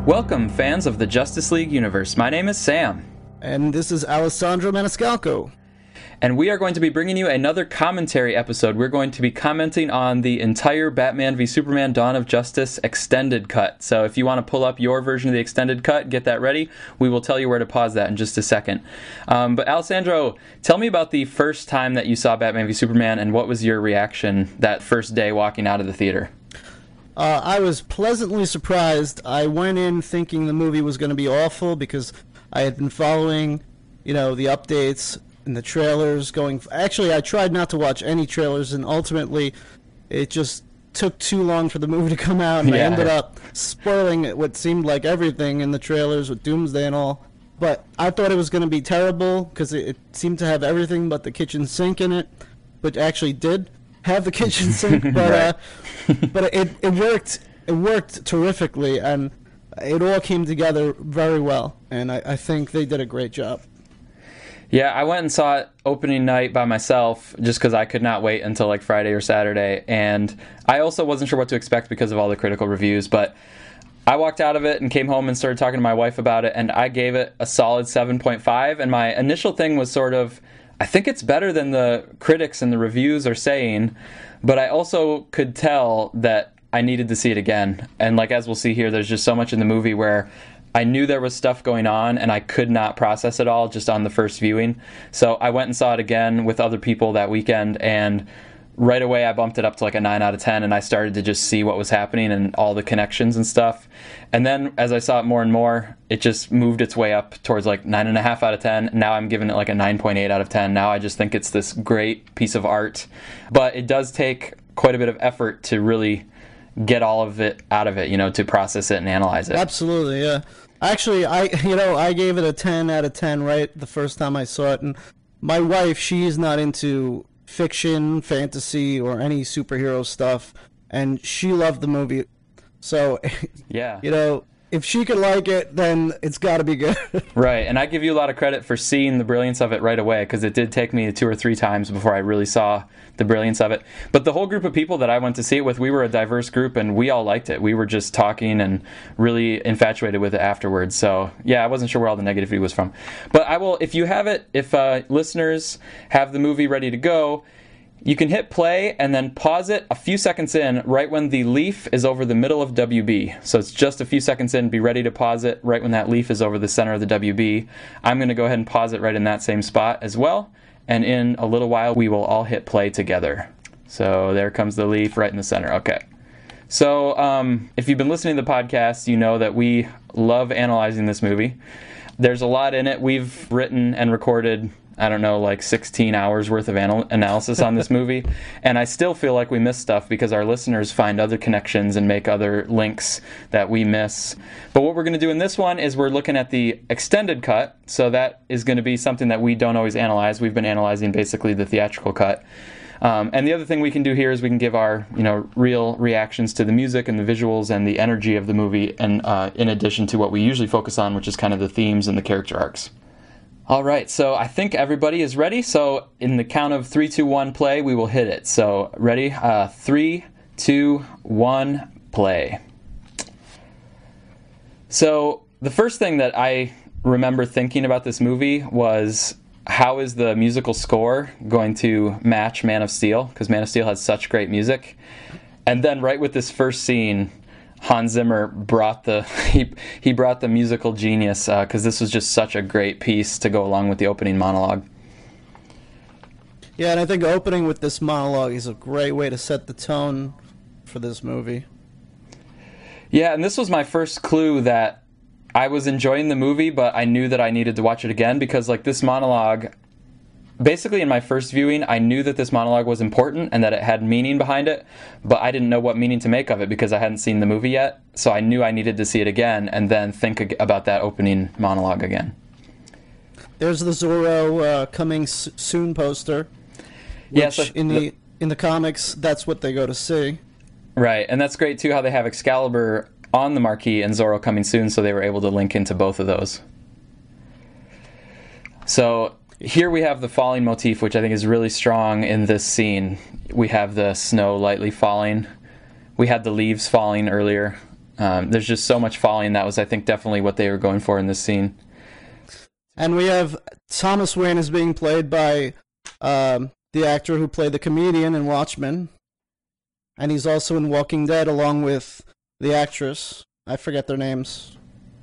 Welcome, fans of the Justice League universe. My name is Sam. And this is Alessandro Maniscalco. And we are going to be bringing you another commentary episode. We're going to be commenting on the entire Batman v Superman Dawn of Justice extended cut. So if you want to pull up your version of the extended cut, get that ready. We will tell you where to pause that in just a second. But Alessandro, tell me about the first time that you saw Batman v Superman and what was your reaction that first day walking out of the theater? I was pleasantly surprised. I went in thinking the movie was going to be awful because I had been following, the updates and the trailers Actually, I tried not to watch any trailers, and ultimately it just took too long for the movie to come out, and I ended up spoiling what seemed like everything in the trailers with Doomsday and all. But I thought it was going to be terrible because it seemed to have everything but the kitchen sink in it, which actually did have the kitchen sink, but but it worked. It worked terrifically, and it all came together very well. And I think they did a great job. Yeah, I went and saw it opening night by myself just because I could not wait until like Friday or Saturday, and I also wasn't sure what to expect because of all the critical reviews. But I walked out of it and came home and started talking to my wife about it, and I gave it a solid 7.5. And my initial thing was sort of, I think it's better than the critics and the reviews are saying, but I also could tell that I needed to see it again. And like as we'll see here, there's just so much in the movie where I knew there was stuff going on and I could not process it all just on the first viewing. So I went and saw it again with other people that weekend, and right away I bumped it up to like a 9 out of 10, and I started to just see what was happening and all the connections and stuff. And then as I saw it more and more, it just moved its way up towards like 9.5 out of 10. Now I'm giving it like a 9.8 out of 10. Now I just think it's this great piece of art. But it does take quite a bit of effort to really get all of it out of it, to process it and analyze it. Absolutely, yeah. Actually, I gave it a 10 out of 10 right the first time I saw it. And my wife, she's not into fiction, fantasy, or any superhero stuff, and she loved the movie. So, yeah, if she could like it, then it's got to be good. Right, and I give you a lot of credit for seeing the brilliance of it right away, because it did take me 2 or 3 times before I really saw the brilliance of it. But the whole group of people that I went to see it with, we were a diverse group, and we all liked it. We were just talking and really infatuated with it afterwards. So, yeah, I wasn't sure where all the negativity was from. But I will, if you have it, if listeners have the movie ready to go, you can hit play and then pause it a few seconds in, right when the leaf is over the middle of WB. So it's just a few seconds in. Be ready to pause it right when that leaf is over the center of the WB. I'm going to go ahead and pause it right in that same spot as well. And in a little while, we will all hit play together. So there comes the leaf right in the center. Okay. So if you've been listening to the podcast, you know that we love analyzing this movie. There's a lot in it. We've written and recorded, I don't know, like 16 hours worth of analysis on this movie. And I still feel like we miss stuff because our listeners find other connections and make other links that we miss. But what we're going to do in this one is we're looking at the extended cut. So that is going to be something that we don't always analyze. We've been analyzing basically the theatrical cut. And the other thing we can do here is we can give our, real reactions to the music and the visuals and the energy of the movie, and in addition to what we usually focus on, which is kind of the themes and the character arcs. All right, so I think everybody is ready. So in the count of 3, 2, 1, play, we will hit it. So ready? 3, 2, 1, play. So the first thing that I remember thinking about this movie was, how is the musical score going to match Man of Steel? Because Man of Steel has such great music. And then right with this first scene, Hans Zimmer brought the he brought the musical genius, because this was just such a great piece to go along with the opening monologue. Yeah, and I think opening with this monologue is a great way to set the tone for this movie. Yeah, and this was my first clue that I was enjoying the movie, but I knew that I needed to watch it again, because like this monologue, basically in my first viewing, I knew that this monologue was important and that it had meaning behind it, but I didn't know what meaning to make of it because I hadn't seen the movie yet. So I knew I needed to see it again and then think about that opening monologue again. There's the Zorro coming soon poster, which yeah, so in the comics, that's what they go to see. Right, and that's great too how they have Excalibur on the marquee and Zorro coming soon, so they were able to link into both of those. So here we have the falling motif, which I think is really strong in this scene. We have the snow lightly falling. We had the leaves falling earlier. There's just so much falling. That was, I think, definitely what they were going for in this scene. And we have Thomas Wayne is being played by the actor who played the comedian in Watchmen. And he's also in Walking Dead along with the actress. I forget their names.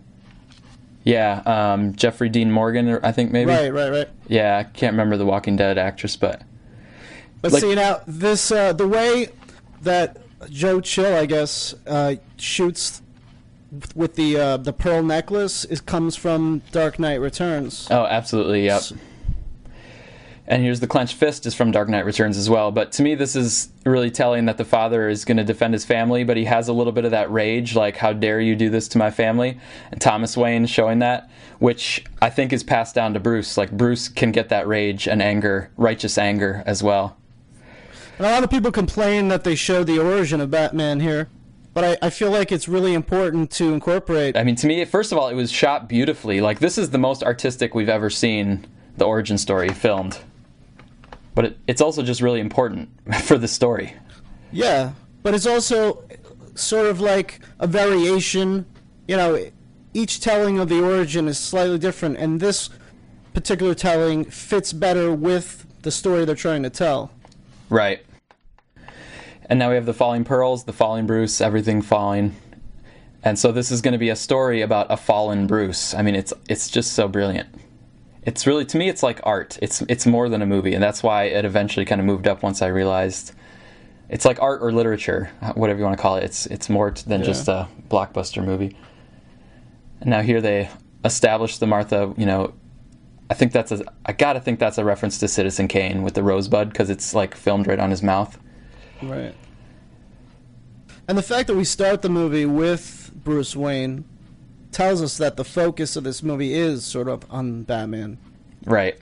Yeah, Jeffrey Dean Morgan, I think maybe. Right. Yeah, I can't remember the Walking Dead actress, but... But see, now, this the way that Joe Chill, I guess, shoots with the pearl necklace comes from Dark Knight Returns. Oh, absolutely, yep. And here's the clenched fist is from Dark Knight Returns as well. But to me, this is really telling that the father is going to defend his family, but he has a little bit of that rage, like, how dare you do this to my family? And Thomas Wayne showing that, which I think is passed down to Bruce. Like, Bruce can get that rage and anger, righteous anger as well. And a lot of people complain that they showed the origin of Batman here, but I feel like it's really important to incorporate. I mean, to me, first of all, it was shot beautifully. Like, this is the most artistic we've ever seen the origin story filmed. But it's also just really important for the story. Yeah, but it's also sort of like a variation. You know, each telling of the origin is slightly different, and this particular telling fits better with the story they're trying to tell. Right. And now we have the falling pearls, the falling Bruce, everything falling. And so this is going to be a story about a fallen Bruce. I mean, it's just so brilliant. It's really, to me, it's like art. It's more than a movie, and that's why it eventually kind of moved up once I realized it's like art or literature, whatever you want to call it. It's more than just a blockbuster movie. And now here they establish the Martha, you know, I gotta think that's a reference to Citizen Kane with the rosebud, because it's like filmed right on his mouth. Right. And the fact that we start the movie with Bruce Wayne tells us that the focus of this movie is sort of on Batman. Right.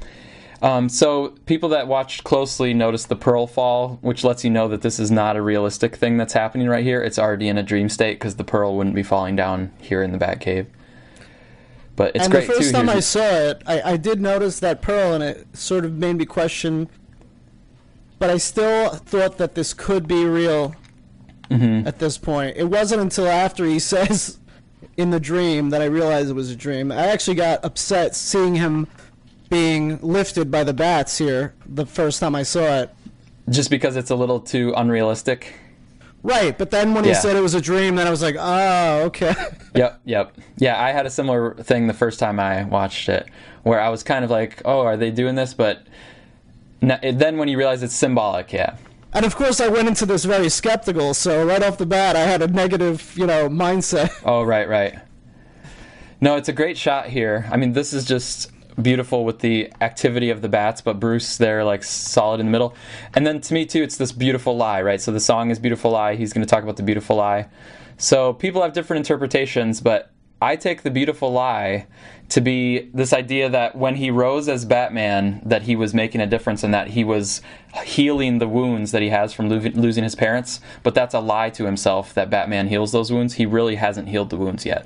So people that watched closely noticed the pearl fall, which lets you know that this is not a realistic thing that's happening right here. It's already in a dream state, because the pearl wouldn't be falling down here in the Batcave. But it's great, too. And the first time I saw it, I did notice that pearl, and it sort of made me question. But I still thought that this could be real at this point. It wasn't until after he says in the dream that I realized it was a dream. I actually got upset seeing him being lifted by the bats here the first time I saw it. Just because it's a little too unrealistic? Right, but then when he said it was a dream, then I was like, oh, okay. Yep. Yeah, I had a similar thing the first time I watched it, where I was kind of like, oh, are they doing this? But then when you realize it's symbolic, yeah. And of course I went into this very skeptical, so right off the bat I had a negative, mindset. Oh, right. No, it's a great shot here. I mean, this is just beautiful with the activity of the bats, but Bruce there, like, solid in the middle. And then to me, too, it's this beautiful lie, right? So the song is Beautiful Lie. He's going to talk about the beautiful lie. So people have different interpretations, but I take the beautiful lie to be this idea that when he rose as Batman, that he was making a difference and that he was healing the wounds that he has from losing his parents. But that's a lie to himself, that Batman heals those wounds. He really hasn't healed the wounds yet.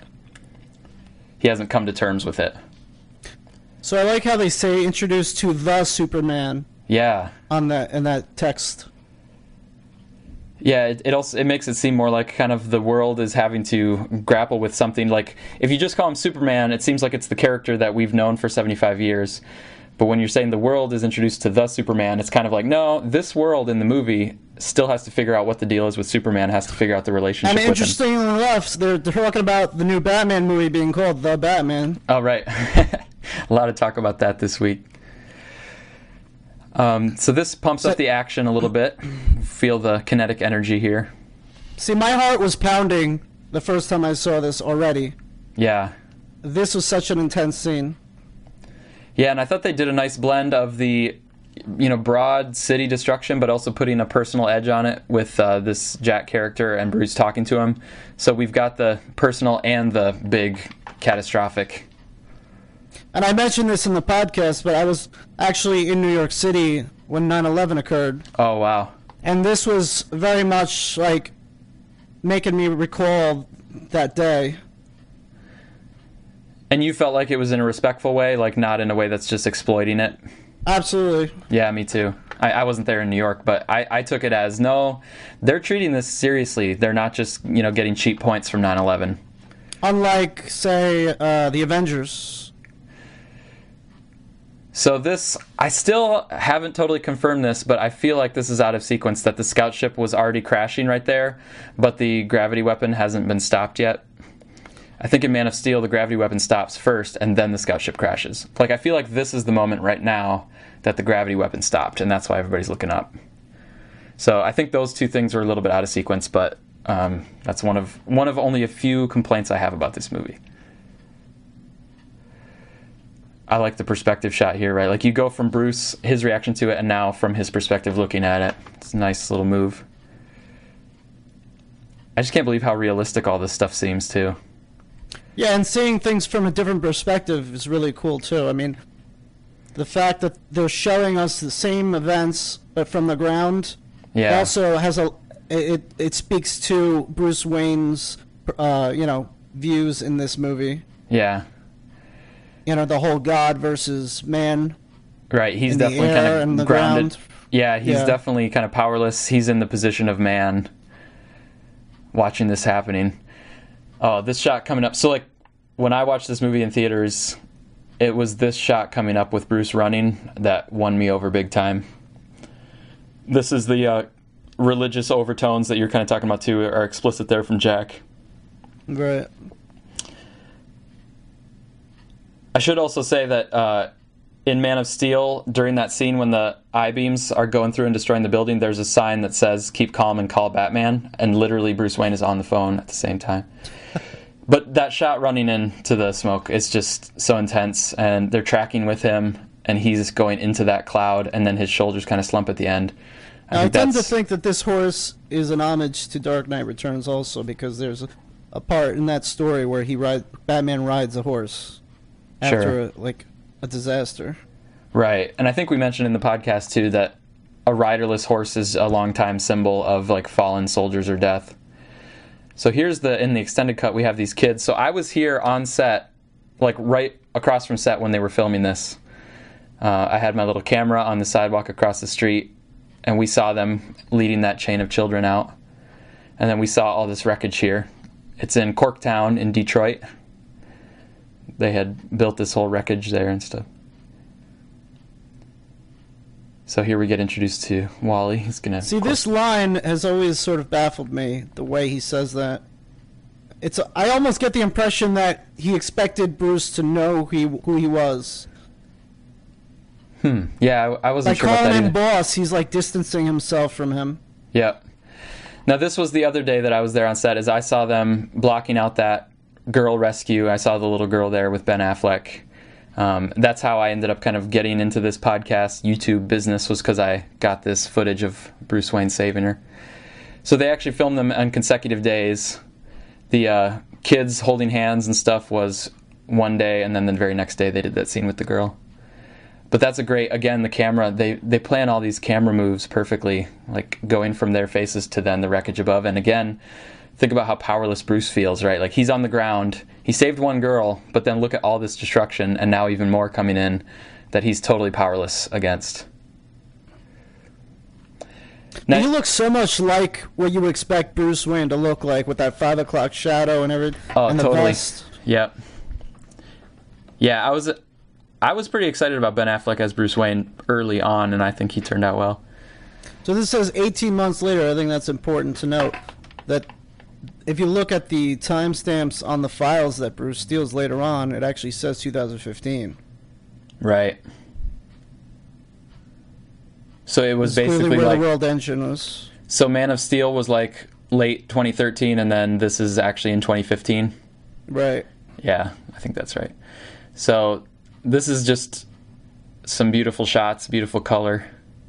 He hasn't come to terms with it. So I like how they say introduced to the Superman. Yeah. In that text. Yeah, it makes it seem more like kind of the world is having to grapple with something. Like, if you just call him Superman, it seems like it's the character that we've known for 75 years. But when you're saying the world is introduced to the Superman, it's kind of like, no, this world in the movie still has to figure out what the deal is with Superman, has to figure out the relationship with him. And interestingly enough, they're talking about the new Batman movie being called The Batman. Oh, right. A lot of talk about that this week. So this pumps up the action a little bit. Feel the kinetic energy here. See, my heart was pounding the first time I saw this already. Yeah. This was such an intense scene. Yeah, and I thought they did a nice blend of the, broad city destruction, but also putting a personal edge on it with this Jack character and Bruce talking to him. So we've got the personal and the big catastrophic. And I mentioned this in the podcast, but I was actually in New York City when 9/11 occurred. Oh, wow. And this was very much like making me recall that day. And you felt like it was in a respectful way, like not in a way that's just exploiting it? Absolutely. Yeah, me too. I wasn't there in New York, but I took it as, no, they're treating this seriously. They're not just, getting cheap points from 9/11. Unlike, say, the Avengers. So this, I still haven't totally confirmed this, but I feel like this is out of sequence, that the scout ship was already crashing right there, but the gravity weapon hasn't been stopped yet. I think in Man of Steel, the gravity weapon stops first, and then the scout ship crashes. Like, I feel like this is the moment right now that the gravity weapon stopped, and that's why everybody's looking up. So I think those two things are a little bit out of sequence, but that's one of only a few complaints I have about this movie. I like the perspective shot here, right? Like, you go from Bruce, his reaction to it, and now from his perspective looking at it. It's a nice little move. I just can't believe how realistic all this stuff seems, too. Yeah, and seeing things from a different perspective is really cool, too. I mean, the fact that they're showing us the same events, but from the ground, also has it speaks to Bruce Wayne's, views in this movie. Yeah. The whole God versus man. Right, he's definitely kind of grounded. Ground. Yeah, he's definitely kind of powerless. He's in the position of man, watching this happening. Oh, this shot coming up. So, like, when I watched this movie in theaters, it was this shot coming up with Bruce running that won me over big time. This is the religious overtones that you're kind of talking about, too, are explicit there from Jack. Right. I should also say that in Man of Steel, during that scene when the I-beams are going through and destroying the building, there's a sign that says, "Keep calm and call Batman," and literally Bruce Wayne is on the phone at the same time. But that shot running into the smoke is just so intense, and they're tracking with him, and he's going into that cloud, and then his shoulders kind of slump at the end. I tend to think that this horse is an homage to Dark Knight Returns also, because there's a part in that story where Batman rides a horse after a disaster. Right, and I think we mentioned in the podcast too that a riderless horse is a long-time symbol of like fallen soldiers or death. So here's in the extended cut, we have these kids. So I was here on set, like right across from set when they were filming this. I had my little camera on the sidewalk across the street, and we saw them leading that chain of children out. And then we saw all this wreckage here. It's in Corktown in Detroit. They had built this whole wreckage there and stuff. So here we get introduced to Wally. He's gonna see. This line has always sort of baffled me, the way he says that. I almost get the impression that he expected Bruce to know who he was. Yeah, I wasn't sure about that. By calling him either. boss, he's like distancing himself from him. Yep. Now this was the other day that I was there on set, as I saw them blocking out that girl rescue. I saw the little girl there with Ben Affleck. That's how I ended up kind of getting into this podcast YouTube business, was because I got this footage of Bruce Wayne saving her. So they actually filmed them on consecutive days. The kids holding hands and stuff was one day, and then the very next day they did that scene with the girl. But that's again, the camera, they plan all these camera moves perfectly, like going from their faces to then the wreckage above. And again, think about how powerless Bruce feels, right? Like, he's on the ground, he saved one girl, but then look at all this destruction, and now even more coming in that he's totally powerless against. Now, he looks so much like what you would expect Bruce Wayne to look like, with that 5 o'clock shadow and everything. Oh, and the totally. vest. Yep. Yeah, I was pretty excited about Ben Affleck as Bruce Wayne early on, and I think he turned out well. So this says 18 months later. I think that's important to note, that if you look at the timestamps on the files that Bruce steals later on, it actually says 2015. Right. So it was basically where like the World Engine was. So Man of Steel was like late 2013, and then this is actually in 2015. Right. Yeah, I think that's right. So this is just some beautiful shots, beautiful color.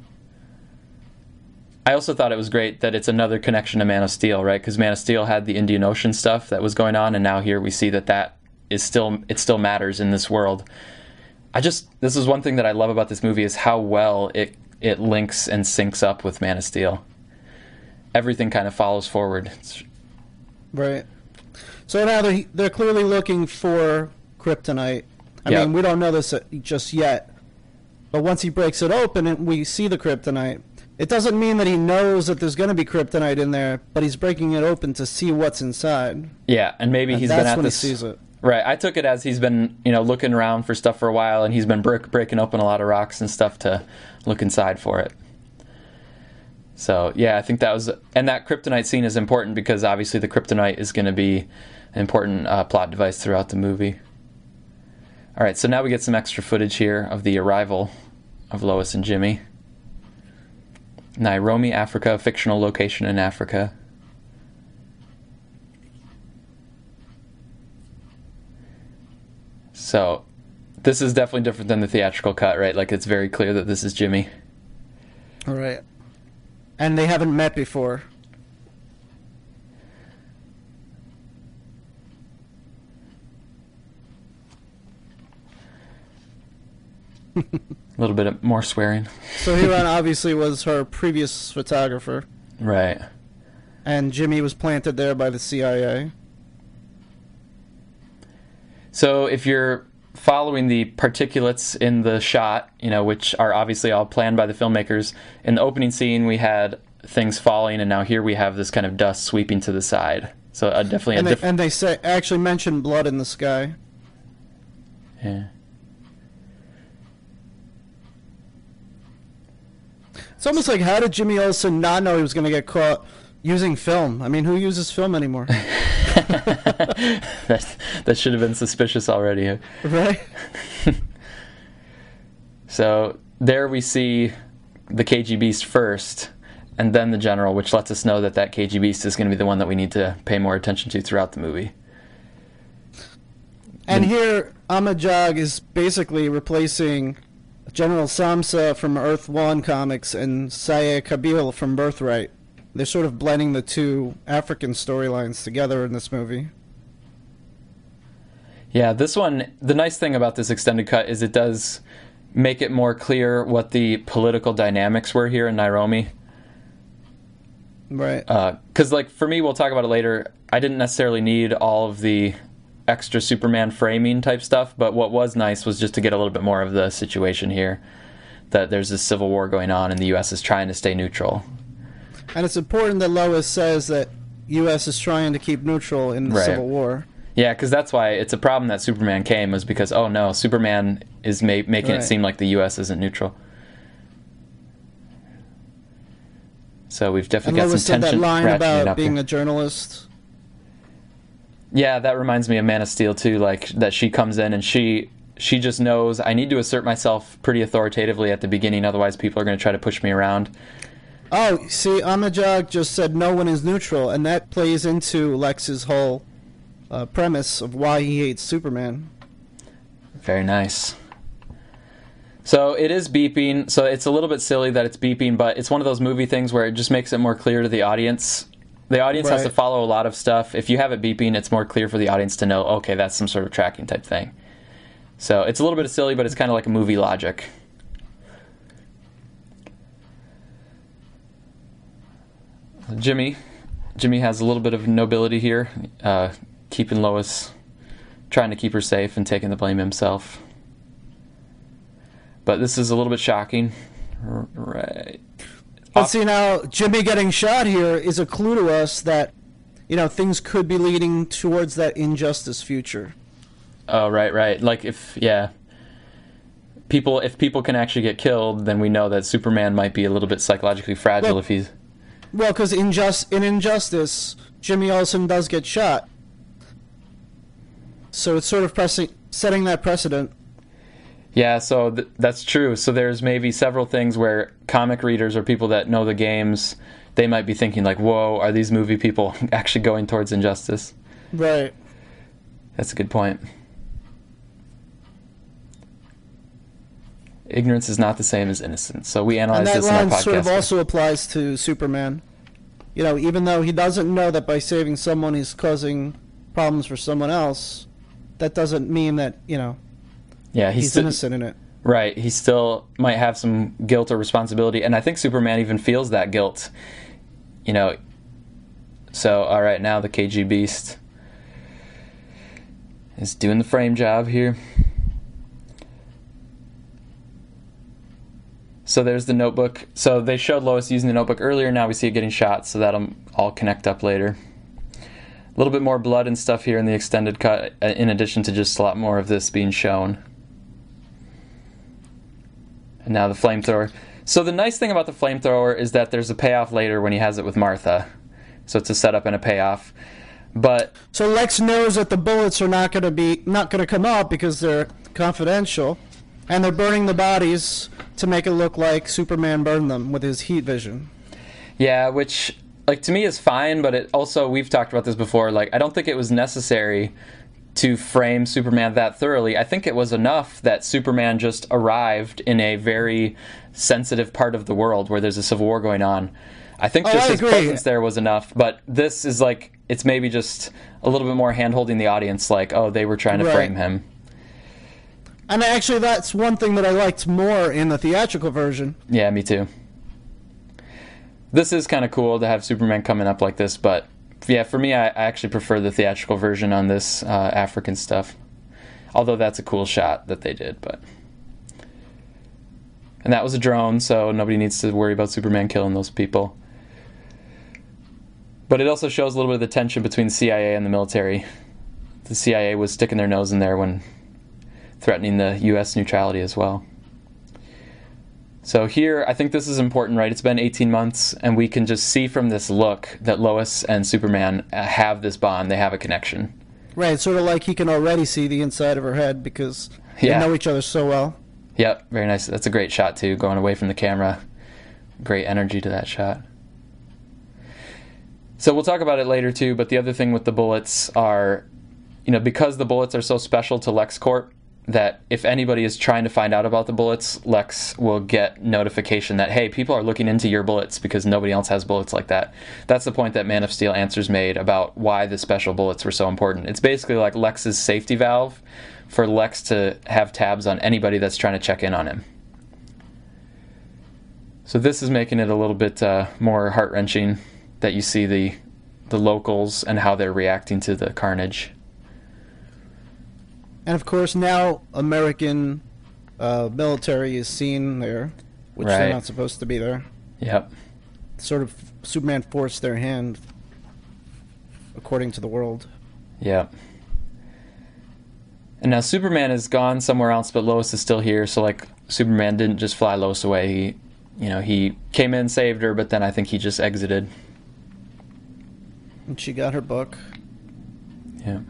I also thought it was great that it's another connection to Man of Steel, right? Because Man of Steel had the Indian Ocean stuff that was going on, and now here we see that is it still matters in this world. This is one thing that I love about this movie, is how well it links and syncs up with Man of Steel. Everything kind of follows forward. Right. So now they're clearly looking for kryptonite. I mean, we don't know this just yet. But once he breaks it open and we see the kryptonite, it doesn't mean that he knows that there's going to be kryptonite in there, but he's breaking it open to see what's inside. Yeah, and maybe And he's that's been at when this. he sees it. Right, I took it as he's been, looking around for stuff for a while, and he's been breaking open a lot of rocks and stuff to look inside for it. So, yeah, I think that was... And that kryptonite scene is important because obviously the kryptonite is going to be an important plot device throughout the movie. All right, so now we get some extra footage here of the arrival of Lois and Jimmy. Nairobi, Africa, a fictional location in Africa. So, this is definitely different than the theatrical cut, right? Like, it's very clear that this is Jimmy. All right. And they haven't met before. A little bit more swearing. So Huron obviously was her previous photographer, Right. and Jimmy was planted there by the CIA. So if you're following the particulates in the shot, which are obviously all planned by the filmmakers, in the opening scene we had things falling, and now here we have this kind of dust sweeping to the side. So definitely a different... And they say actually mention blood in the sky. Yeah. It's almost like, how did Jimmy Olsen not know he was going to get caught using film? I mean, who uses film anymore? that should have been suspicious already. Right? So there we see the KG Beast first, and then the General, which lets us know that KG Beast is going to be the one that we need to pay more attention to throughout the movie. And here, Amajag is basically replacing General Samsa from Earth 1 comics and Saya Kabil from Birthright. They're sort of blending the two African storylines together in this movie. Yeah, this one, the nice thing about this extended cut is it does make it more clear what the political dynamics were here in Nairobi. Right. Because, for me, we'll talk about it later, I didn't necessarily need all of the extra Superman framing type stuff, but what was nice was just to get a little bit more of the situation here, that there's this civil war going on and the U.S. is trying to stay neutral. And it's important that Lois says that U.S. is trying to keep neutral in the Right. Civil War. Yeah, because that's why it's a problem that Superman came, was because, oh no, Superman is making it Right. seem like the U.S. isn't neutral. So we've And definitely got Lois some said that tension line ratcheting about up being here. a journalist. Yeah, that reminds me of Man of Steel too, that she comes in and she just knows, I need to assert myself pretty authoritatively at the beginning, otherwise people are going to try to push me around. Oh, see, Amajag just said no one is neutral, and that plays into Lex's whole premise of why he hates Superman. Very nice. So it is beeping, so it's a little bit silly that it's beeping, but it's one of those movie things where it just makes it more clear to the audience. The audience has to Right. follow a lot of stuff. If you have it beeping, it's more clear for the audience to know, okay, that's some sort of tracking type thing. So it's a little bit of silly, but it's kind of like a movie logic. Jimmy has a little bit of nobility here, keeping Lois, trying to keep her safe and taking the blame himself. But this is a little bit shocking. Right. But see, now, Jimmy getting shot here is a clue to us that, things could be leading towards that injustice future. Oh, right. Like, if people can actually get killed, then we know that Superman might be a little bit psychologically fragile Well- if he's... Well, because in Injustice, Jimmy Olsen does get shot. So it's sort of setting that precedent. Yeah, so that's true. So there's maybe several things where comic readers or people that know the games, they might be thinking like, whoa, are these movie people actually going towards injustice? Right. That's a good point. Ignorance is not the same as innocence. So we And analyze that this in our line podcast. sort of also applies to Superman. Even though he doesn't know that by saving someone he's causing problems for someone else, that doesn't mean that, yeah, he's innocent in it. Right, he still might have some guilt or responsibility, and I think Superman even feels that guilt. So, all right, now the KG Beast is doing the frame job here. So there's the notebook. So they showed Lois using the notebook earlier. Now we see it getting shot, so that'll all connect up later. A little bit more blood and stuff here in the extended cut, in addition to just a lot more of this being shown. And now the flamethrower. So the nice thing about the flamethrower is that there's a payoff later when he has it with Martha. So it's a setup and a payoff. But so Lex knows that the bullets are not going to come out because they're confidential, and they're burning the bodies to make it look like Superman burned them with his heat vision. Yeah, which, like, to me is fine, but it also, we've talked about this before, like, I don't think it was necessary to frame Superman that thoroughly. I think it was enough that Superman just arrived in a very sensitive part of the world where there's a civil war going on. I think just his presence there was enough, but this is like, it's maybe just a little bit more hand-holding the audience, like, oh, they were trying to frame him. And actually, that's one thing that I liked more in the theatrical version. Yeah, me too. This is kind of cool to have Superman coming up like this, but yeah, for me, I actually prefer the theatrical version on this African stuff. Although that's a cool shot that they did, but... And that was a drone, so nobody needs to worry about Superman killing those people. But it also shows a little bit of the tension between the CIA and the military. The CIA was sticking their nose in there when threatening the U.S. neutrality as well. So here, I think this is important, right? It's been 18 months, and we can just see from this look that Lois and Superman have this bond. They have a connection. Right, sort of like he can already see the inside of her head because they know each other so well. Yep, very nice. That's a great shot, too, going away from the camera. Great energy to that shot. So we'll talk about it later, too, but the other thing with the bullets are, you know, because the bullets are so special to LexCorp, that if anybody is trying to find out about the bullets, Lex will get notification that, hey, people are looking into your bullets because nobody else has bullets like that. That's the point that Man of Steel Answers made about why the special bullets were so important. It's basically like Lex's safety valve for Lex to have tabs on anybody that's trying to check in on him. So this is making it a little bit more heart-wrenching that you see the locals and how they're reacting to the carnage. And of course now American military is seen there, which they're not supposed to be there. Yep. Sort of Superman forced their hand, according to the world. Yep. And now Superman is gone somewhere else, but Lois is still here. So like Superman didn't just fly Lois away. He came in, saved her, but then I think he just exited. And she got her book. Yeah.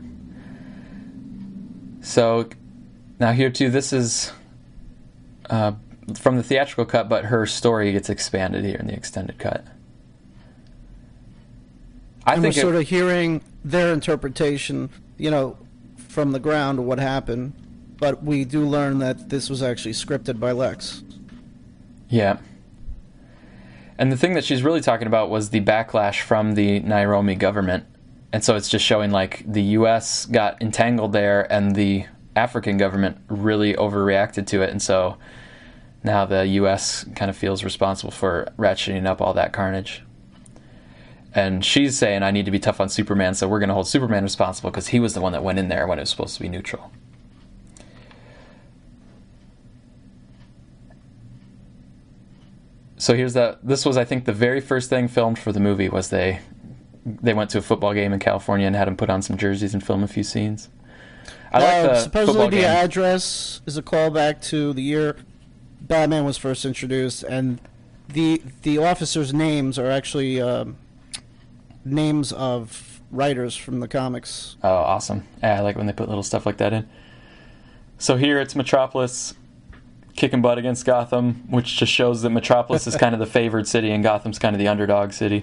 So now here too, this is from the theatrical cut, but her story gets expanded here in the extended cut. And we're sort of hearing their interpretation, from the ground of what happened, but we do learn that this was actually scripted by Lex. Yeah. And the thing that she's really talking about was the backlash from the Nairobi government. And so it's just showing like the U.S. got entangled there and the African government really overreacted to it. And so now the U.S. kind of feels responsible for ratcheting up all that carnage. And she's saying, I need to be tough on Superman, so we're going to hold Superman responsible because he was the one that went in there when it was supposed to be neutral. So here's this was, I think, the very first thing filmed for the movie was they went to a football game in California and had him put on some jerseys and film a few scenes. I like the supposedly the address is a callback to the year Batman was first introduced, and the officers' names are actually names of writers from the comics. Oh, awesome. Yeah, I like when they put little stuff like that in. So here it's Metropolis kicking butt against Gotham, which just shows that Metropolis is kind of the favored city and Gotham's kind of the underdog city.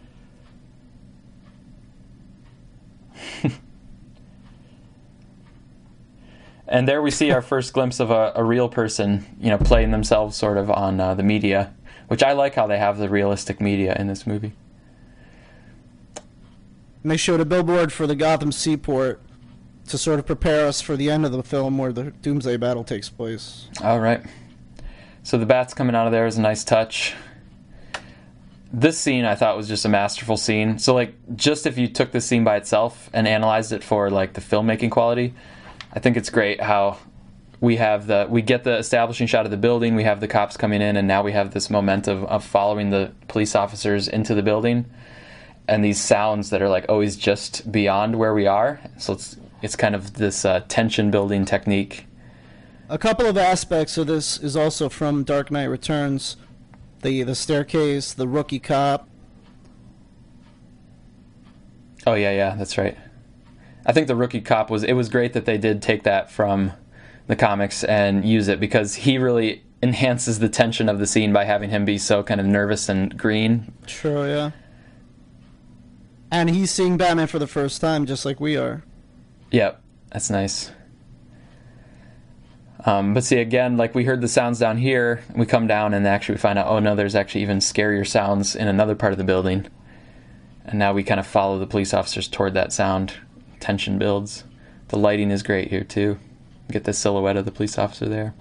And there we see our first glimpse of a real person, playing themselves sort of on the media, which I like how they have the realistic media in this movie. And they showed a billboard for the Gotham Seaport to sort of prepare us for the end of the film where the Doomsday battle takes place. All right. So the bats coming out of there is a nice touch. This scene I thought was just a masterful scene. So like just if you took this scene by itself and analyzed it for like the filmmaking quality, I think it's great how we get the establishing shot of the building, we have the cops coming in, and now we have this momentum of following the police officers into the building, and these sounds that are like always just beyond where we are. So it's kind of this tension building technique. A couple of aspects of this is also from Dark Knight Returns. The staircase, the rookie cop. Oh yeah, that's right. I think the rookie cop it was great that they did take that from the comics and use it, because he really enhances the tension of the scene by having him be so kind of nervous and green. True, yeah. And he's seeing Batman for the first time, just like we are. Yep, that's nice. But see, again, like we heard the sounds down here, we come down and actually we find out, oh no, there's actually even scarier sounds in another part of the building. And now we kind of follow the police officers toward that sound. Tension builds. The lighting is great here too. Get the silhouette of the police officer there.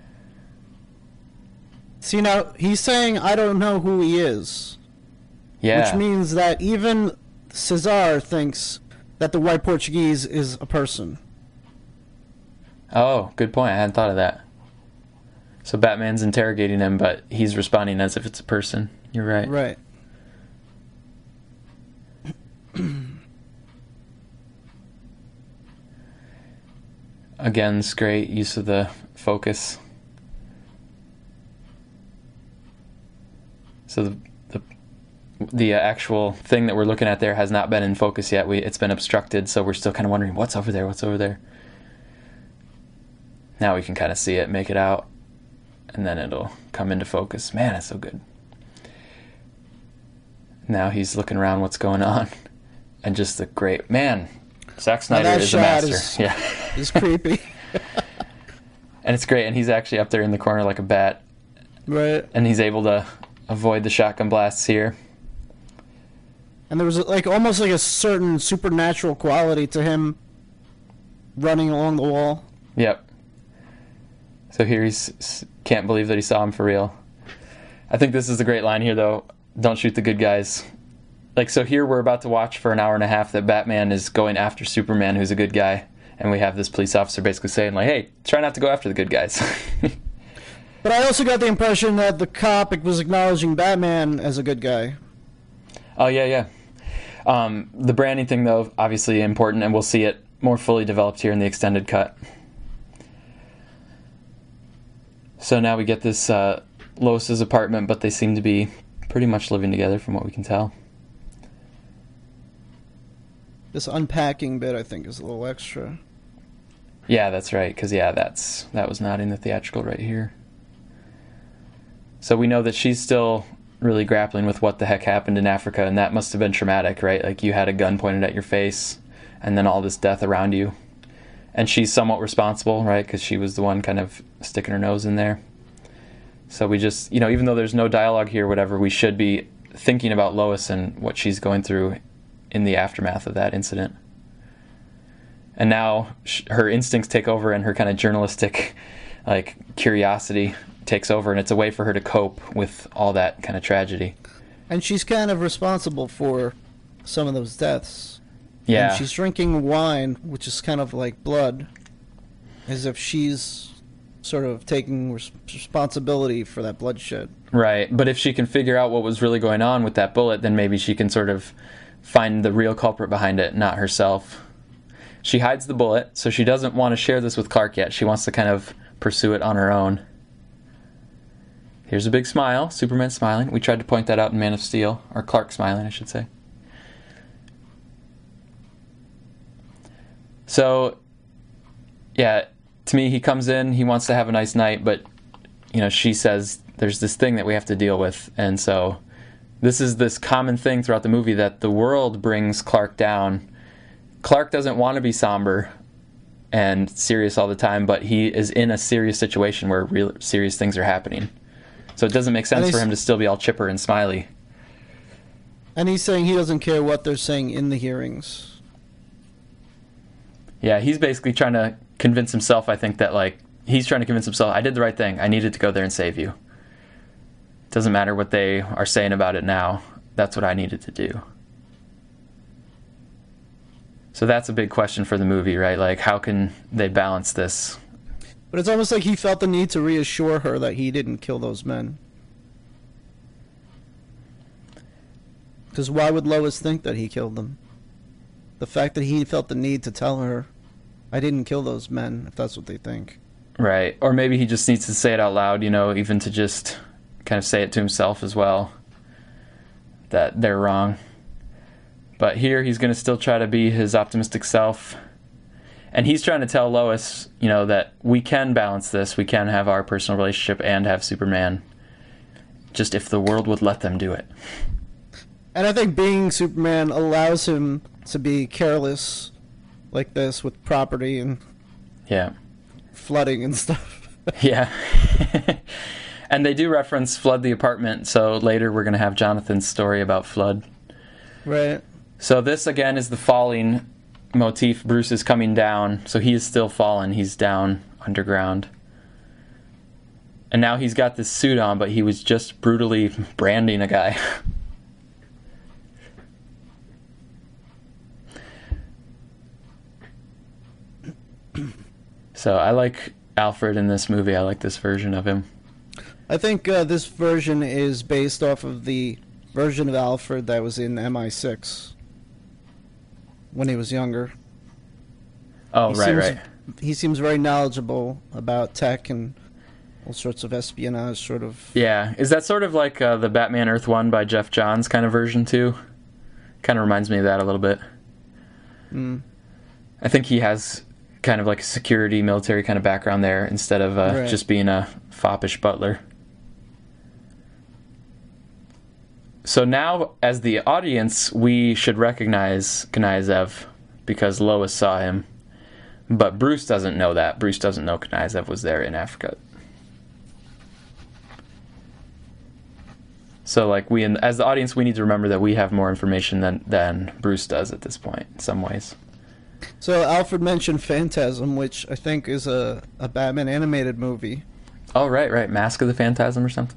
See, now, he's saying, I don't know who he is. Yeah. Which means that even Cesar thinks that the white Portuguese is a person. Oh, good point. I hadn't thought of that. So Batman's interrogating him, but he's responding as if it's a person. You're right. Right. Again, it's great use of the focus. So the actual thing that we're looking at there has not been in focus yet. It's been obstructed, so we're still kind of wondering, what's over there? What's over there? Now we can kind of see it, make it out, and then it'll come into focus. Man, it's so good. Now he's looking around what's going on. And just the great... Man, Zack Snyder is a master. It's creepy. And it's great, and he's actually up there in the corner like a bat. Right. And he's able to avoid the shotgun blasts here. And there was almost like a certain supernatural quality to him running along the wall. Yep. So here he's can't believe that he saw him for real. I think this is a great line here, though. Don't shoot the good guys. So here we're about to watch for an hour and a half that Batman is going after Superman, who's a good guy. And we have this police officer basically saying, hey, try not to go after the good guys. But I also got the impression that the cop was acknowledging Batman as a good guy. Oh, yeah. The branding thing, though, obviously important, and we'll see it more fully developed here in the extended cut. So now we get this Lois's apartment, but they seem to be pretty much living together from what we can tell. This unpacking bit, I think, is a little extra. Yeah, that's right, because, that was not in the theatrical right here. So we know that she's still really grappling with what the heck happened in Africa, and that must have been traumatic, right? Like, you had a gun pointed at your face, and then all this death around you. And she's somewhat responsible, right? Because she was the one kind of sticking her nose in there. So we just, even though there's no dialogue here or whatever, we should be thinking about Lois and what she's going through in the aftermath of that incident. And now her instincts take over, and her kind of journalistic, curiosity takes over, and it's a way for her to cope with all that kind of tragedy. And she's kind of responsible for some of those deaths. Yeah. And she's drinking wine, which is kind of like blood, as if she's sort of taking responsibility for that bloodshed. Right, but if she can figure out what was really going on with that bullet, then maybe she can sort of find the real culprit behind it, not herself. She hides the bullet, so she doesn't want to share this with Clark yet. She wants to kind of pursue it on her own. Here's a big smile. Superman smiling. We tried to point that out in Man of Steel. Or Clark smiling, I should say. So, yeah, to me, he comes in, he wants to have a nice night, but, she says there's this thing that we have to deal with. And so this is this common thing throughout the movie that the world brings Clark down. Clark doesn't want to be somber and serious all the time, but he is in a serious situation where real serious things are happening. So it doesn't make sense for him to still be all chipper and smiley. And he's saying he doesn't care what they're saying in the hearings. Yeah, he's basically trying to convince himself, I think, that, he's trying to convince himself, I did the right thing. I needed to go there and save you. It doesn't matter what they are saying about it now. That's what I needed to do. So that's a big question for the movie, right? How can they balance this? But it's almost like he felt the need to reassure her that he didn't kill those men. Because why would Lois think that he killed them? The fact that he felt the need to tell her, I didn't kill those men, if that's what they think. Right. Or maybe he just needs to say it out loud, even to just kind of say it to himself as well, that they're wrong. But here he's going to still try to be his optimistic self. And he's trying to tell Lois, that we can balance this. We can have our personal relationship and have Superman. Just if the world would let them do it. And I think being Superman allows him to be careless like this with property and flooding and stuff. Yeah. And they do reference Flood the apartment, so later we're going to have Jonathan's story about Flood. Right. So this, again, is the falling motif. Bruce is coming down, so he is still fallen. He's down underground. And now he's got this suit on, but he was just brutally branding a guy. So I like Alfred in this movie. I like this version of him. I think this version is based off of the version of Alfred that was in MI6 when he was younger. Oh, right. He seems very knowledgeable about tech and all sorts of espionage, sort of. Yeah. Is that sort of like the Batman Earth 1 by Jeff Johns kind of version, too? Kind of reminds me of that a little bit. I think he has kind of like a security, military kind of background there instead of just being a foppish butler. So now, as the audience, we should recognize Knyzev because Lois saw him. But Bruce doesn't know that. Bruce doesn't know Knyzev was there in Africa. So, like, as the audience, we need to remember that we have more information than Bruce does at this point, in some ways. So Alfred mentioned Phantasm, which I think is a Batman animated movie. Oh, right. Mask of the Phantasm or something.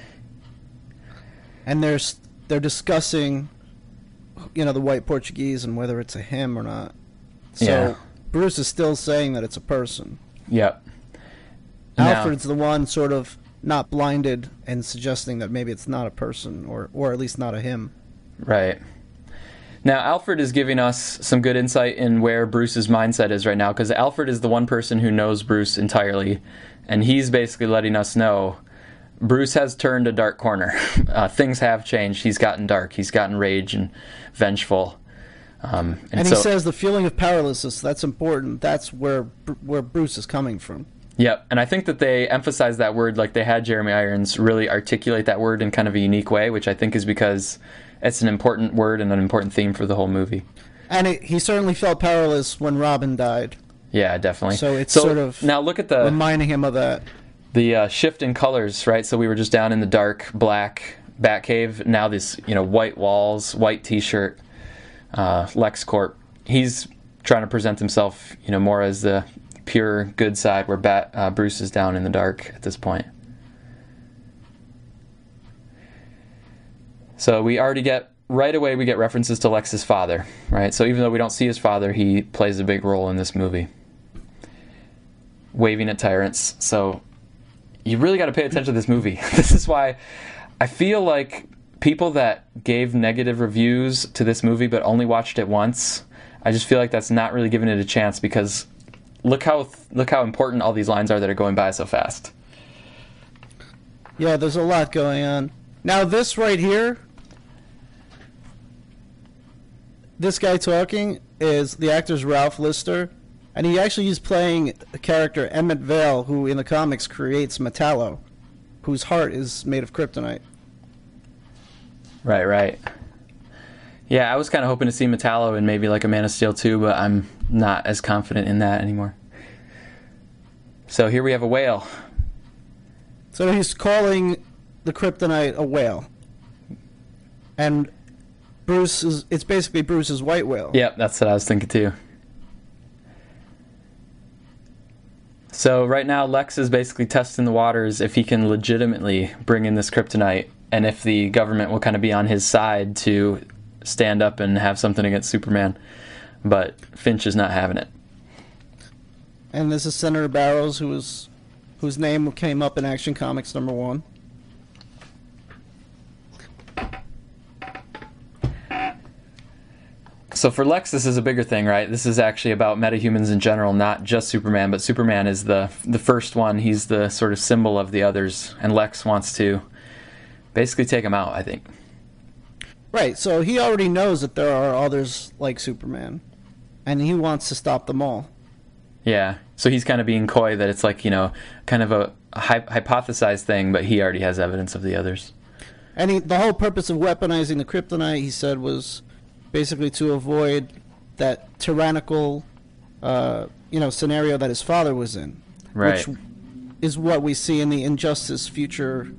And they're discussing, the white Portuguese and whether it's a him or not. So Bruce is still saying that it's a person. Yep. Alfred's the one sort of not blinded and suggesting that maybe it's not a person or at least not a him. Right. Now, Alfred is giving us some good insight in where Bruce's mindset is right now, because Alfred is the one person who knows Bruce entirely, and he's basically letting us know Bruce has turned a dark corner. Things have changed. He's gotten dark. He's gotten rage and vengeful. And he says the feeling of powerlessness, that's important. That's where Bruce is coming from. Yep, and I think that they emphasize that word, like they had Jeremy Irons really articulate that word in kind of a unique way, which I think is because it's an important word and an important theme for the whole movie. And he certainly felt powerless when Robin died. Yeah, definitely. So it's sort of now look at reminding him of that. The shift in colors, right? So we were just down in the dark black Batcave. Now this, white walls, white T-shirt, LexCorp. He's trying to present himself, more as the pure good side, where Bruce is down in the dark at this point. So we get references to Lex's father, right? So even though we don't see his father, he plays a big role in this movie. Waving at tyrants. So you really got to pay attention to this movie. This is why I feel like people that gave negative reviews to this movie but only watched it once, I just feel like that's not really giving it a chance, because look how important all these lines are that are going by so fast. Yeah, there's a lot going on. Now this right here, this guy talking is the actor's Ralph Lister, and he actually is playing a character, Emmett Vale, who in the comics creates Metallo, whose heart is made of kryptonite. Right. Yeah, I was kind of hoping to see Metallo in maybe like a Man of Steel 2, but I'm not as confident in that anymore. So here we have a whale. So he's calling the kryptonite a whale. And it's basically Bruce's white whale. Yep, that's what I was thinking too. So right now Lex is basically testing the waters if he can legitimately bring in this kryptonite, and if the government will kind of be on his side to stand up and have something against Superman. But Finch is not having it. And this is Senator Barrows, whose name came up in Action Comics #1. So for Lex, this is a bigger thing, right? This is actually about metahumans in general, not just Superman, but Superman is the first one. He's the sort of symbol of the others, and Lex wants to basically take him out, I think. Right, so he already knows that there are others like Superman, and he wants to stop them all. Yeah, so he's kind of being coy that it's like, kind of a hypothesized thing, but he already has evidence of the others. And the whole purpose of weaponizing the kryptonite, he said, was basically to avoid that tyrannical, scenario that his father was in. Right. Which is what we see in the Injustice future.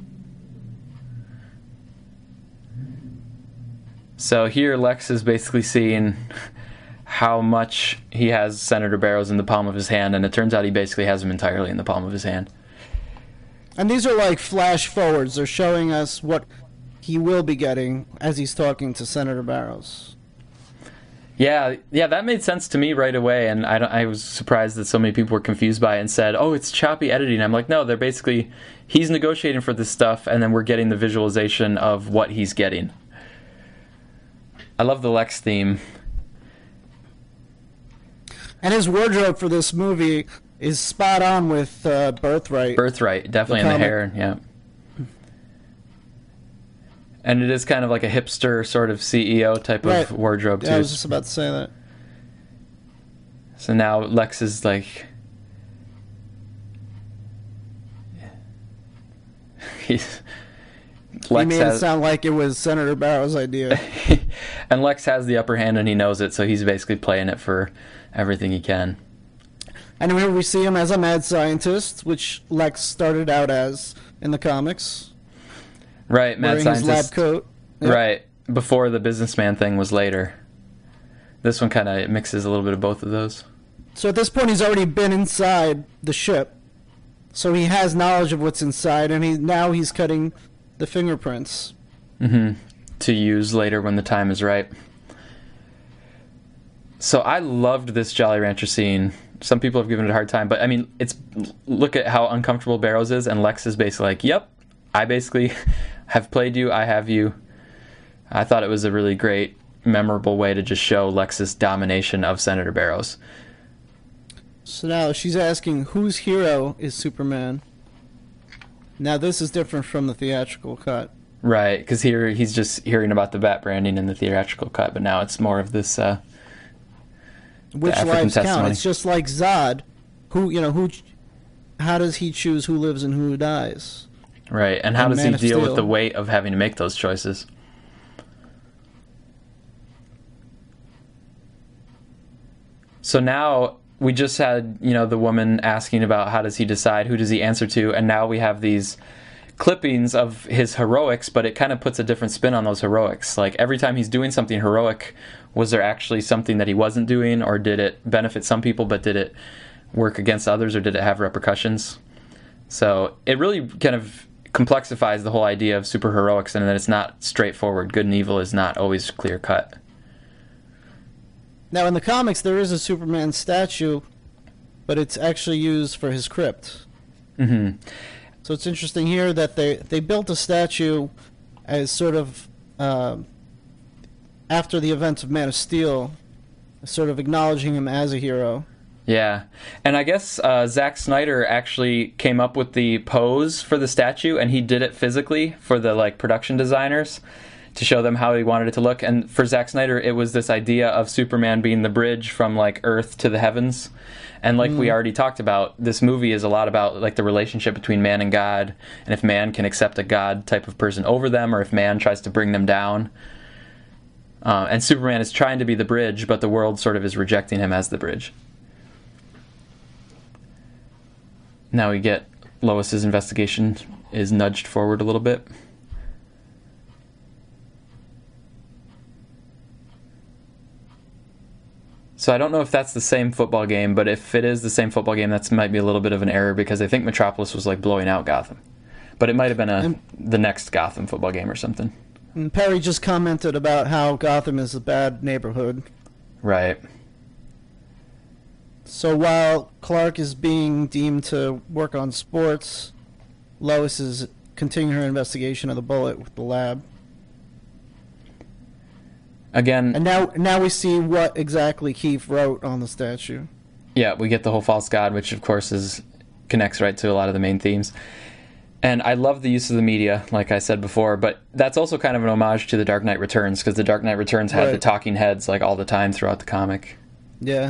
So here Lex is basically seeing how much he has Senator Barrows in the palm of his hand, and it turns out he basically has him entirely in the palm of his hand. And these are like flash forwards. They're showing us what he will be getting as he's talking to Senator Barrows. Yeah, that made sense to me right away, and I was surprised that so many people were confused by it and said, "Oh, it's choppy editing." I'm like, no, they're basically, he's negotiating for this stuff, and then we're getting the visualization of what he's getting. I love the Lex theme. And his wardrobe for this movie is spot on with Birthright. Birthright, definitely in the hair, yeah. And it is kind of like a hipster sort of CEO type of wardrobe, too. Yeah, I was just about to say that. So now Lex is like... he made it sound like it was Senator Barrows' idea. And Lex has the upper hand and he knows it, so he's basically playing it for everything he can. And here we see him as a mad scientist, which Lex started out as in the comics. Right, mad scientist. Wearing his lab coat. Yep. Right, before the businessman thing was later. This one kind of mixes a little bit of both of those. So at this point, he's already been inside the ship. So he has knowledge of what's inside, and now he's cutting the fingerprints. Mm-hmm. To use later when the time is right. So I loved this Jolly Rancher scene. Some people have given it a hard time, but I mean, look at how uncomfortable Barrows is, and Lex is basically like, "Yep, I basically have played you, I have you." I thought it was a really great, memorable way to just show Lex's domination of Senator Barrows. So now she's asking, whose hero is Superman? Now this is different from the theatrical cut. Right, because here he's just hearing about the bat branding in the theatrical cut, but now it's more of this which lives count. It's just like Zod, how does he choose who lives and who dies? Right, and how does he deal with the weight of having to make those choices? So now we just had, the woman asking about how does he decide, who does he answer to, and now we have these clippings of his heroics, but it kind of puts a different spin on those heroics. Like every time he's doing something heroic, was there actually something that he wasn't doing, or did it benefit some people, but did it work against others, or did it have repercussions? So it really kind of complexifies the whole idea of superheroics, and that it's not straightforward. Good and evil is not always clear cut. Now in the comics there is a Superman statue, but it's actually used for his crypt. Mm-hmm. So it's interesting here that they built a statue as sort of after the events of Man of Steel, sort of acknowledging him as a hero. Yeah, and I guess Zack Snyder actually came up with the pose for the statue, and he did it physically for the production designers to show them how he wanted it to look. And for Zack Snyder, it was this idea of Superman being the bridge from Earth to the heavens. And we already talked about, this movie is a lot about the relationship between man and God, and if man can accept a God type of person over them, or if man tries to bring them down. And Superman is trying to be the bridge, but the world sort of is rejecting him as the bridge. Now we get Lois's investigation is nudged forward a little bit. So I don't know if that's the same football game, but if it is the same football game, that might be a little bit of an error, because I think Metropolis was blowing out Gotham. But it might have been the next Gotham football game or something. And Perry just commented about how Gotham is a bad neighborhood. Right. So while Clark is being deemed to work on sports, Lois is continuing her investigation of the bullet with the lab. Again, And now we see what exactly Keith wrote on the statue. yeah, we get the whole false god, which of course connects right to a lot of the main themes. And I love the use of the media, like I said before, but that's also kind of an homage to The Dark Knight Returns, because The Dark Knight Returns had the talking heads like all the time throughout the comic. Yeah.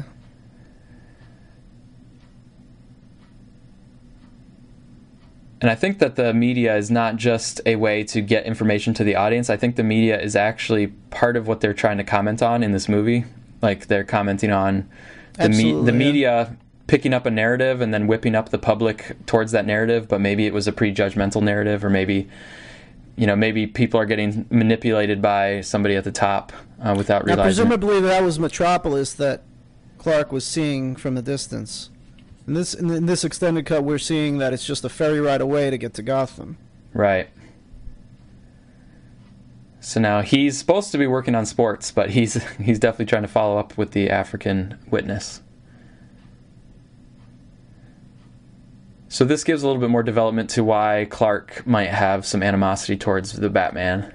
And I think that the media is not just a way to get information to the audience. I think the media is actually part of what they're trying to comment on in this movie. Like, they're commenting on the media picking up a narrative and then whipping up the public towards that narrative, but maybe it was a prejudgmental narrative, or maybe people are getting manipulated by somebody at the top without realizing. Now, presumably that was Metropolis that Clark was seeing from the distance. In this extended cut, we're seeing that it's just a ferry ride away to get to Gotham. Right. So now he's supposed to be working on sports, but he's definitely trying to follow up with the African witness. So this gives a little bit more development to why Clark might have some animosity towards the Batman.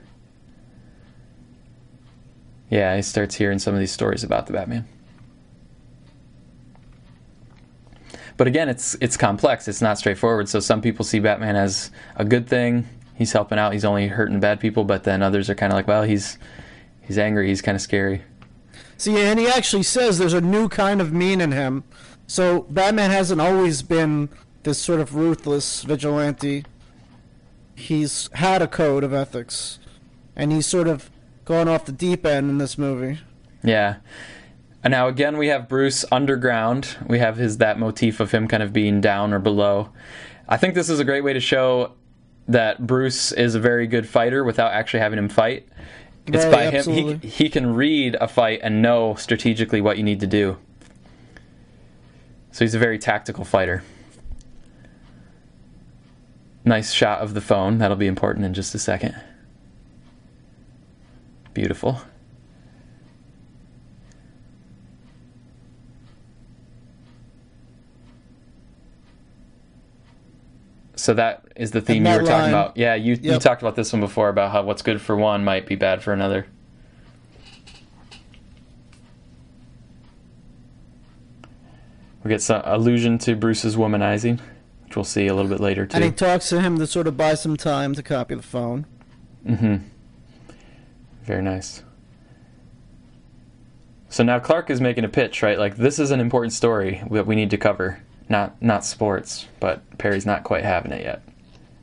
Yeah, he starts hearing some of these stories about the Batman. But again, it's complex. It's not straightforward. So some people see Batman as a good thing. He's helping out. He's only hurting bad people. But then others are kind of like, well, he's angry. He's kind of scary. See, and he actually says there's a new kind of mean in him. So Batman hasn't always been this sort of ruthless vigilante. He's had a code of ethics, and he's sort of gone off the deep end in this movie. Yeah. And now again we have Bruce underground. We have that motif of him kind of being down or below. I think this is a great way to show that Bruce is a very good fighter without actually having him fight. It's by him. He can read a fight and know strategically what you need to do. So he's a very tactical fighter. Nice shot of the phone. That'll be important in just a second. Beautiful. So that is the theme you were talking about. Yeah, you talked about this one before, about how what's good for one might be bad for another. We get some allusion to Bruce's womanizing, which we'll see a little bit later too. And he talks to him to sort of buy some time to copy the phone. Mm-hmm. Very nice. So now Clark is making a pitch, right? Like, this is an important story that we need to cover. Not sports, but Perry's not quite having it yet.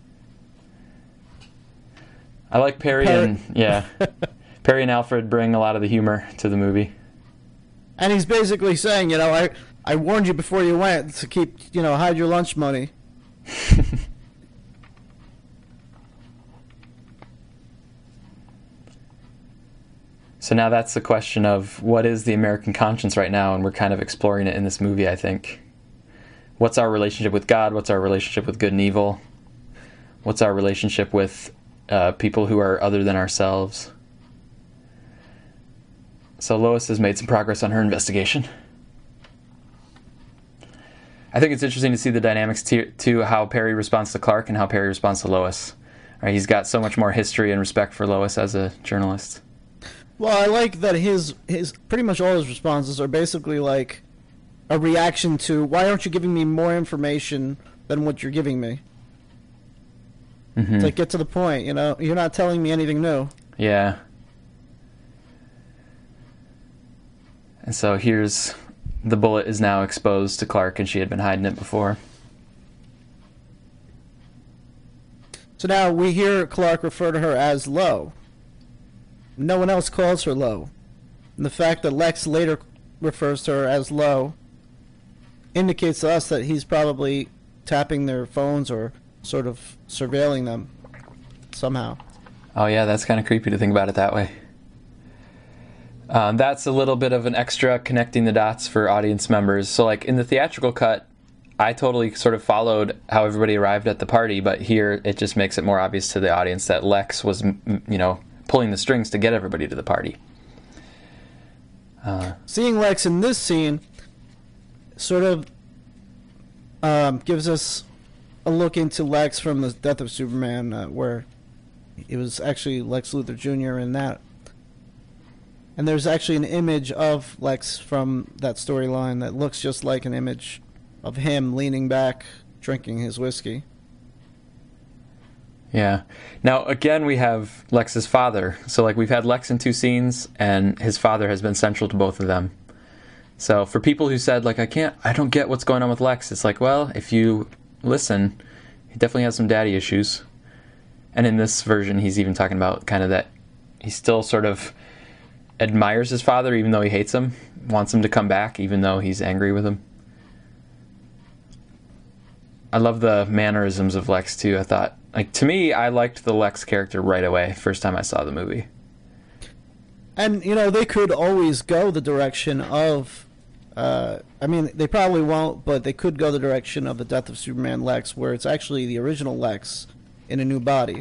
I like Perry and Perry and Alfred bring a lot of the humor to the movie. And he's basically saying, I warned you before you went to keep, hide your lunch money. So now that's the question of what is the American conscience right now, and we're kind of exploring it in this movie, I think. What's our relationship with God? What's our relationship with good and evil? What's our relationship with people who are other than ourselves? So Lois has made some progress on her investigation. I think it's interesting to see the dynamics to how Perry responds to Clark and how Perry responds to Lois. Right, he's got so much more history and respect for Lois as a journalist. Well, I like that his pretty much all his responses are basically like a reaction to, why aren't you giving me more information than what you're giving me? Mm-hmm. It's like, get to the point, you're not telling me anything new. Yeah. And so here's the bullet is now exposed to Clark, and she had been hiding it before. So now we hear Clark refer to her as Lo. No one else calls her Lo. And the fact that Lex later refers to her as Lo indicates to us that he's probably tapping their phones or sort of surveilling them somehow. Oh yeah, that's kind of creepy to think about it that way. That's a little bit of an extra connecting the dots for audience members. So like in the theatrical cut, I totally sort of followed how everybody arrived at the party, but here it just makes it more obvious to the audience that Lex was, pulling the strings to get everybody to the party. Seeing Lex in this scene sort of gives us a look into Lex from the Death of Superman, where it was actually Lex Luthor Jr. in that. And there's actually an image of Lex from that storyline that looks just like an image of him leaning back, drinking his whiskey. Yeah. Now, again, we have Lex's father. So, like, we've had Lex in 2 scenes, and his father has been central to both of them. So, for people who said, like, I don't get what's going on with Lex, it's like, well, if you listen, he definitely has some daddy issues. And in this version, he's even talking about kind of that he still sort of admires his father, even though he hates him, wants him to come back, even though he's angry with him. I love the mannerisms of Lex, too. I thought, like, to me, I liked the Lex character right away, first time I saw the movie. And, you know, they could always go the direction of, I mean, they probably won't, but they could go the direction of the Death of Superman Lex, where it's actually the original Lex in a new body.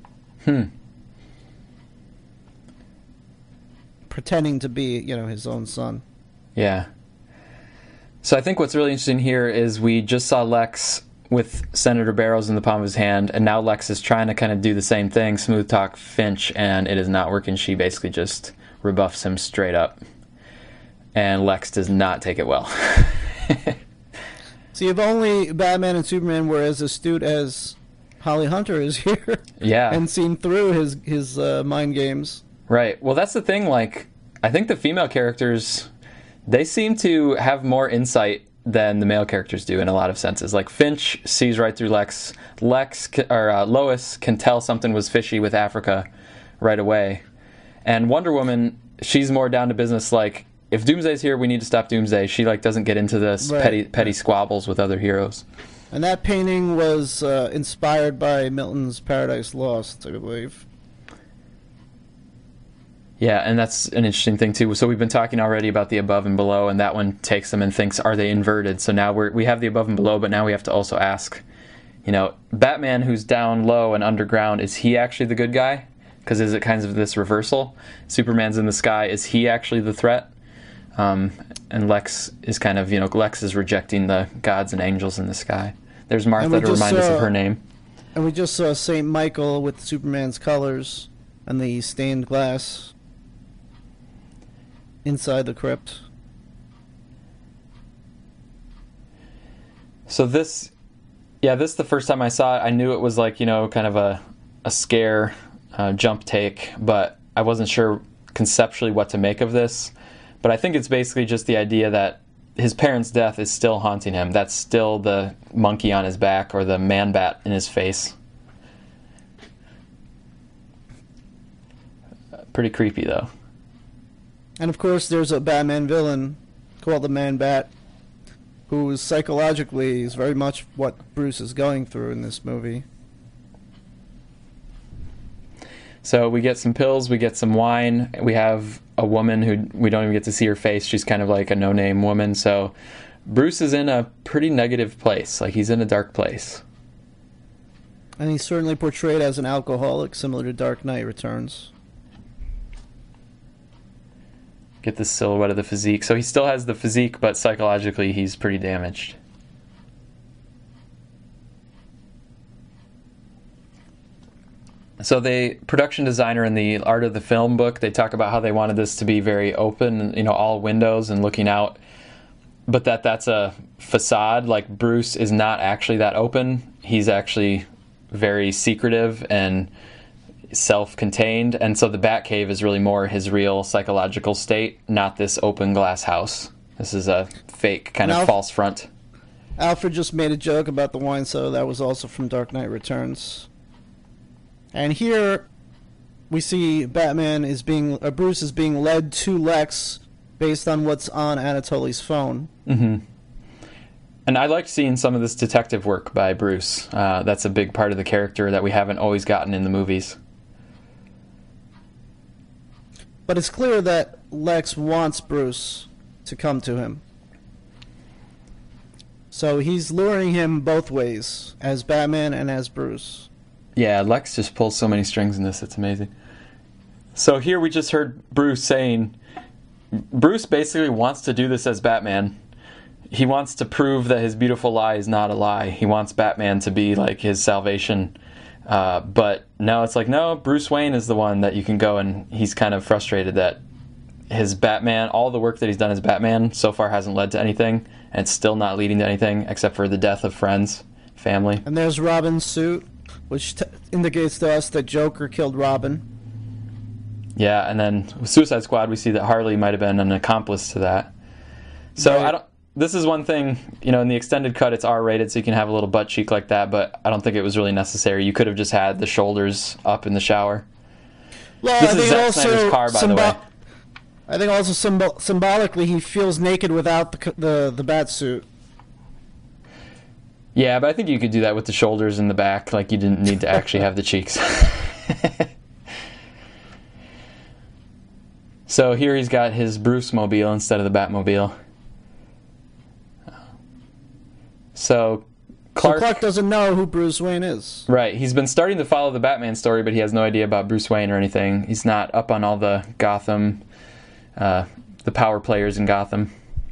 Pretending to be, you know, his own son. Yeah. So I think what's really interesting here is we just saw Lex with Senator Barrows in the palm of his hand, and now Lex is trying to kind of do the same thing, smooth talk Finch, and it is not working. She basically just rebuffs him straight up. And Lex does not take it well. See, if only Batman and Superman were as astute as Holly Hunter is here. Yeah. And seen through his mind games. Right. Well, that's the thing. Like, I think the female characters, they seem to have more insight than the male characters do in a lot of senses. Like, Finch sees right through Lex. Lois can tell something was fishy with Africa right away. And Wonder Woman, she's more down to business. Like, if Doomsday's here, we need to stop Doomsday. She like doesn't get into this petty squabbles with other heroes. And that painting was inspired by Milton's Paradise Lost, I believe. Yeah, and that's an interesting thing too. So we've been talking already about the above and below, and that one takes them and thinks, are they inverted? So now we have the above and below, but now we have to also ask, you know, Batman, who's down low and underground, is he actually the good guy? Because is it kind of this reversal? Superman's in the sky, is he actually the threat? And Lex is kind of, you know, Lex is rejecting the gods and angels in the sky. There's Martha to remind us of her name. And we just saw St. Michael with Superman's colors and the stained glass inside the crypt. So this the first time I saw it, I knew it was like, you know, kind of a scare jump take, but I wasn't sure conceptually what to make of this. But I think it's basically just the idea that his parents' death is still haunting him. That's still the monkey on his back or the man-bat in his face. Pretty creepy, though. And of course, there's a Batman villain called the Man-Bat, who psychologically is very much what Bruce is going through in this movie. So we get some pills, we get some wine, we have a woman who we don't even get to see her face. She's kind of like a no-name woman. So Bruce is in a pretty negative place. Like, he's in a dark place. And he's certainly portrayed as an alcoholic, similar to Dark Knight Returns. Get the silhouette of the physique. So he still has the physique, but psychologically he's pretty damaged. So the production designer in the Art of the Film book, they talk about how they wanted this to be very open, you know, all windows and looking out, but that's a facade. Like, Bruce is not actually that open. He's actually very secretive and self-contained, and so the Batcave is really more his real psychological state, not this open glass house. This is a fake kind of false front. Alfred just made a joke about the wine, so that was also from Dark Knight Returns. And here we see Bruce is being led to Lex based on what's on Anatoly's phone. Mm-hmm. And I liked seeing some of this detective work by Bruce. That's a big part of the character that we haven't always gotten in the movies. But it's clear that Lex wants Bruce to come to him. So he's luring him both ways, as Batman and as Bruce. Yeah, Lex just pulls so many strings in this, it's amazing. So here we just heard Bruce saying, Bruce basically wants to do this as Batman. he wants to prove that his beautiful lie is not a lie. He wants Batman to be like his salvation. But no, it's like, no, Bruce Wayne is the one that you can go, and he's kind of frustrated that his Batman, all the work that he's done as Batman so far hasn't led to anything, and it's still not leading to anything except for the death of friends, family. And there's Robin's suit, which indicates to us that Joker killed Robin. Yeah, and then with Suicide Squad, we see that Harley might have been an accomplice to that. So Right. This is one thing, in the extended cut, it's R-rated, so you can have a little butt cheek like that, but I don't think it was really necessary. You could have just had the shoulders up in the shower. Well, This I is think Zack also Snyder's car, by the way. I think also symbolically he feels naked without the bat suit. Yeah, but I think you could do that with the shoulders and the back, like you didn't need to actually have the cheeks. So here he's got his Bruce mobile instead of the Batmobile. So Clark doesn't know who Bruce Wayne is. Right, he's been starting to follow the Batman story, but he has no idea about Bruce Wayne or anything. He's not up on all the Gotham, the power players in Gotham.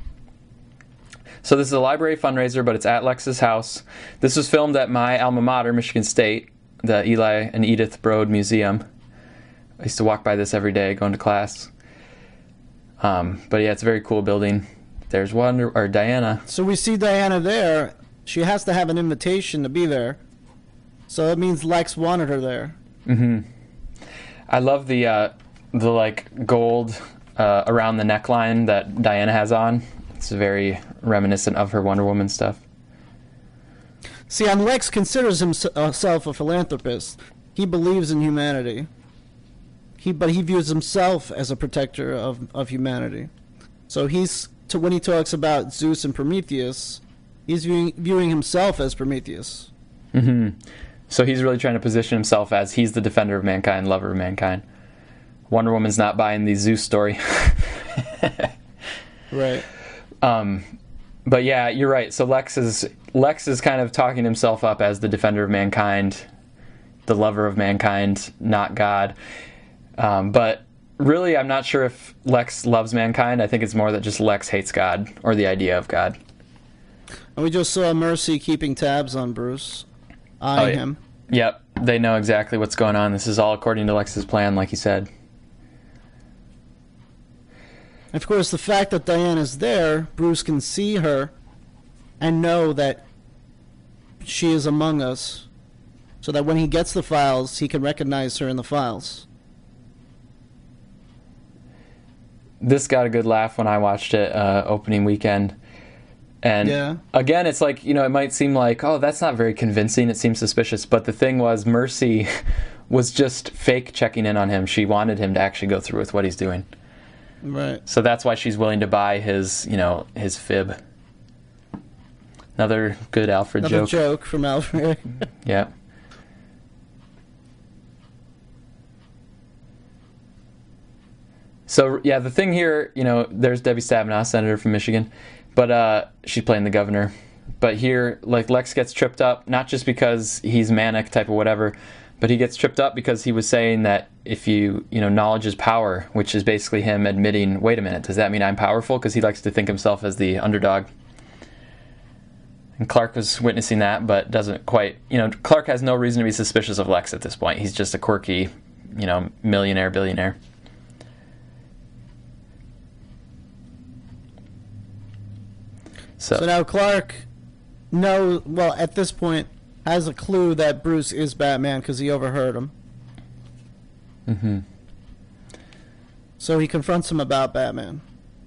So this is a library fundraiser, but it's at Lex's house. This was filmed at my alma mater, Michigan State, the Eli and Edith Broad Museum. I used to walk by this every day going to class. But yeah, it's a very cool building. There's Diana. So we see Diana there. She has to have an invitation to be there. So that means Lex wanted her there. Mm-hmm. I love the like gold around the neckline that Diana has on. It's very reminiscent of her Wonder Woman stuff. See, and Lex considers himself a philanthropist. He believes in humanity. But he views himself as a protector of humanity. So when he talks about Zeus and Prometheus, he's viewing himself as Prometheus. Mm-hmm. So he's really trying to position himself as he's the defender of mankind, lover of mankind. Wonder Woman's not buying the Zeus story. Right. But yeah, you're right. So Lex is kind of talking himself up as the defender of mankind, the lover of mankind, not God. But really, I'm not sure if Lex loves mankind. I think it's more that just Lex hates God, or the idea of God. And we just saw Mercy keeping tabs on Bruce, eyeing him. Yep, they know exactly what's going on. This is all according to Lex's plan, like he said. And of course, the fact that Diana's there, Bruce can see her and know that she is among us, so that when he gets the files, he can recognize her in the files. This got a good laugh when I watched it opening weekend. And again, it's like, it might seem like, oh, that's not very convincing. It seems suspicious. But the thing was, Mercy was just fake checking in on him. She wanted him to actually go through with what he's doing. Right. So that's why she's willing to buy his fib. Another good Alfred joke. Another joke from Alfred. Yeah. So, yeah, the thing here, there's Debbie Stabenow, senator from Michigan, but she's playing the governor. But here, like, Lex gets tripped up, not just because he's manic type of whatever, but he gets tripped up because he was saying that if knowledge is power, which is basically him admitting, wait a minute, does that mean I'm powerful? Because he likes to think himself as the underdog. And Clark was witnessing that, but doesn't quite, Clark has no reason to be suspicious of Lex at this point. He's just a quirky, millionaire, billionaire. So now Clark at this point, has a clue that Bruce is Batman because he overheard him. Mm-hmm. So he confronts him about Batman.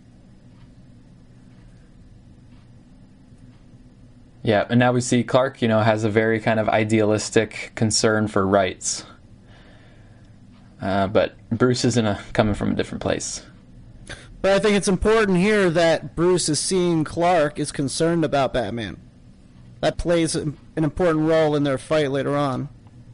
Yeah, and now we see Clark, has a very kind of idealistic concern for rights. But Bruce is coming from a different place. But I think it's important here that Bruce is seeing Clark is concerned about Batman. That plays an important role in their fight later on.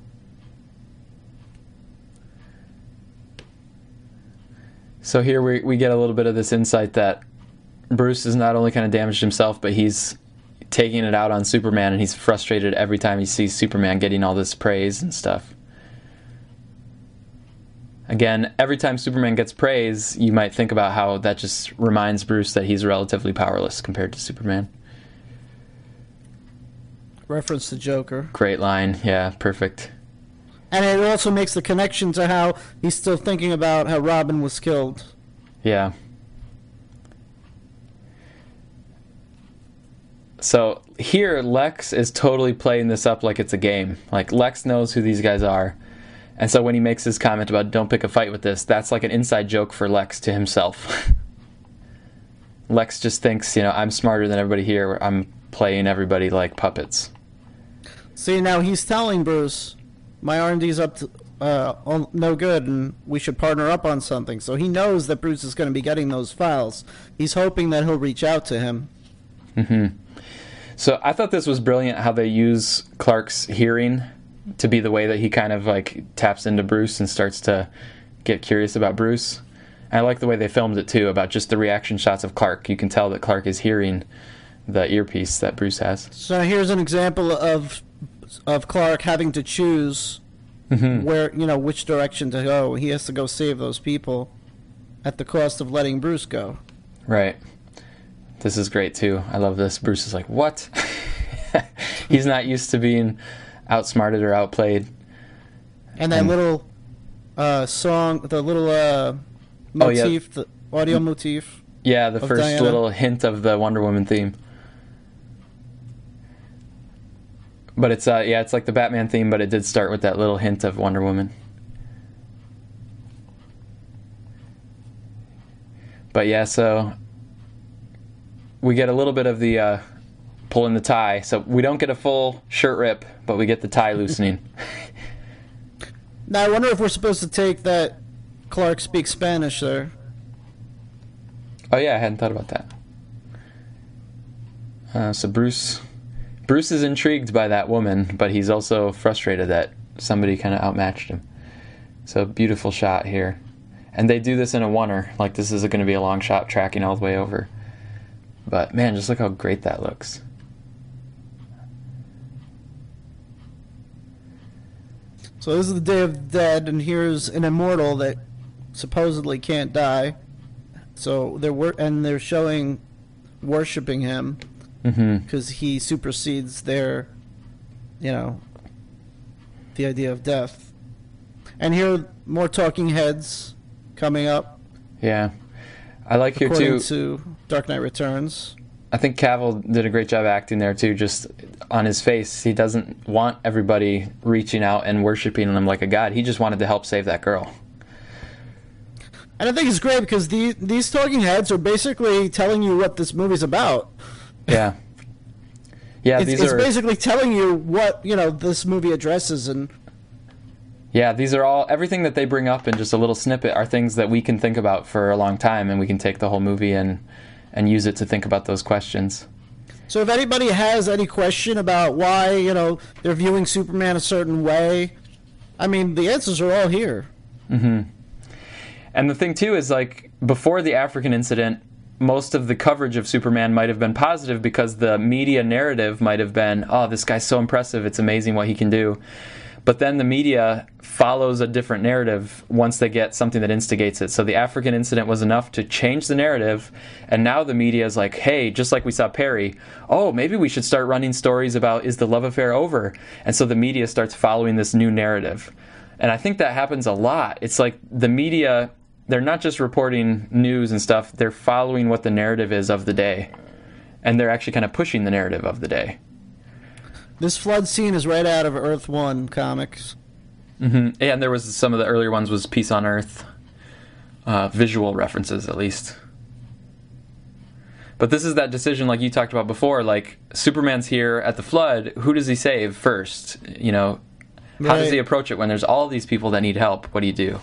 So here we get a little bit of this insight that Bruce has not only kind of damaged himself, but he's taking it out on Superman, and he's frustrated every time he sees Superman getting all this praise and stuff. Again, every time Superman gets praise, you might think about how that just reminds Bruce that he's relatively powerless compared to Superman. Reference to Joker. Great line. Yeah, perfect. And it also makes the connection to how he's still thinking about how Robin was killed. Yeah. So here, Lex is totally playing this up like it's a game. Like, Lex knows who these guys are. And so when he makes his comment about don't pick a fight with this, that's like an inside joke for Lex to himself. Lex just thinks, I'm smarter than everybody here. I'm playing everybody like puppets. See, now he's telling Bruce, my R&D's up to no good, and we should partner up on something. So he knows that Bruce is going to be getting those files. He's hoping that he'll reach out to him. Mm-hmm. So I thought this was brilliant how they use Clark's hearing to be the way that he kind of like taps into Bruce and starts to get curious about Bruce. And I like the way they filmed it too, about just the reaction shots of Clark. You can tell that Clark is hearing the earpiece that Bruce has. So here's an example of Clark having to choose where, which direction to go. He has to go save those people at the cost of letting Bruce go. Right. This is great too. I love this. Bruce is like, what? He's not used to being outsmarted or outplayed. And that little song, the little motif, the audio motif. Yeah, the first Diana. Little hint of the Wonder Woman theme. But it's it's like the Batman theme, but it did start with that little hint of Wonder Woman. But yeah, so we get a little bit of the pulling the tie. So we don't get a full shirt rip, but we get the tie loosening. Now I wonder if we're supposed to take that Clark speaks Spanish there. Oh yeah, I hadn't thought about that. So Bruce is intrigued by that woman, but he's also frustrated that somebody kind of outmatched him. So beautiful shot here. And they do this in a oneer, like this is going to be a long shot tracking all the way over. But man, just look how great that looks. So this is the Day of the Dead, and here's an immortal that supposedly can't die. So they're showing worshiping him because he supersedes their, the idea of death. And here more talking heads coming up. Yeah, I like here too. According to Dark Knight Returns. I think Cavill did a great job acting there too. Just on his face, he doesn't want everybody reaching out and worshiping him like a god. He just wanted to help save that girl. And I think it's great because these talking heads are basically telling you what this movie's about. Yeah. Yeah, it's basically telling you what, this movie addresses. And yeah, these are all, everything that they bring up in just a little snippet are things that we can think about for a long time, and we can take the whole movie and use it to think about those questions. So if anybody has any question about why, they're viewing Superman a certain way, I mean, the answers are all here. Mm-hmm. And the thing, too, is, like, before the African incident, most of the coverage of Superman might have been positive because the media narrative might have been, oh, this guy's so impressive, it's amazing what he can do. But then the media follows a different narrative once they get something that instigates it. So the African incident was enough to change the narrative, and now the media is like, hey, just like we saw Perry, oh, maybe we should start running stories about, is the love affair over? And so the media starts following this new narrative. And I think that happens a lot. It's like the media, they're not just reporting news and stuff, they're following what the narrative is of the day. And they're actually kind of pushing the narrative of the day. This flood scene is right out of Earth 1 comics. Mm-hmm. And there was some of the earlier ones was Peace on Earth. Visual references, at least. But this is that decision like you talked about before, like Superman's here at the flood, who does he save first? How does he approach it when there's all these people that need help? What do you do?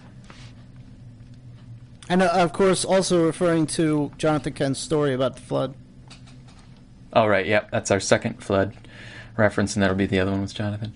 And of course also referring to Jonathan Kent's story about the flood. Oh, right, yep, that's our second flood reference, and that'll be the other one with Jonathan.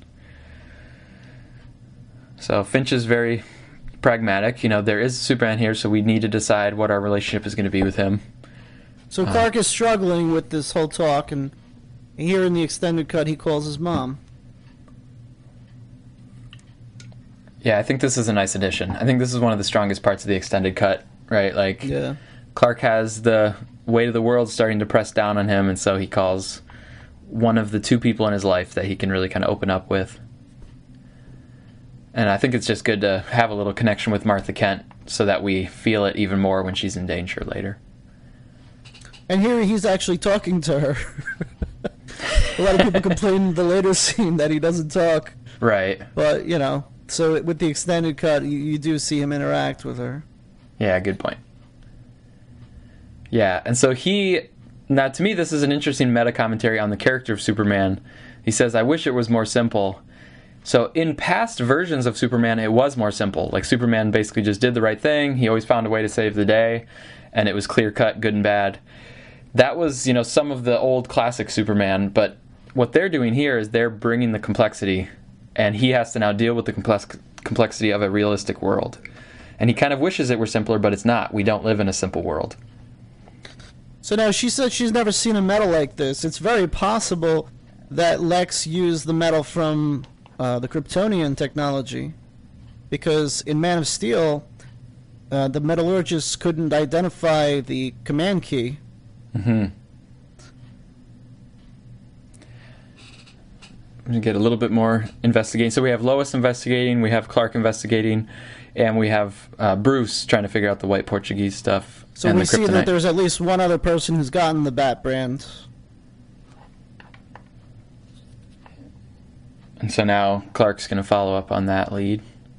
So Finch is very pragmatic. There is Superman here, so we need to decide what our relationship is going to be with him. So Clark is struggling with this whole talk, and here in the extended cut, he calls his mom. Yeah, I think this is a nice addition. I think this is one of the strongest parts of the extended cut, right? Like, Yeah. Clark has the weight of the world starting to press down on him, and so he calls one of the two people in his life that he can really kind of open up with. And I think it's just good to have a little connection with Martha Kent so that we feel it even more when she's in danger later. And here he's actually talking to her. A lot of people complain in the later scene that he doesn't talk. Right. But, you know, so with the extended cut, you do see him interact with her. Yeah, good point. Yeah, and so now to me this is an interesting meta commentary on the character of Superman. He says, I wish it was more simple. So in past versions of Superman, it was more simple. Like, Superman basically just did the right thing. He always found a way to save the day, and it was clear-cut, good and bad. That was, some of the old classic Superman, but what they're doing here is they're bringing the complexity, and he has to now deal with the complexity of a realistic world. And he kind of wishes it were simpler, but it's not. We don't live in a simple world. So now she said she's never seen a metal like this. It's very possible that Lex used the metal from the Kryptonian technology, because in Man of Steel, the metallurgists couldn't identify the command key. Mm-hmm. I'm going to get a little bit more investigating. So we have Lois investigating, we have Clark investigating, and we have Bruce trying to figure out the white Portuguese stuff. So and we the see kryptonite. that there's at least one other person who's gotten the Bat brand. And so now Clark's going to follow up on that lead.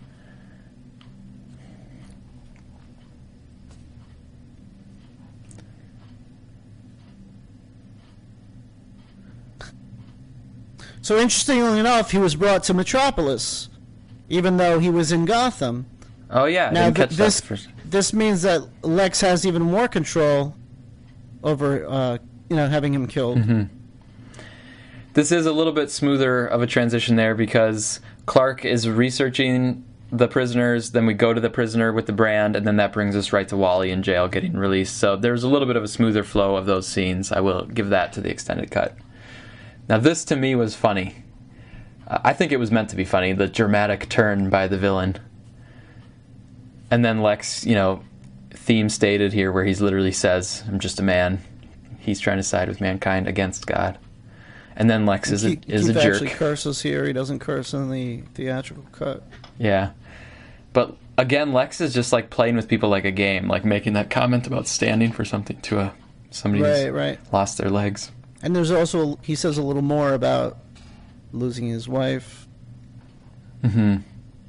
So interestingly enough, he was brought to Metropolis, even though he was in Gotham. Oh yeah, I Now didn't catch this that first. this means that Lex has even more control over having him killed. Mm-hmm. This is a little bit smoother of a transition there because Clark is researching the prisoners, then we go to the prisoner with the brand, and then that brings us right to Wally in jail getting released. So there's a little bit of a smoother flow of those scenes. I will give that to the extended cut. Now this to me was funny. I think it was meant to be funny, the dramatic turn by the villain. And then Lex, theme stated here where he's literally says, I'm just a man. He's trying to side with mankind against God. And then Lex is a jerk. Actually curses here. He doesn't curse in the theatrical cut. Yeah. But again, Lex is just like playing with people like a game, like making that comment about standing for something to somebody who's lost their legs. And there's also, he says a little more about losing his wife. Mm-hmm.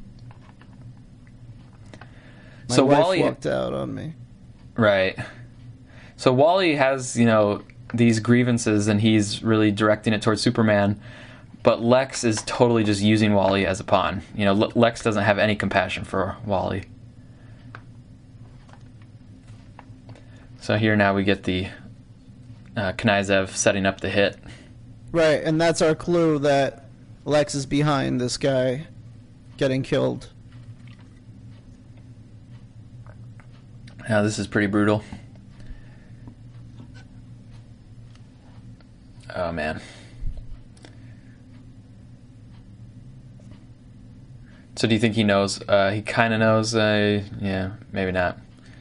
My wife walked out on me. Right. So Wally has, these grievances, and he's really directing it towards Superman, but Lex is totally just using Wally as a pawn. Lex doesn't have any compassion for Wally. So here now we get the Knyzev setting up the hit. Right, and that's our clue that Lex is behind this guy getting killed. Now this is pretty brutal. Oh man. So do you think he knows? He kind of knows. Yeah, maybe not.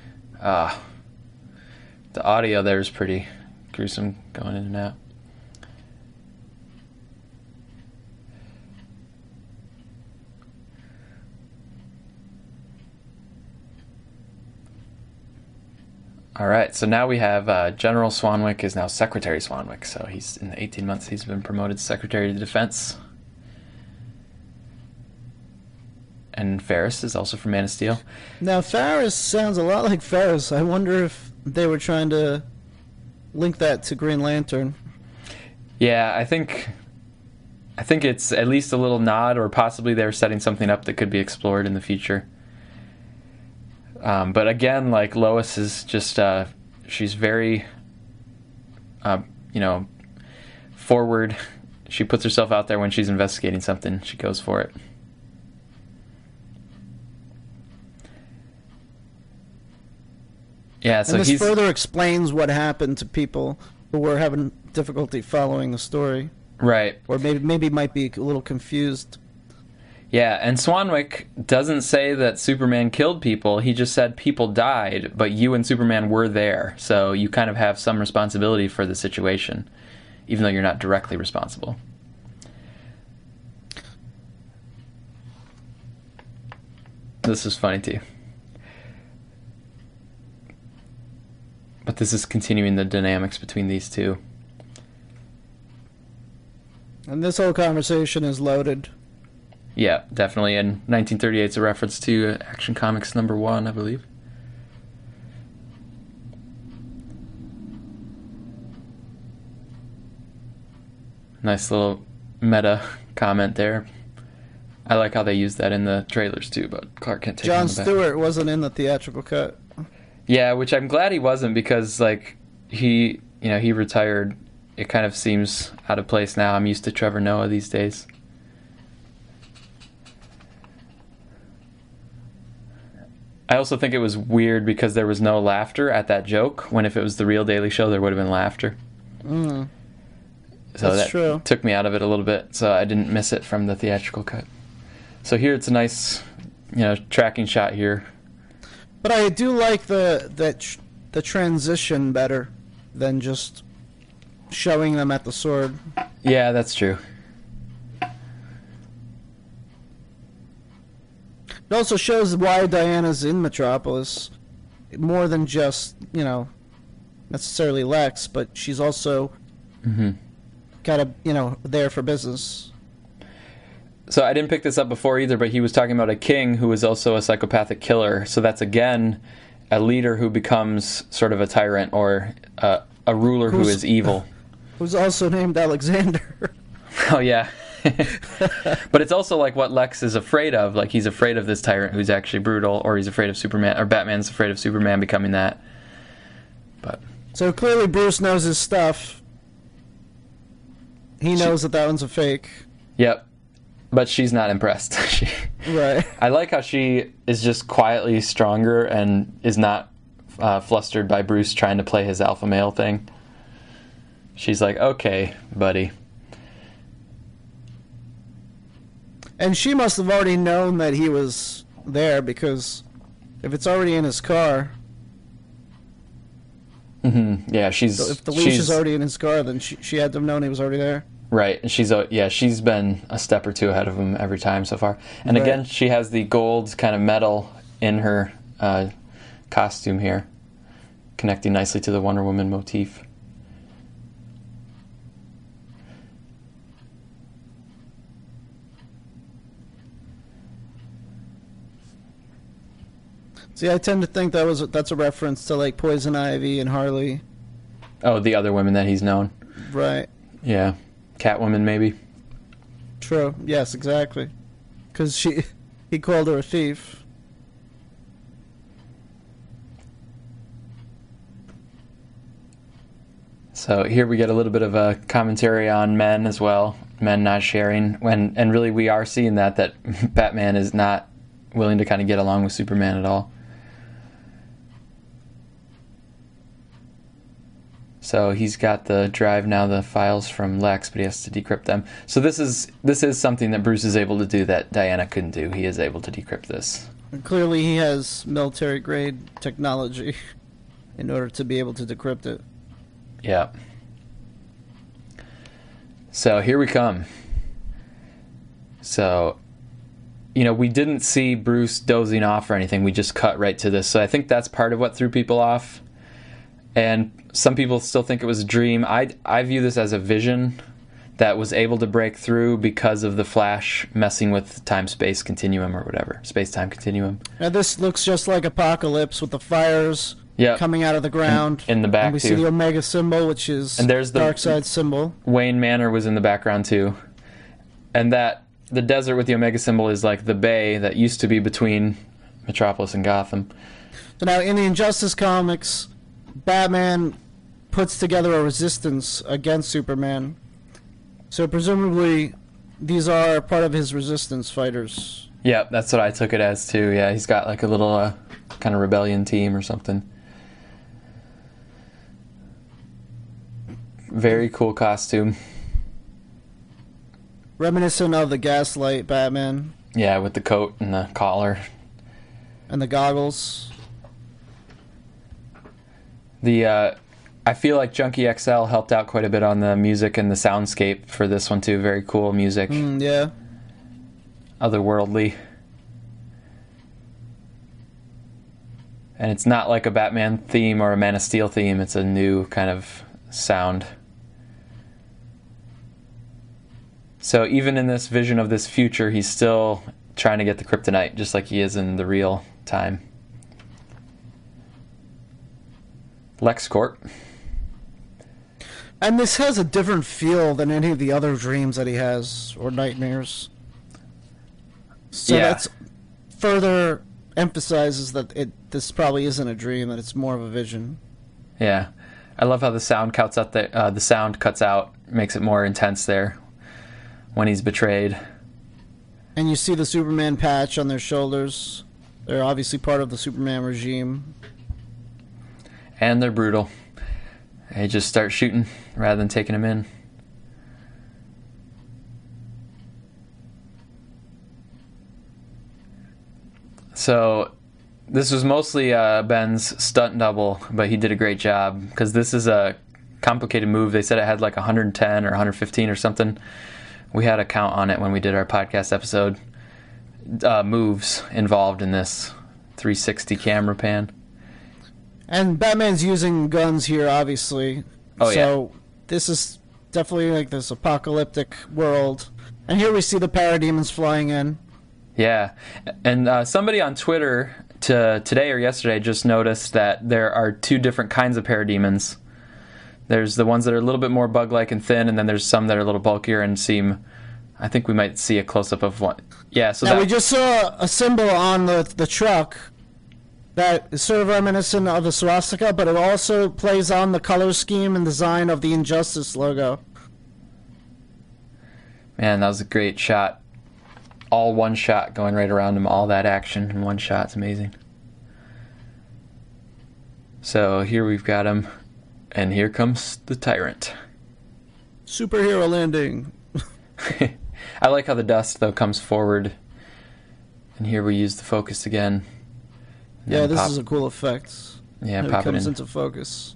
The audio there is pretty gruesome, going in and out. All right, so now we have General Swanwick is now Secretary Swanwick. So he's in the 18 months he's been promoted to Secretary of Defense. And Ferris is also from Man of Steel. Now Ferris sounds a lot like Ferris. I wonder if they were trying to link that to Green Lantern. Yeah, I think it's at least a little nod, or possibly they're setting something up that could be explored in the future. But again, like Lois is just, she's very, forward. She puts herself out there when she's investigating something. She goes for it. Yeah, so and this further explains what happened to people who were having difficulty following the story. Right. Or maybe might be a little confused. Yeah, and Swanwick doesn't say that Superman killed people. He just said people died, but you and Superman were there. So you kind of have some responsibility for the situation, even though you're not directly responsible. This is funny too. But this is continuing the dynamics between these two. And this whole conversation is loaded. Yeah, definitely. And 1938 is a reference to Action Comics #1, I believe. Nice little meta comment there. I like how they use that in the trailers too, but Clark Kent taking Jon the back. Stewart wasn't in the theatrical cut. Yeah, which I'm glad he wasn't, because like he retired. It kind of seems out of place now. I'm used to Trevor Noah these days. I also think it was weird because there was no laughter at that joke, when if it was the real Daily Show, there would have been laughter. Mm. So That's that true. took me out of it a little bit, so I didn't miss it from the theatrical cut. So here it's a nice, tracking shot here. But I do like the transition better than just showing them at the sword. Yeah, that's true. It also shows why Diana's in Metropolis, more than just, necessarily Lex, but she's also kind of, there for business. So I didn't pick this up before either, but he was talking about a king who is also a psychopathic killer. So that's, again, a leader who becomes sort of a tyrant, or a ruler who is evil. Who's also named Alexander. Oh, yeah. But it's also like what Lex is afraid of. Like, he's afraid of this tyrant who's actually brutal, or he's afraid of Superman, or Batman's afraid of Superman becoming that. But so clearly Bruce knows his stuff. He knows that one's a fake. Yep. But she's not impressed. Right. I like how she is just quietly stronger and is not flustered by Bruce trying to play his alpha male thing. She's like, okay, buddy. And she must have already known that he was there, because if it's already in his car... Mm-hmm. Yeah, So if the leash is already in his car, then she had to have known he was already there. Right, and she's been a step or two ahead of him every time so far. And Right. again, she has the gold kind of metal in her costume here, connecting nicely to the Wonder Woman motif. See, I tend to think that's a reference to like Poison Ivy and Harley. Oh, the other women that he's known. Right. Yeah, Catwoman maybe. True. Yes, exactly. Because he called her a thief. So here we get a little bit of a commentary on men as well, men not sharing, and really we are seeing that Batman is not willing to kind of get along with Superman at all. So he's got the drive now, the files from Lex, but he has to decrypt them. So this is something that Bruce is able to do that Diana couldn't do. He is able to decrypt this. And clearly he has military-grade technology in order to be able to decrypt it. Yeah. So here we come. So, we didn't see Bruce dozing off or anything. We just cut right to this. So I think that's part of what threw people off. And some people still think it was a dream. I view this as a vision that was able to break through because of the Flash messing with time-space continuum or whatever. Space-time continuum. Now this looks just like Apocalypse with the fires coming out of the ground. In the back, and we too. see the Omega symbol, which is And there's the Darkseid symbol. Wayne Manor was in the background, too. And the desert with the Omega symbol is like the bay that used to be between Metropolis and Gotham. So now in the Injustice comics, Batman puts together a resistance against Superman. So presumably these are part of his resistance fighters. Yeah, that's what I took it as too. Yeah, he's got like a little kind of rebellion team or something. Very cool costume. Reminiscent of the Gaslight Batman. Yeah, with the coat and the collar. And the goggles. I feel like Junkie XL helped out quite a bit on the music and the soundscape for this one too. Very cool music. Yeah. Otherworldly. And it's not like a Batman theme or a Man of Steel theme. It's a new kind of sound. So even in this vision of this future, he's still trying to get the kryptonite, just like he is in the real time. LexCorp. And this has a different feel than any of the other dreams that he has, or nightmares. So that's further emphasizes that this probably isn't a dream, that it's more of a vision. Yeah. I love how the sound cuts out, makes it more intense there when he's betrayed. And you see the Superman patch on their shoulders. They're obviously part of the Superman regime. And they're brutal. They just start shooting rather than taking him in. So this was mostly Ben's stunt double, but he did a great job because this is a complicated move. They said it had like 110 or 115 or something. We had a count on it when we did our podcast episode. Moves involved in this 360 camera pan. And Batman's using guns here, obviously. Oh, so this is definitely like this apocalyptic world. And here we see the parademons flying in. Yeah. And somebody on Twitter today or yesterday just noticed that there are two different kinds of parademons. There's the ones that are a little bit more bug-like and thin, and then there's some that are a little bulkier and seem... I think we might see a close-up of one. Yeah, so now we just saw a symbol on the truck that is sort of reminiscent of the swastika, but it also plays on the color scheme and design of the Injustice logo. Man, that was a great shot. All one shot going right around him, all that action in one shot. It's amazing. So here we've got him, and here comes the Tyrant. Superhero landing. I like how the dust, though, comes forward. And here we use the focus again. Yeah, this is a cool effect. Yeah, it pop it in. comes into focus.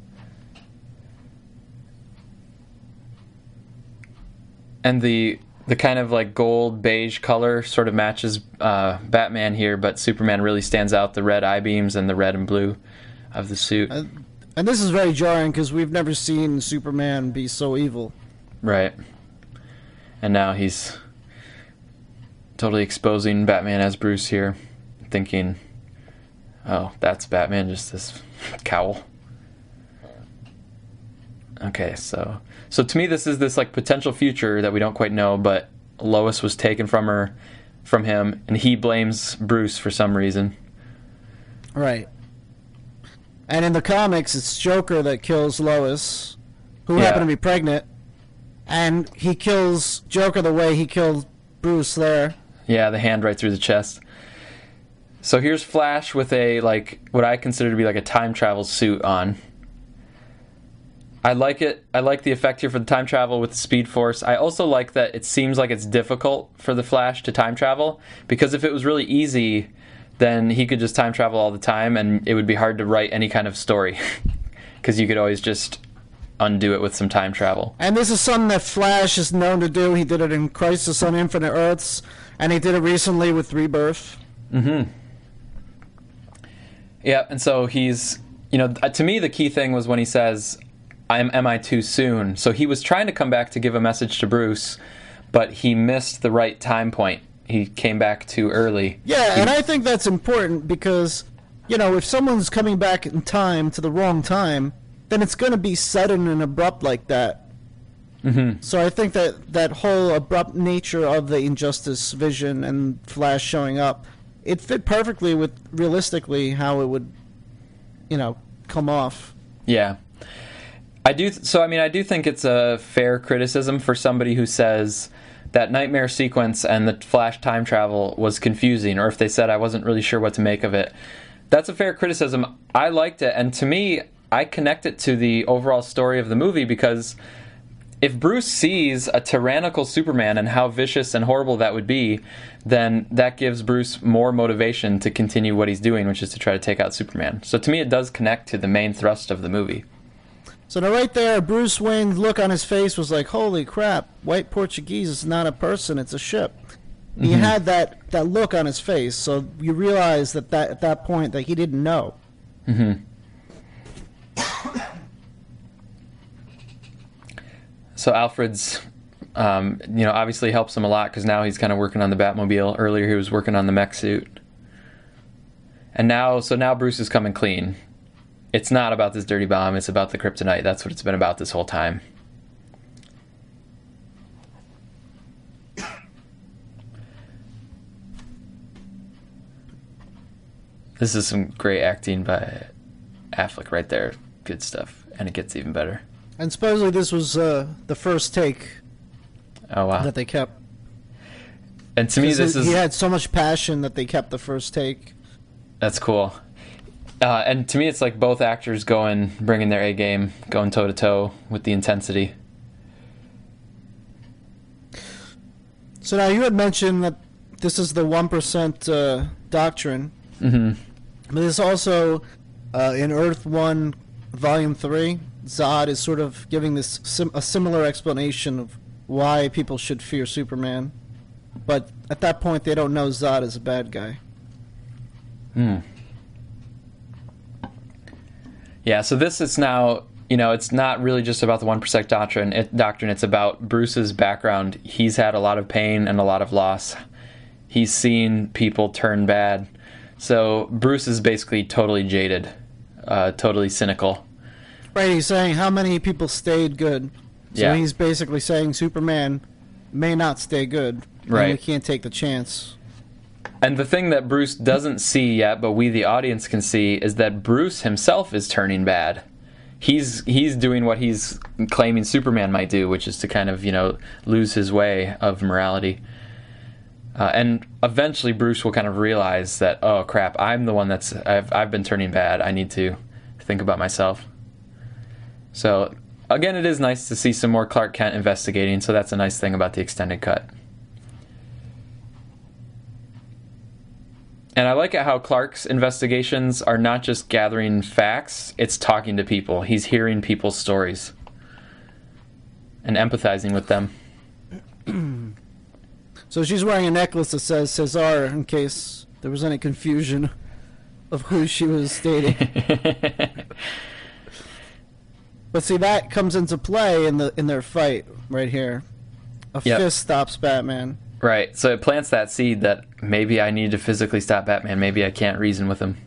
And the kind of like gold beige color sort of matches Batman here, but Superman really stands out. The red eye beams and the red and blue of the suit. And this is very jarring because we've never seen Superman be so evil. Right. And now he's totally exposing Batman as Bruce here, thinking, oh, that's Batman, just this cowl. Okay, so to me this is this like potential future that we don't quite know, but Lois was taken from him, and he blames Bruce for some reason. Right. And in the comics, it's Joker that kills Lois, who happened to be pregnant, and he kills Joker the way he killed Bruce there. Yeah, the hand right through the chest. So here's Flash with a, like, what I consider to be like a time travel suit on. I like it. I like the effect here for the time travel with the Speed Force. I also like that it seems like it's difficult for the Flash to time travel, because if it was really easy, then he could just time travel all the time and it would be hard to write any kind of story, because you could always just undo it with some time travel. And this is something that Flash is known to do. He did it in Crisis on Infinite Earths, and he did it recently with Rebirth. Mm-hmm. Yeah, and so he's, to me the key thing was when he says, am I too soon? So he was trying to come back to give a message to Bruce, but he missed the right time point. He came back too early. Yeah, and I think that's important because, if someone's coming back in time to the wrong time, then it's going to be sudden and abrupt like that. Mm-hmm. So I think that whole abrupt nature of the Injustice vision and Flash showing up, it fit perfectly with realistically how it would, come off. Yeah. I do think it's a fair criticism for somebody who says that nightmare sequence and the Flash time travel was confusing, or if they said I wasn't really sure what to make of it. That's a fair criticism. I liked it, and to me, I connect it to the overall story of the movie because if Bruce sees a tyrannical Superman and how vicious and horrible that would be, then that gives Bruce more motivation to continue what he's doing, which is to try to take out Superman. So to me, it does connect to the main thrust of the movie. So now right there, Bruce Wayne's look on his face was like, holy crap, white Portuguese is not a person, it's a ship. Mm-hmm. He had that look on his face, so you realize that at that point that he didn't know. Mm-hmm. So Alfred's, obviously helps him a lot because now he's kind of working on the Batmobile. Earlier he was working on the mech suit. And now Bruce is coming clean. It's not about this dirty bomb, it's about the kryptonite. That's what it's been about this whole time. This is some great acting by Affleck right there. Good stuff. And it gets even better. And supposedly this was the first take. Oh, wow. That they kept. And to me, he had so much passion that they kept the first take. That's cool. And to me, it's like both actors bringing their A game, going toe to toe with the intensity. So now you had mentioned that this is the 1% doctrine. Mm-hmm. But this also, in Earth 1, Volume 3, Zod is sort of giving this a similar explanation of why people should fear Superman. But at that point, they don't know Zod is a bad guy. Yeah, so this is now, it's not really just about the 1% doctrine. It's about Bruce's background. He's had a lot of pain and a lot of loss. He's seen people turn bad. So Bruce is basically totally jaded, totally cynical. Right, he's saying how many people stayed good. So yeah. He's basically saying Superman may not stay good. Right. And we can't take the chance. And the thing that Bruce doesn't see yet, but we the audience can see, is that Bruce himself is turning bad. He's doing what he's claiming Superman might do, which is to kind of, lose his way of morality. And eventually Bruce will kind of realize that, oh crap, I'm the one I've been turning bad. I need to think about myself. So, again, it is nice to see some more Clark Kent investigating, so that's a nice thing about the extended cut. And I like it how Clark's investigations are not just gathering facts, it's talking to people. He's hearing people's stories and empathizing with them. So she's wearing a necklace that says Cesar in case there was any confusion of who she was dating. But see, that comes into play in their fight right here. A fist stops Batman. Right, so it plants that seed that maybe I need to physically stop Batman. Maybe I can't reason with him.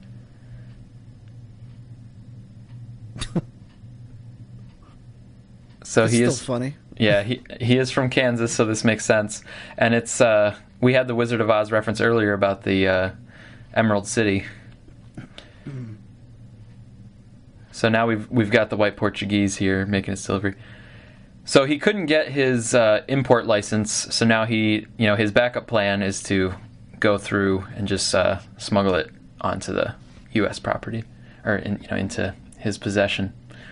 So it's he still is funny. Yeah, he is from Kansas, so this makes sense. And it's we had the Wizard of Oz reference earlier about the Emerald City. So now we've got the white Portuguese here making it silvery. So he couldn't get his import license, so now his backup plan is to go through and just smuggle it onto the U.S. property, or into his possession.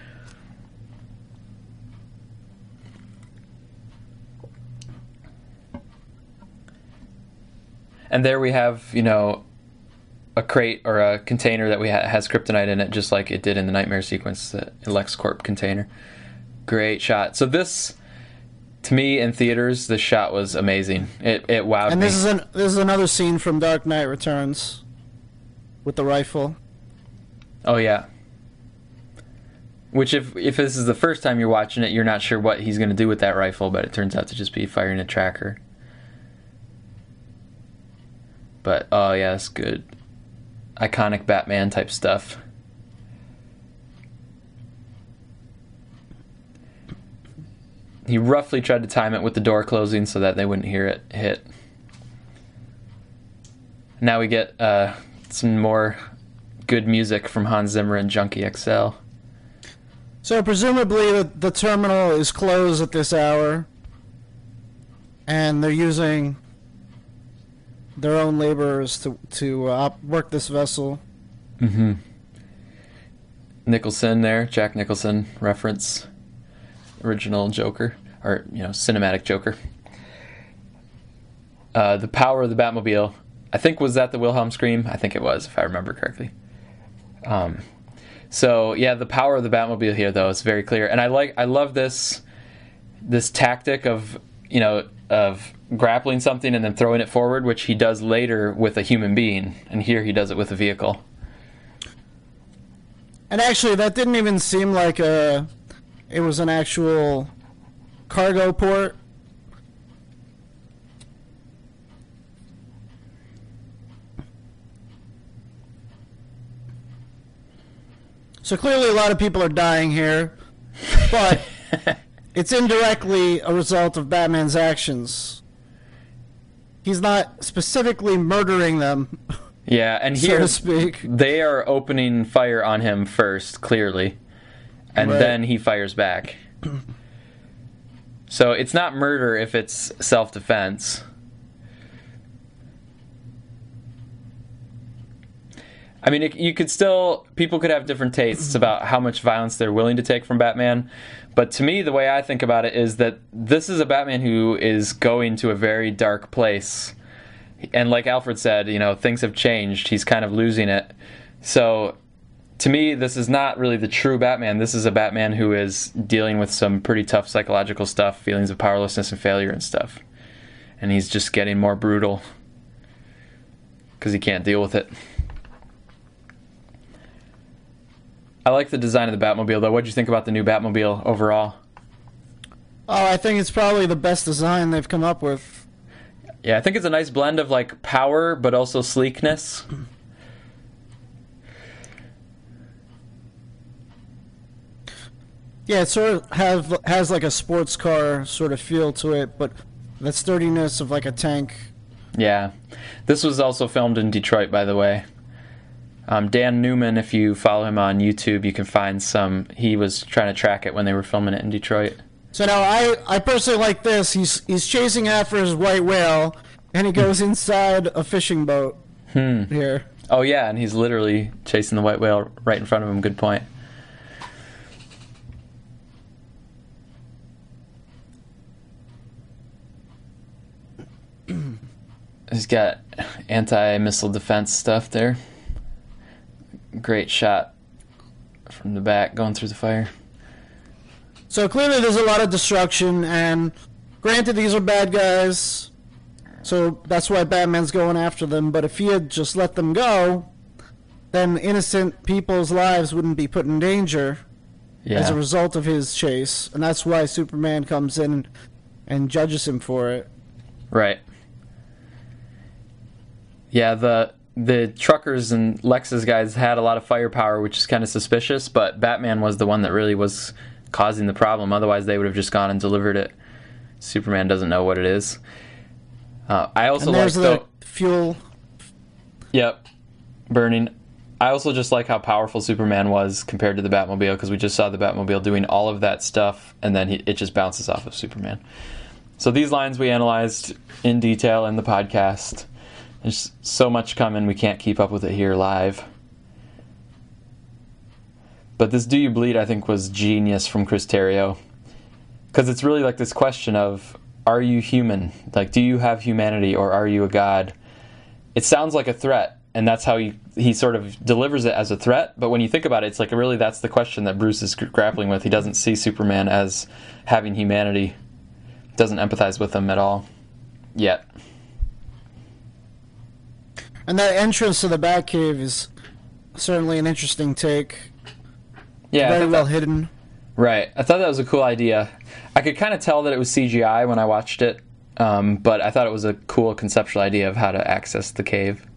And there we have, a crate or a container that has kryptonite in it, just like it did in the Nightmare sequence, the LexCorp container. Great shot. So this, to me, in theaters, this shot was amazing. It wowed me. And this is another scene from Dark Knight Returns with the rifle. Oh yeah. Which if this is the first time you're watching it, you're not sure what he's going to do with that rifle, but it turns out to just be firing a tracker. But oh yeah, that's good. Iconic Batman type stuff. He roughly tried to time it with the door closing so that they wouldn't hear it hit. Now we get some more good music from Hans Zimmer and Junkie XL. So presumably the terminal is closed at this hour, and they're using their own laborers to work this vessel. Mm-hmm. Nicholson there, Jack Nicholson reference. original Joker, or cinematic Joker. The power of the Batmobile, I think, was that the Wilhelm scream? I think it was, if I remember correctly. So yeah, the power of the Batmobile here, though, is very clear, and I love this tactic of grappling something and then throwing it forward, which he does later with a human being, and here he does it with a vehicle. And actually, that didn't even seem like it was an actual cargo port. So clearly a lot of people are dying here, but it's indirectly a result of Batman's actions. He's not specifically murdering them. Yeah, and so here to speak, they are opening fire on him first, clearly, and then he fires back. So it's not murder if it's self-defense. I mean, people could have different tastes about how much violence they're willing to take from Batman, but to me, the way I think about it is that this is a Batman who is going to a very dark place. And like Alfred said, things have changed. He's kind of losing it. So, to me, this is not really the true Batman. This is a Batman who is dealing with some pretty tough psychological stuff, feelings of powerlessness and failure and stuff. And he's just getting more brutal because he can't deal with it. I like the design of the Batmobile, though. What did you think about the new Batmobile overall? Oh, I think it's probably the best design they've come up with. Yeah, I think it's a nice blend of like power, but also sleekness. Yeah, it sort of has like a sports car sort of feel to it, but the sturdiness of like a tank. Yeah. This was also filmed in Detroit, by the way. Dan Newman, if you follow him on YouTube, you can find he was trying to track it when they were filming it in Detroit. So now I personally like this. He's chasing after his white whale, and he goes inside a fishing boat here. Oh yeah, and he's literally chasing the white whale right in front of him. Good point. He's got anti-missile defense stuff there. Great shot from the back going through the fire. So clearly there's a lot of destruction, and granted these are bad guys, so that's why Batman's going after them, but if he had just let them go, then innocent people's lives wouldn't be put in danger as a result of his chase, and that's why Superman comes in and judges him for it. Right. Yeah, the truckers and Lexus guys had a lot of firepower, which is kind of suspicious, but Batman was the one that really was causing the problem. Otherwise, they would have just gone and delivered it. Superman doesn't know what it is. I also like the fuel. Yep, burning. I also just like how powerful Superman was compared to the Batmobile, because we just saw the Batmobile doing all of that stuff, and then it just bounces off of Superman. So these lines we analyzed in detail in the podcast. There's so much coming, we can't keep up with it here live. But this Do You Bleed, I think, was genius from Chris Terrio. Because it's really like this question of, are you human? Like, do you have humanity, or are you a god? It sounds like a threat, and that's how he sort of delivers it as a threat. But when you think about it, it's like, really, that's the question that Bruce is grappling with. He doesn't see Superman as having humanity. Doesn't empathize with him at all. Yet. And that entrance to the Batcave is certainly an interesting take. Yeah, very well hidden. Right. I thought that was a cool idea. I could kind of tell that it was CGI when I watched it, but I thought it was a cool conceptual idea of how to access the cave.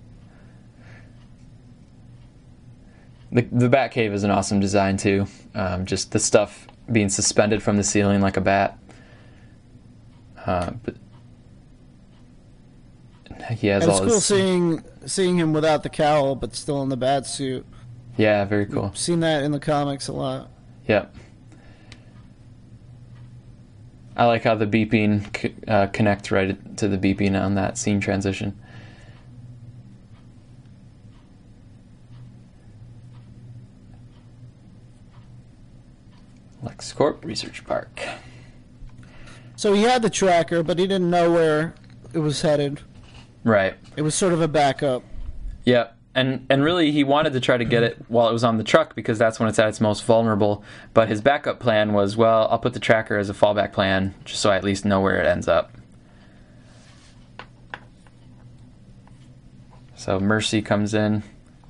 The Batcave is an awesome design, too. Just the stuff being suspended from the ceiling like a bat. But he has all it's cool seeing him without the cowl, but still in the bat suit. Yeah, very cool. I've seen that in the comics a lot. Yep. I like how the beeping connects right to the beeping on that scene transition. Lex Corp Research Park. So he had the tracker, but he didn't know where it was headed. Right. It was sort of a backup. Yeah. And really, he wanted to try to get it while it was on the truck because that's when it's at its most vulnerable. But his backup plan was, well, I'll put the tracker as a fallback plan just so I at least know where it ends up. So Mercy comes in.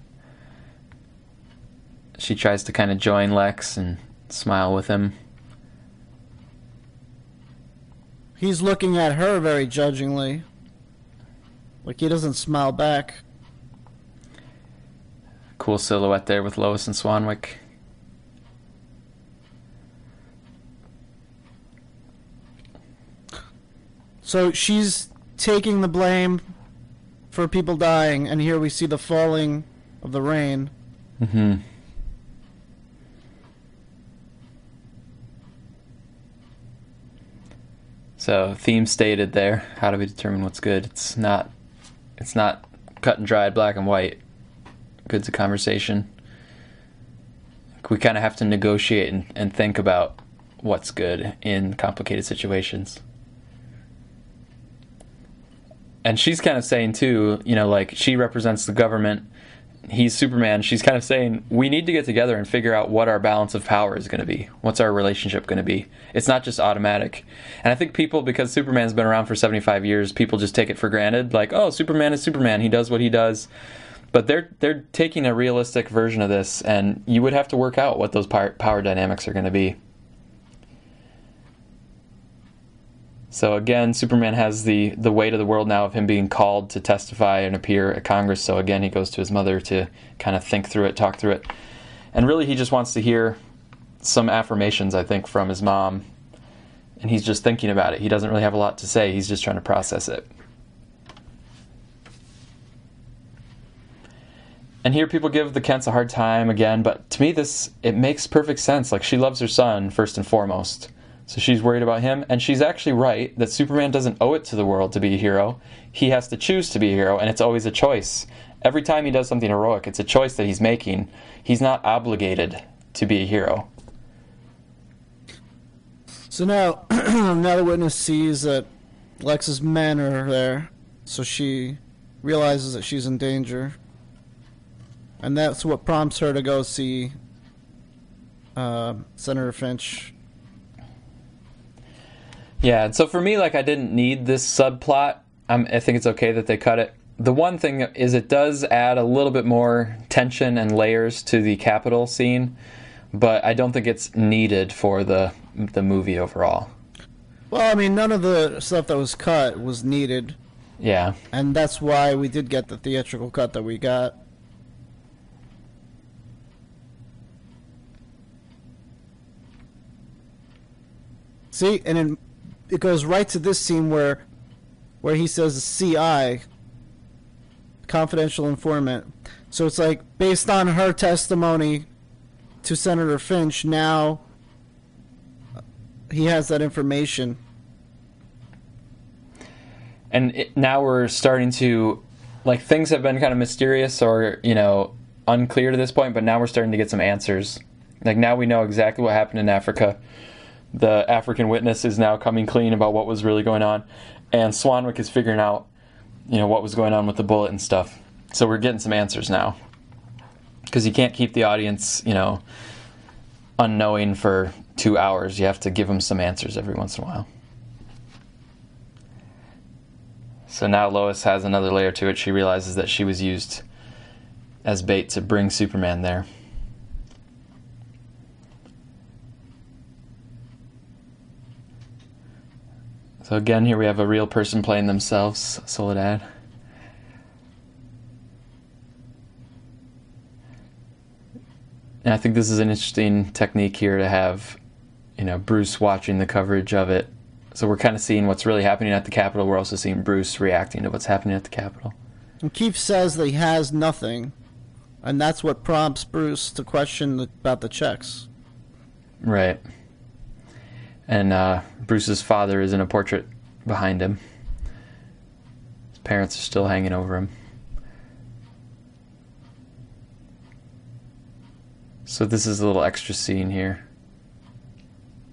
She tries to kind of join Lex and smile with him. He's looking at her very judgingly. Like he doesn't smile back. Cool silhouette there with Lois and Swanwick. So she's taking the blame for people dying, and here we see the falling of the rain. Mm-hmm. So, theme stated there. How do we determine what's good? It's not cut and dried, black and white. Good's a conversation. We kind of have to negotiate and think about what's good in complicated situations. And she's kind of saying too, like she represents the government. He's Superman. She's kind of saying we need to get together and figure out what our balance of power is going to be. What's our relationship going to be? It's not just automatic. And I think people, because Superman's been around for 75 years, people just take it for granted. Like, oh, Superman is Superman. He does what he does. But they're taking a realistic version of this, and you would have to work out what those power dynamics are going to be. So again, Superman has the weight of the world now of him being called to testify and appear at Congress. So again, he goes to his mother to kind of think through it, talk through it. And really, he just wants to hear some affirmations, I think, from his mom. And he's just thinking about it. He doesn't really have a lot to say. He's just trying to process it. And here people give the Kents a hard time again, but to me it makes perfect sense. Like, she loves her son first and foremost. So she's worried about him, and she's actually right that Superman doesn't owe it to the world to be a hero. He has to choose to be a hero, and it's always a choice. Every time he does something heroic, it's a choice that he's making. He's not obligated to be a hero. So now the witness sees that Lex's men are there, so she realizes that she's in danger. And that's what prompts her to go see Senator Finch. Yeah, and so for me, I didn't need this subplot. I think it's okay that they cut it. The one thing is it does add a little bit more tension and layers to the Capitol scene, but I don't think it's needed for the movie overall. Well, I mean, none of the stuff that was cut was needed. Yeah. And that's why we did get the theatrical cut that we got. See, and it goes right to this scene where he says CI, confidential informant. So it's like, based on her testimony to Senator Finch, now he has that information. And now we're starting to, things have been kind of mysterious or, unclear to this point, but now we're starting to get some answers. Now we know exactly what happened in Africa. The African witness is now coming clean about what was really going on, and Swanwick is figuring out, what was going on with the bullet and stuff. So we're getting some answers now, because you can't keep the audience, unknowing for 2 hours. You have to give them some answers every once in a while. So now Lois has another layer to it. She realizes that she was used as bait to bring Superman there. So again, here we have a real person playing themselves, Soledad. And I think this is an interesting technique here to have, Bruce watching the coverage of it. So we're kind of seeing what's really happening at the Capitol. We're also seeing Bruce reacting to what's happening at the Capitol. And Keith says that he has nothing, and that's what prompts Bruce to question about the checks. Right. And Bruce's father is in a portrait behind him. His parents are still hanging over him. So this is a little extra scene here.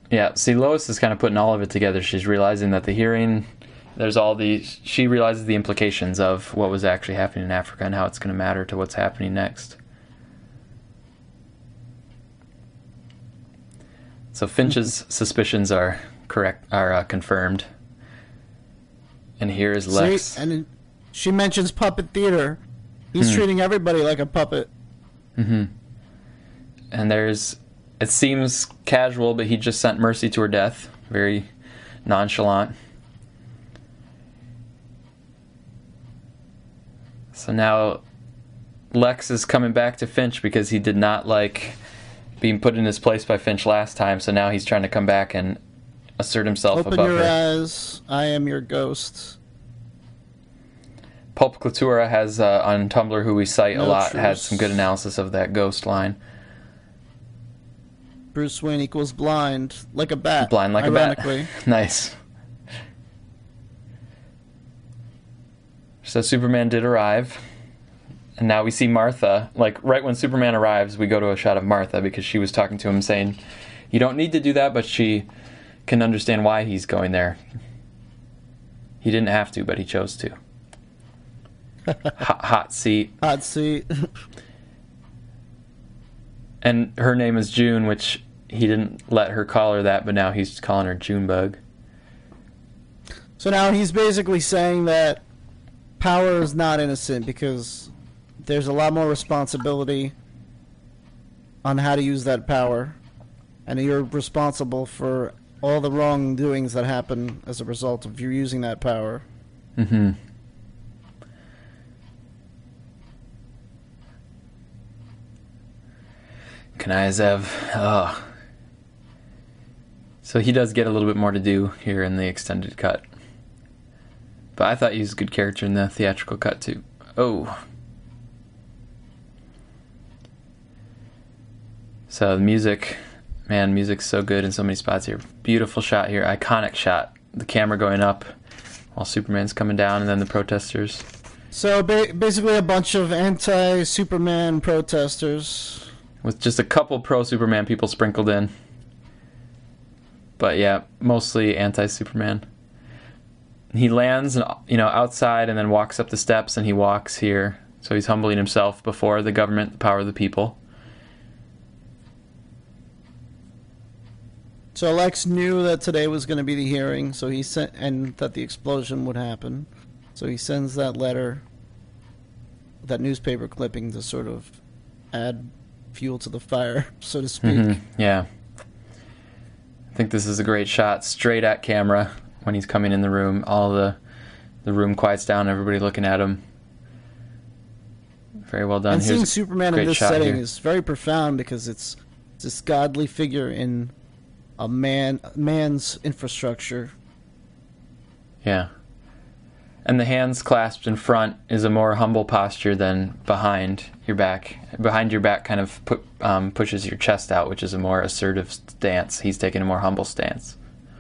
Yeah, see, Lois is kind of putting all of it together. She's realizing that the hearing, she realizes the implications of what was actually happening in Africa and how it's going to matter to what's happening next. So Finch's suspicions are confirmed. And here is Lex. See, and she mentions puppet theater. He's treating everybody like a puppet. Mm-hmm. And it seems casual, but he just sent Mercy to her death. Very nonchalant. So now Lex is coming back to Finch because he did not like being put in his place by Finch last time, so now he's trying to come back and assert himself above her. Open your eyes, I am your ghost. Pulp Cultura has, on Tumblr, who we cite a lot, truce. had some good analysis of that ghost line. Bruce Wayne equals blind, like a bat. Blind like ironically. a bat. Nice. So Superman did arrive. And now we see Martha. Like, right when Superman arrives, we go to a shot of Martha because she was talking to him saying, you don't need to do that, but she can understand why he's going there. He didn't have to, but he chose to. Hot seat. Hot seat. And her name is June, which he didn't let her call her that, but now he's calling her Junebug. So now he's basically saying that power is not innocent because there's a lot more responsibility on how to use that power. And you're responsible for all the wrongdoings that happen as a result of you using that power. Mm-hmm. Knyzev. Oh. So he does get a little bit more to do here in the extended cut. But I thought he was a good character in the theatrical cut too. Oh. So the music, man, music's so good in so many spots here. Beautiful shot here, iconic shot. The camera going up while Superman's coming down, and then the protesters. So basically a bunch of anti-Superman protesters. With just a couple pro-Superman people sprinkled in. But yeah, mostly anti-Superman. He lands, outside and then walks up the steps, and he walks here. So he's humbling himself before the government, the power of the people. So Lex knew that today was going to be the hearing, so he sent, and that the explosion would happen. So he sends that letter, that newspaper clipping, to sort of add fuel to the fire, so to speak. Mm-hmm. Yeah. I think this is a great shot, straight at camera when he's coming in the room. All the room quiets down, everybody looking at him. Very well done. And seeing Here's Superman in this setting is very profound because it's this godly figure in a man's infrastructure. Yeah. And the hands clasped in front is a more humble posture than behind your back. Behind your back kind of pushes your chest out, which is a more assertive stance. He's taking a more humble stance.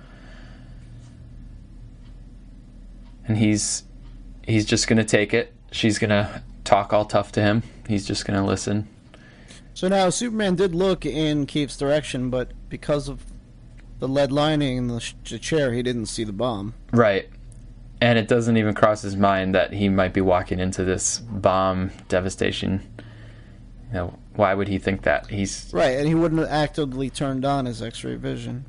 And he's just going to take it. She's going to talk all tough to him. He's just going to listen. So now Superman did look in Keith's direction, but because of the lead lining in the chair, he didn't see the bomb. Right. And it doesn't even cross his mind that he might be walking into this bomb devastation. Why would he think that? He's right, and he wouldn't have actively turned on his X-ray vision.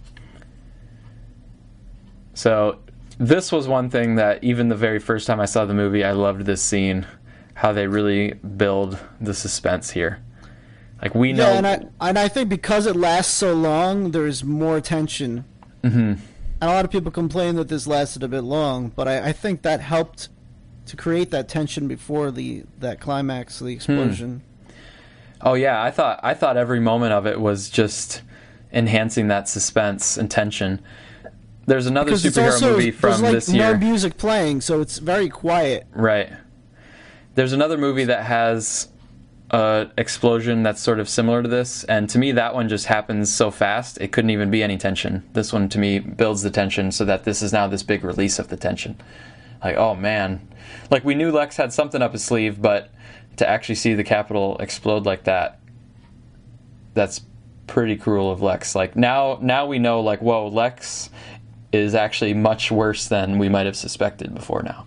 So this was one thing that even the very first time I saw the movie, I loved this scene, how they really build the suspense here. Like, we know... Yeah, and I think because it lasts so long, there's more tension. Mm-hmm. And a lot of people complain that this lasted a bit long, but I think that helped to create that tension before that climax of the explosion. Oh yeah, I thought every moment of it was just enhancing that suspense and tension. There's another superhero movie from this year. There's no music playing, so it's very quiet. Right. There's another movie that has an explosion that's sort of similar to this, and to me that one just happens so fast it couldn't even be any tension. This one to me builds the tension so that this is now this big release of the tension. Like, oh man. Like, we knew Lex had something up his sleeve, but to actually see the Capitol explode like that, that's pretty cruel of Lex. Like now we know, like, whoa, Lex is actually much worse than we might have suspected before now.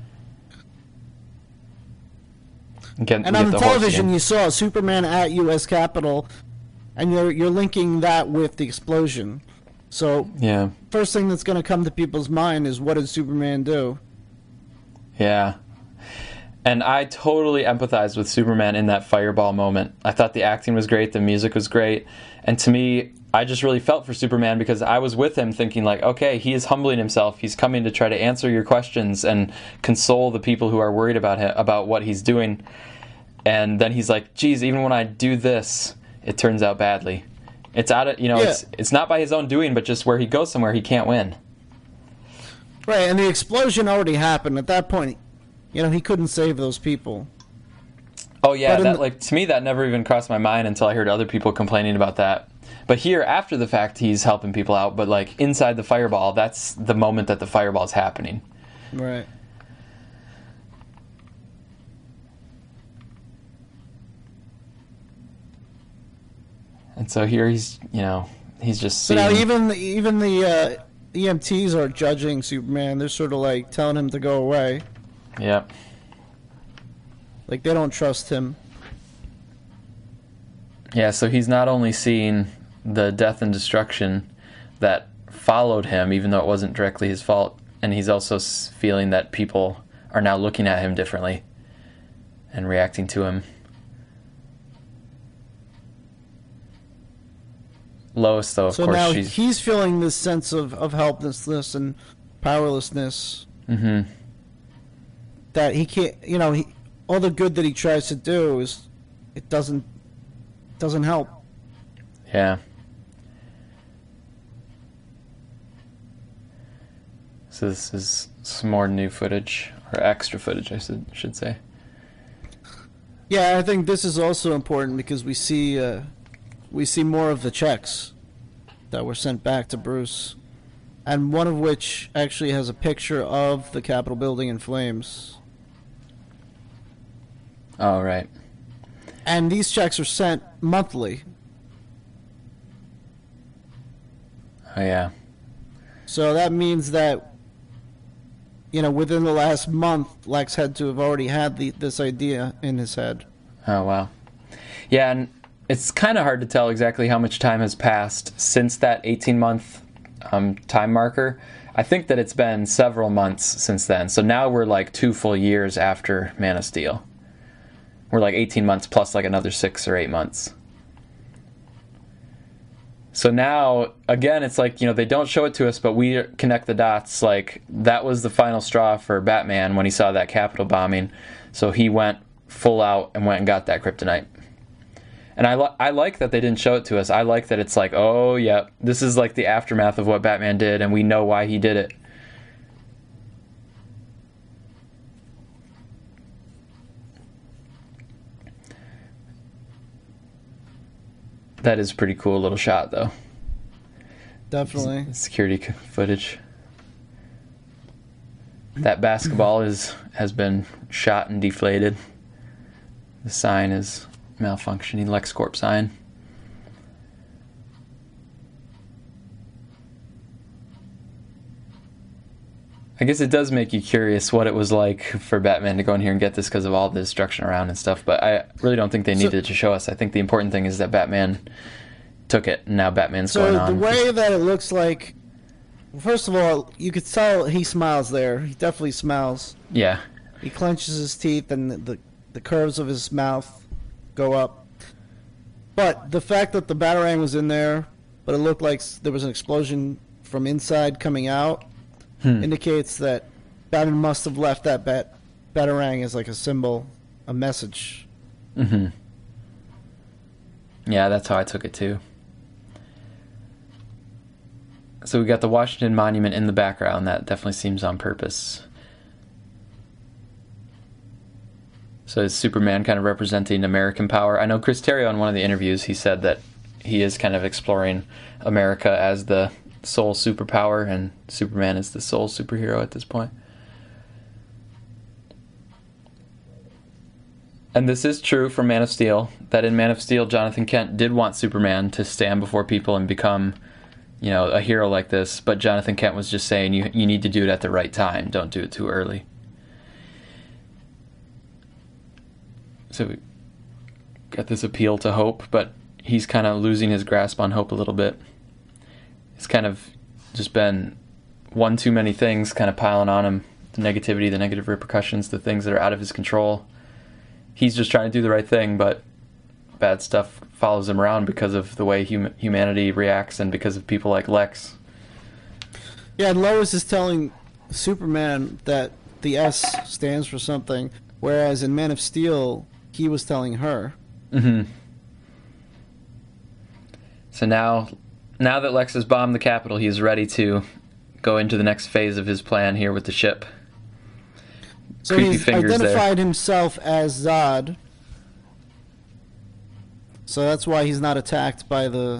And on the television, you saw Superman at U.S. Capitol, and you're linking that with the explosion. So, yeah, first thing that's going to come to people's mind is, what did Superman do? Yeah. And I totally empathized with Superman in that fireball moment. I thought the acting was great, the music was great, and to me, I just really felt for Superman because I was with him thinking, like, okay, he is humbling himself. He's coming to try to answer your questions and console the people who are worried about him, about what he's doing. And then he's like, geez, even when I do this, it turns out badly. It's out of, it's not by his own doing, but just where he goes somewhere, he can't win. Right, and the explosion already happened. At that point, he couldn't save those people. Oh, yeah, to me, that never even crossed my mind until I heard other people complaining about that. But here, after the fact, he's helping people out. But, like, inside the fireball, that's the moment that the fireball's happening. Right. And so here he's just seeing... So now even the EMTs are judging Superman. They're sort of, like, telling him to go away. Yep. Like, they don't trust him. Yeah, so he's not only seeing the death and destruction that followed him, even though it wasn't directly his fault, and he's also feeling that people are now looking at him differently and reacting to him. Lois, though, of course, now he's feeling this sense of helplessness and powerlessness. Mm-hmm. That he can't, all the good that he tries to do it doesn't help. Yeah. So this is some more new footage, or extra footage, I should say. Yeah, I think this is also important because we see more of the checks that were sent back to Bruce, and one of which actually has a picture of the Capitol building in flames. Oh, right. And these checks are sent monthly. Oh, yeah. So that means that, within the last month, Lex had to have already had this idea in his head. Oh, wow. Yeah, and it's kind of hard to tell exactly how much time has passed since that 18-month time marker. I think that it's been several months since then. So now we're like 2 full years after Man of Steel. We're like 18 months plus like another 6 or 8 months. So now, again, it's like, they don't show it to us, but we connect the dots. Like, that was the final straw for Batman when he saw that Capitol bombing. So he went full out and went and got that kryptonite. And I like that they didn't show it to us. I like that it's like, oh, yeah, this is like the aftermath of what Batman did, and we know why he did it. That is pretty cool little shot, though. Definitely. Security footage. That basketball has been shot and deflated. The sign is malfunctioning, LexCorp sign. I guess it does make you curious what it was like for Batman to go in here and get this because of all the destruction around and stuff, but I really don't think they needed to show us. I think the important thing is that Batman took it, and now Batman's going on. So the way that it looks like, first of all, you could tell he smiles there. He definitely smiles. Yeah. He clenches his teeth, and the curves of his mouth go up. But the fact that the Batarang was in there, but it looked like there was an explosion from inside coming out, indicates that Batman must have left that Batarang as like a symbol, a message. Mm-hmm. Yeah, that's how I took it too. So we got the Washington Monument in the background. That definitely seems on purpose. So is Superman kind of representing American power? I know Chris Terrio in one of the interviews, he said that he is kind of exploring America as the sole superpower, and Superman is the sole superhero at this point. And this is true from Man of Steel, that in Man of Steel, Jonathan Kent did want Superman to stand before people and become, a hero like this. But Jonathan Kent was just saying, you need to do it at the right time. Don't do it too early. So we got this appeal to hope, but he's kind of losing his grasp on hope a little bit. It's kind of just been one too many things kind of piling on him. The negativity, the negative repercussions, the things that are out of his control. He's just trying to do the right thing, but bad stuff follows him around because of the way humanity reacts and because of people like Lex. Yeah, and Lois is telling Superman that the S stands for something, whereas in Man of Steel, he was telling her. Mm-hmm. So now that Lex has bombed the Capitol, he's ready to go into the next phase of his plan here with the ship. So Creepy he's fingers identified there. himself as Zod. So that's why he's not attacked by the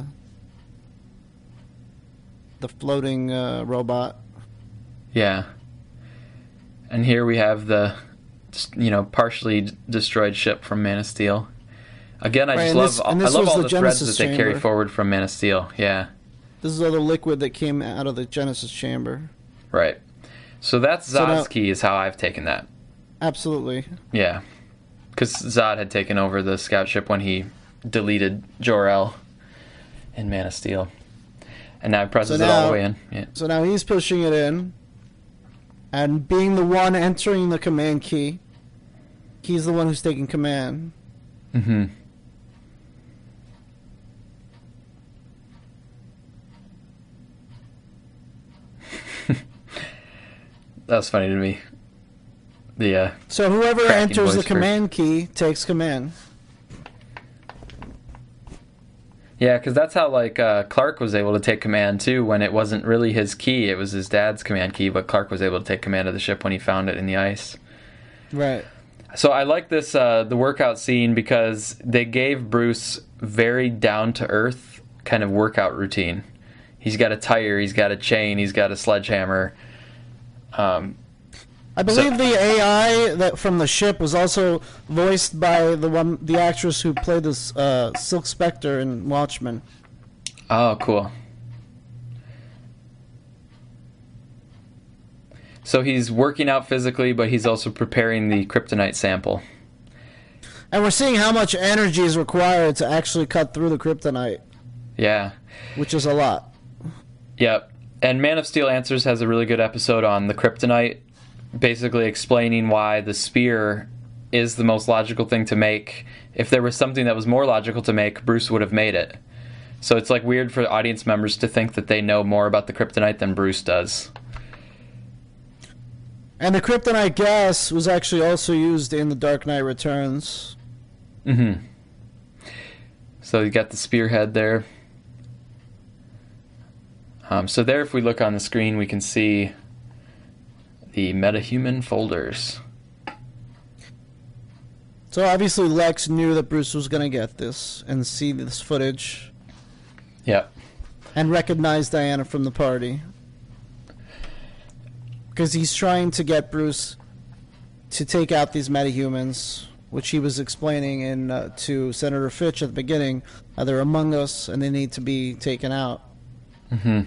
floating robot. Yeah. And here we have the, partially destroyed ship from Man of Steel. Again, I love all the threads that they carry forward from Man of Steel. Yeah. This is all the liquid that came out of the Genesis chamber. Right. So that's Zod's key, is how I've taken that. Absolutely. Yeah. Because Zod had taken over the scout ship when he deleted Jor-El in Man of Steel. And now he presses it all the way in. Yeah. So now he's pushing it in. And being the one entering the command key, he's the one who's taking command. Mm-hmm. That was funny to me. So whoever enters the command key takes command. Yeah, because that's how Clark was able to take command too. When it wasn't really his key, it was his dad's command key. But Clark was able to take command of the ship when he found it in the ice. Right. So I like this the workout scene because they gave Bruce very down to earth kind of workout routine. He's got a tire, he's got a chain, he's got a sledgehammer. I believe the AI that from the ship was also voiced by the actress who played this Silk Spectre in Watchmen. Oh, cool. So he's working out physically, but he's also preparing the kryptonite sample. And we're seeing how much energy is required to actually cut through the kryptonite. Yeah. Which is a lot. Yep. And Man of Steel Answers has a really good episode on the kryptonite, basically explaining why the spear is the most logical thing to make. If there was something that was more logical to make, Bruce would have made it. So it's weird for audience members to think that they know more about the kryptonite than Bruce does. And the kryptonite gas was actually also used in The Dark Knight Returns. Mm-hmm. So you got the spearhead there. So there, if we look on the screen, we can see the metahuman folders. So obviously Lex knew that Bruce was going to get this and see this footage. Yep. And recognize Diana from the party. Because he's trying to get Bruce to take out these metahumans, which he was explaining to Senator Fitch at the beginning. They're among us and they need to be taken out. Mm-hmm.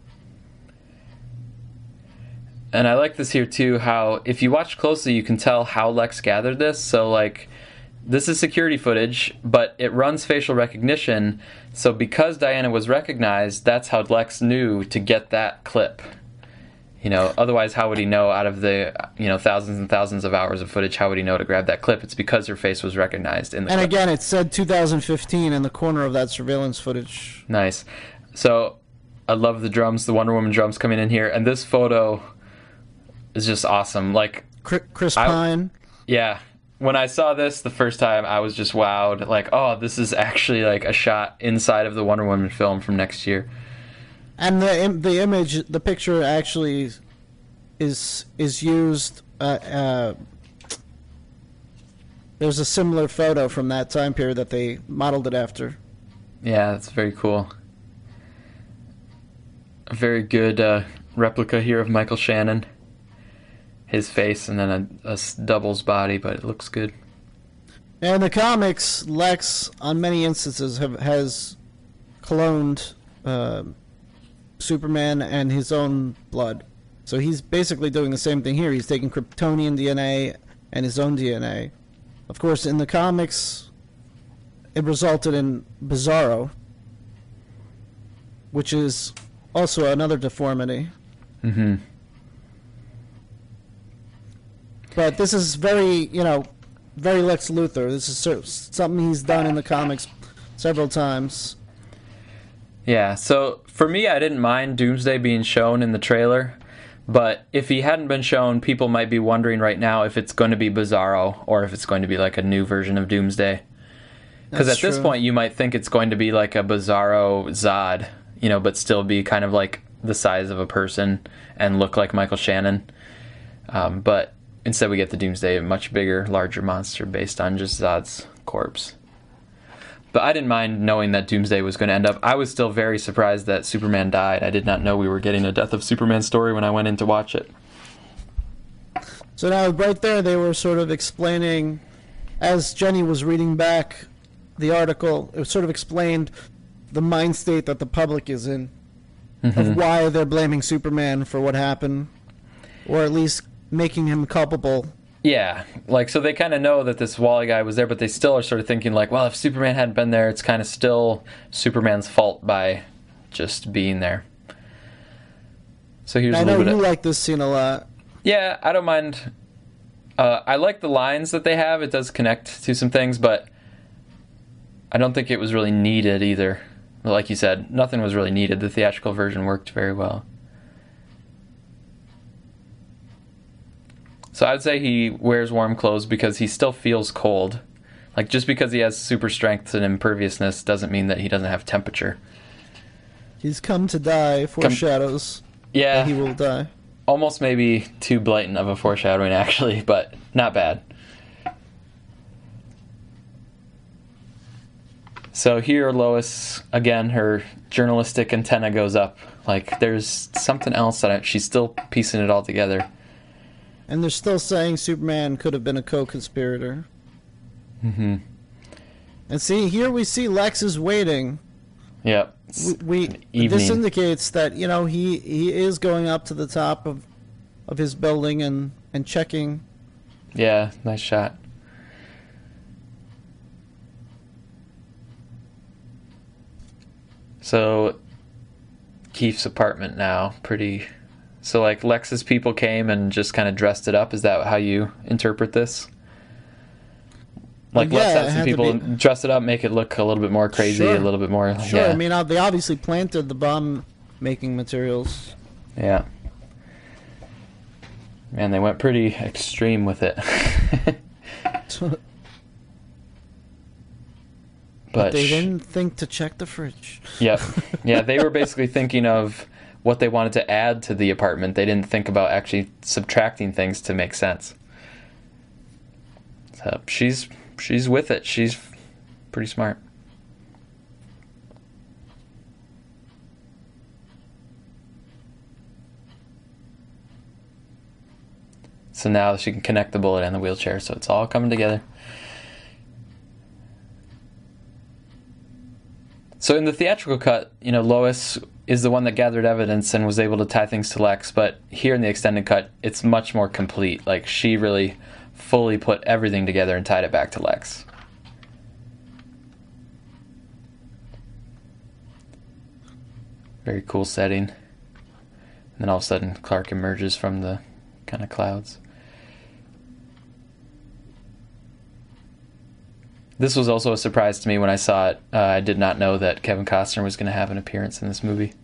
And I like this here too, how if you watch closely, you can tell how Lex gathered this. So this is security footage, but it runs facial recognition. So because Diana was recognized, that's how Lex knew to get that clip. Otherwise, how would he know out of the, thousands and thousands of hours of footage, how would he know to grab that clip? It's because her face was recognized in the clip. And again, it said 2015 in the corner of that surveillance footage. Nice. So I love the drums, the Wonder Woman drums coming in here. And this photo is just awesome. Chris Pine. Yeah. When I saw this the first time, I was just wowed. This is actually a shot inside of the Wonder Woman film from next year. And the image, the picture actually is used. There's a similar photo from that time period that they modeled it after. Yeah, that's very cool. A very good replica here of Michael Shannon. His face and then a double's body, but it looks good. In the comics, Lex, on many instances, has cloned Superman and his own blood. So he's basically doing the same thing here. He's taking Kryptonian DNA and his own DNA. Of course, in the comics, it resulted in Bizarro, which is also another deformity. Mm-hmm. But this is very, very Lex Luthor. This is something he's done in the comics several times. Yeah, so for me, I didn't mind Doomsday being shown in the trailer, but if he hadn't been shown, people might be wondering right now if it's going to be Bizarro or if it's going to be like a new version of Doomsday. Because at this point, you might think it's going to be like a Bizarro Zod, but still be kind of like the size of a person and look like Michael Shannon. But instead we get the Doomsday, a much bigger, larger monster based on just Zod's corpse. But I didn't mind knowing that Doomsday was going to end up. I was still very surprised that Superman died. I did not know we were getting a Death of Superman story when I went in to watch it. So now right there they were sort of explaining, as Jenny was reading back the article, it sort of explained the mind state that the public is in, of why they're blaming Superman for what happened, or at least making him culpable. Yeah, so they kind of know that this Wally guy was there, but they still are sort of thinking well, if Superman hadn't been there, it's kind of still Superman's fault by just being there. So here's I know you like this scene a lot. Yeah, I don't mind. I like the lines that they have. It does connect to some things, but I don't think it was really needed either. Like you said, nothing was really needed. The theatrical version worked very well. So I'd say he wears warm clothes because he still feels cold. Just because he has super strength and imperviousness doesn't mean that he doesn't have temperature. He's come to die, foreshadows that he will die. Almost maybe too blatant of a foreshadowing, actually, but not bad. So here Lois, again, her journalistic antenna goes up. There's something else that she's still piecing it all together. And they're still saying Superman could have been a co-conspirator. Mm-hmm. And see, here we see Lex is waiting. Yep. This indicates that, he is going up to the top of his building and checking. Yeah, nice shot. So, Keith's apartment now, So, Lex's people came and just kind of dressed it up. Is that how you interpret this? Let's have some people dress it up, make it look a little bit more crazy, a little bit more... Sure, yeah. I mean, they obviously planted the bomb-making materials. Yeah. Man, they went pretty extreme with it. But they didn't think to check the fridge. Yep. Yeah, they were basically thinking of what they wanted to add to the apartment. They didn't think about actually subtracting things to make sense. So she's with it. She's pretty smart. So now she can connect the bullet and the wheelchair, so it's all coming together. So in the theatrical cut, Lois is the one that gathered evidence and was able to tie things to Lex, but here in the extended cut, it's much more complete. She really fully put everything together and tied it back to Lex. Very cool setting. And then all of a sudden, Clark emerges from the kind of clouds. This was also a surprise to me when I saw it. I did not know that Kevin Costner was going to have an appearance in this movie.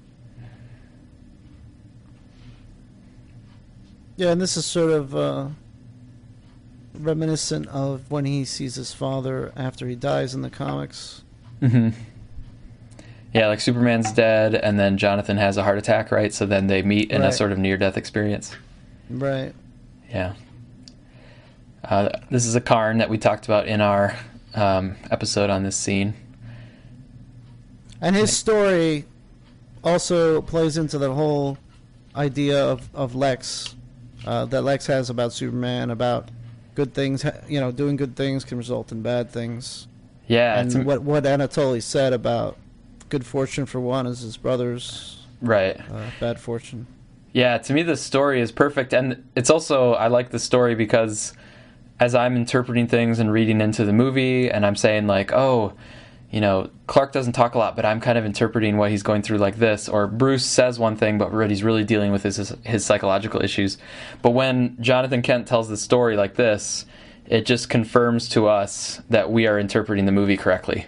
Yeah, and this is sort of reminiscent of when he sees his father after he dies in the comics. Mm-hmm. Yeah, Superman's dead, and then Jonathan has a heart attack, right? So then they meet in a sort of near-death experience. Right. Yeah. This is a Karn that we talked about in our episode on this scene. And his story also plays into the whole idea of Lex, that Lex has about Superman, about good things, doing good things can result in bad things. Yeah, And what Anatoly said about good fortune for one is his brother's right. Bad fortune. Yeah, to me the story is perfect, and it's also, I like the story because as I'm interpreting things and reading into the movie, and I'm saying like, oh, Clark doesn't talk a lot, but I'm kind of interpreting what he's going through like this, or Bruce says one thing, but what he's really dealing with is his psychological issues. But when Jonathan Kent tells the story like this, it just confirms to us that we are interpreting the movie correctly.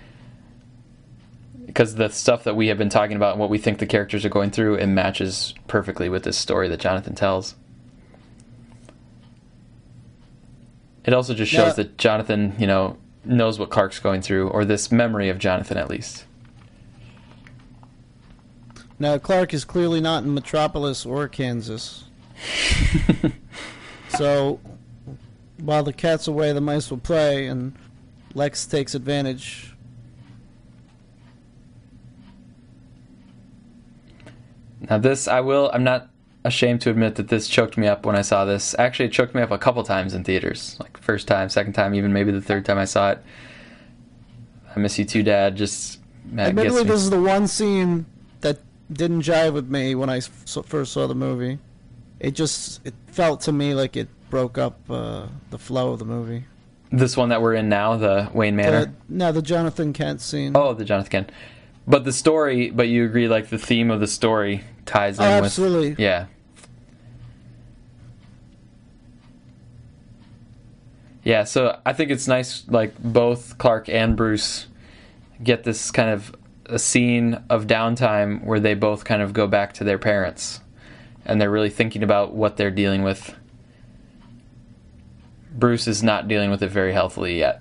Because the stuff that we have been talking about and what we think the characters are going through, it matches perfectly with this story that Jonathan tells. It also just shows that Jonathan, knows what Clark's going through, or this memory of Jonathan at least. Now, Clark is clearly not in Metropolis or Kansas. So, while the cat's away, the mice will play, and Lex takes advantage. Now this, I'm not ashamed to admit that this choked me up when I saw this. Actually, it choked me up a couple times in theaters. Like first time, second time, even maybe the third time I saw it. I Miss You Too, Dad. Admittedly, this is the one scene that didn't jive with me when I first saw the movie. It felt to me like it broke up the flow of the movie. This one that we're in now, the Wayne Manor? The Jonathan Kent scene. Oh, the Jonathan Kent. But the story, but you agree, like, the theme of the story ties in with... absolutely. Yeah. Yeah, so I think it's nice, like, both Clark and Bruce get this kind of a scene of downtime where they both kind of go back to their parents. And they're really thinking about what they're dealing with. Bruce is not dealing with it very healthily yet.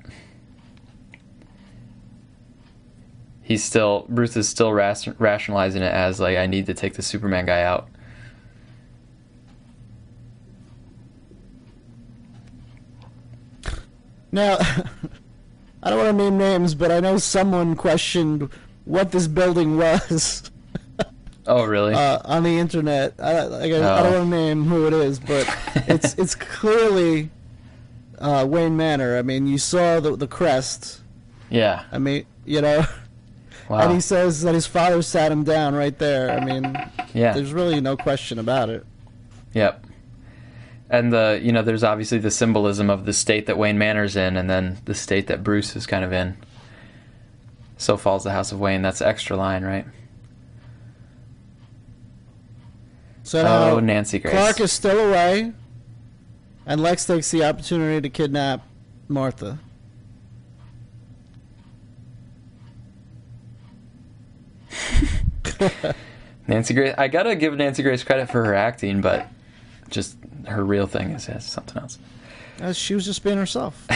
Bruce is still rationalizing it as, like, I need to take the Superman guy out. Now, I don't want to name names, but I know someone questioned what this building was. Oh, really? On the internet. I don't want to name who it is, but it's clearly Wayne Manor. I mean, you saw the crest. Yeah. I mean, Wow. And he says that his father sat him down right there. I mean, yeah. There's really no question about it. Yep. And there's obviously the symbolism of the state that Wayne Manor's in, and then the state that Bruce is kind of in. So falls the House of Wayne. That's extra line, right? So Nancy Grace. Clark is still away, and Lex takes the opportunity to kidnap Martha. Nancy Grace. I gotta give Nancy Grace credit for her acting, but just her real thing is something else. She was just being herself.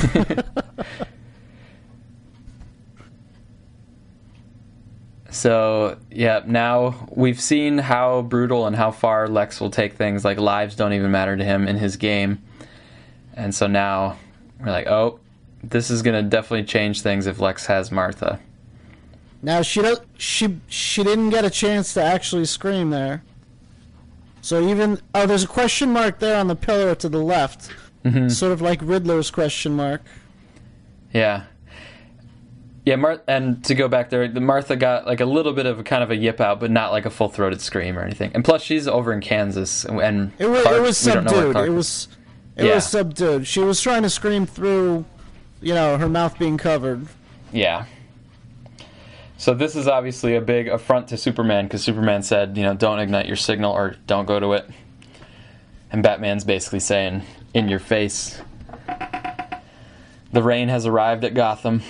So, yeah, now we've seen how brutal and how far Lex will take things. Like, lives don't even matter to him in his game. And so now we're like, oh, this is going to definitely change things if Lex has Martha. Now, she didn't get a chance to actually scream there. So there's a question mark there on the pillar to the left. Mm-hmm. Sort of like Riddler's question mark. Yeah. Yeah, and to go back there, Martha got like a little bit of a kind of a yip out, but not like a full-throated scream or anything. And plus, she's over in Kansas, and it was subdued. It was subdued. She was trying to scream through, her mouth being covered. Yeah. So this is obviously a big affront to Superman, because Superman said, don't ignite your signal or don't go to it. And Batman's basically saying, in your face. The rain has arrived at Gotham.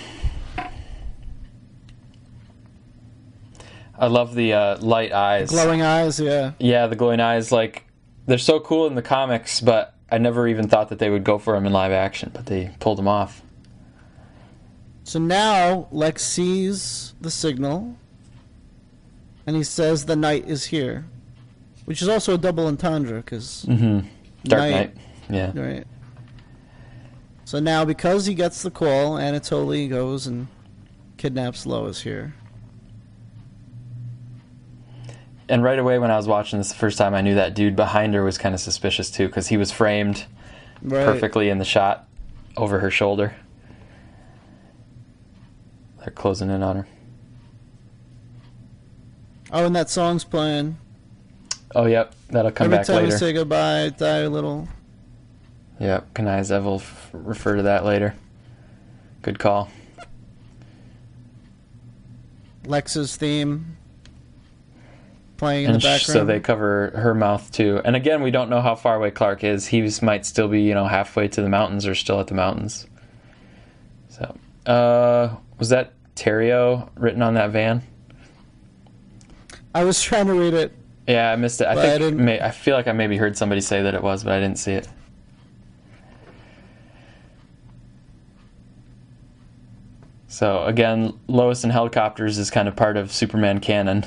I love the light eyes. Glowing eyes, yeah. Yeah, the glowing eyes. Like, they're so cool in the comics, but I never even thought that they would go for them in live action, but they pulled them off. So now Lex sees the signal, and he says the night is here, which is also a double entendre, because Dark Knight. Yeah. Right. So now, because he gets the call, Anatoly goes and kidnaps Lois here. And right away when I was watching this the first time, I knew that dude behind her was kind of suspicious too, because he was framed Right. perfectly in the shot over her shoulder. They're closing in on her. Oh, and that song's playing. Oh, yep. That'll come Every back time later. we say goodbye, die a little. Yep. Knizev will refer to that later. Good call. Lex's theme playing in the And background. so they cover her mouth too. And again, we don't know how far away Clark is. He might still be, halfway to the mountains or still at the mountains. So, was that Terrio written on that van? I was trying to read it. Yeah, I missed it. But I didn't- I feel like I maybe heard somebody say that it was, but I didn't see it. So again, Lois in helicopters is kind of part of Superman canon.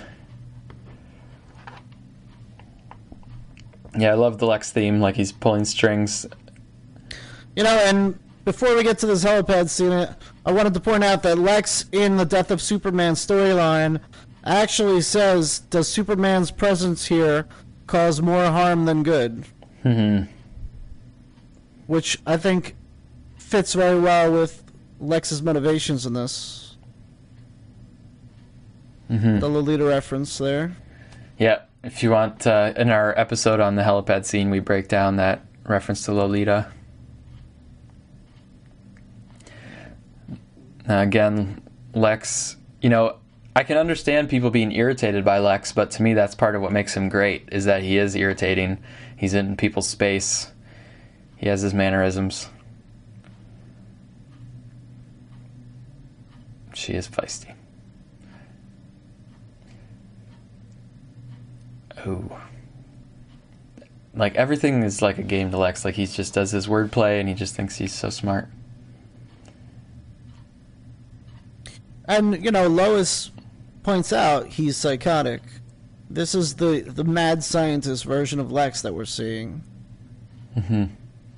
Yeah, I love the Lex theme, like he's pulling strings. And before we get to this helipad scene, I wanted to point out that Lex in the Death of Superman storyline actually says, does Superman's presence here cause more harm than good? Mm-hmm. Which I think fits very well with Lex's motivations in this. Mm-hmm. The Lolita reference there. Yeah, if you want, in our episode on the helipad scene, we break down that reference to Lolita. Now again, Lex, I can understand people being irritated by Lex, but to me that's part of what makes him great, is that he is irritating. He's in people's space. He has his mannerisms. She is feisty. Ooh. Like, everything is like a game to Lex. Like, he just does his wordplay and he just thinks he's so smart. And, Lois points out he's psychotic. This is the mad scientist version of Lex that we're seeing. Mm-hmm.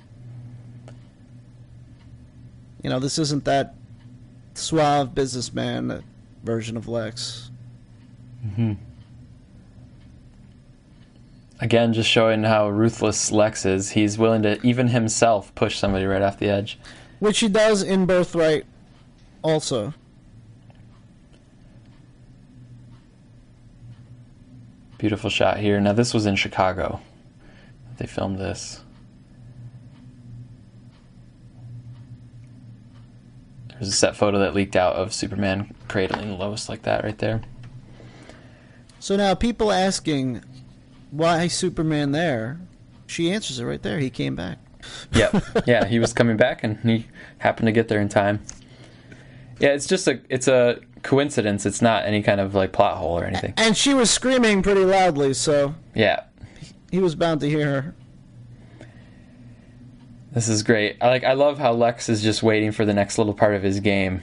This isn't that suave businessman version of Lex. Mm-hmm. Again, just showing how ruthless Lex is. He's willing to, even himself, push somebody right off the edge. Which he does in Birthright also. Beautiful shot here. Now, this was in Chicago. They filmed this. There's a set photo that leaked out of Superman cradling Lois like that right there. So now people asking, why Superman there? She answers it right there. He came back. Yeah, he was coming back and he happened to get there in time. Yeah, it's a coincidence. It's not any kind of like plot hole or anything. And she was screaming pretty loudly, so Yeah. he was bound to hear her. This is great. I love how Lex is just waiting for the next little part of his game.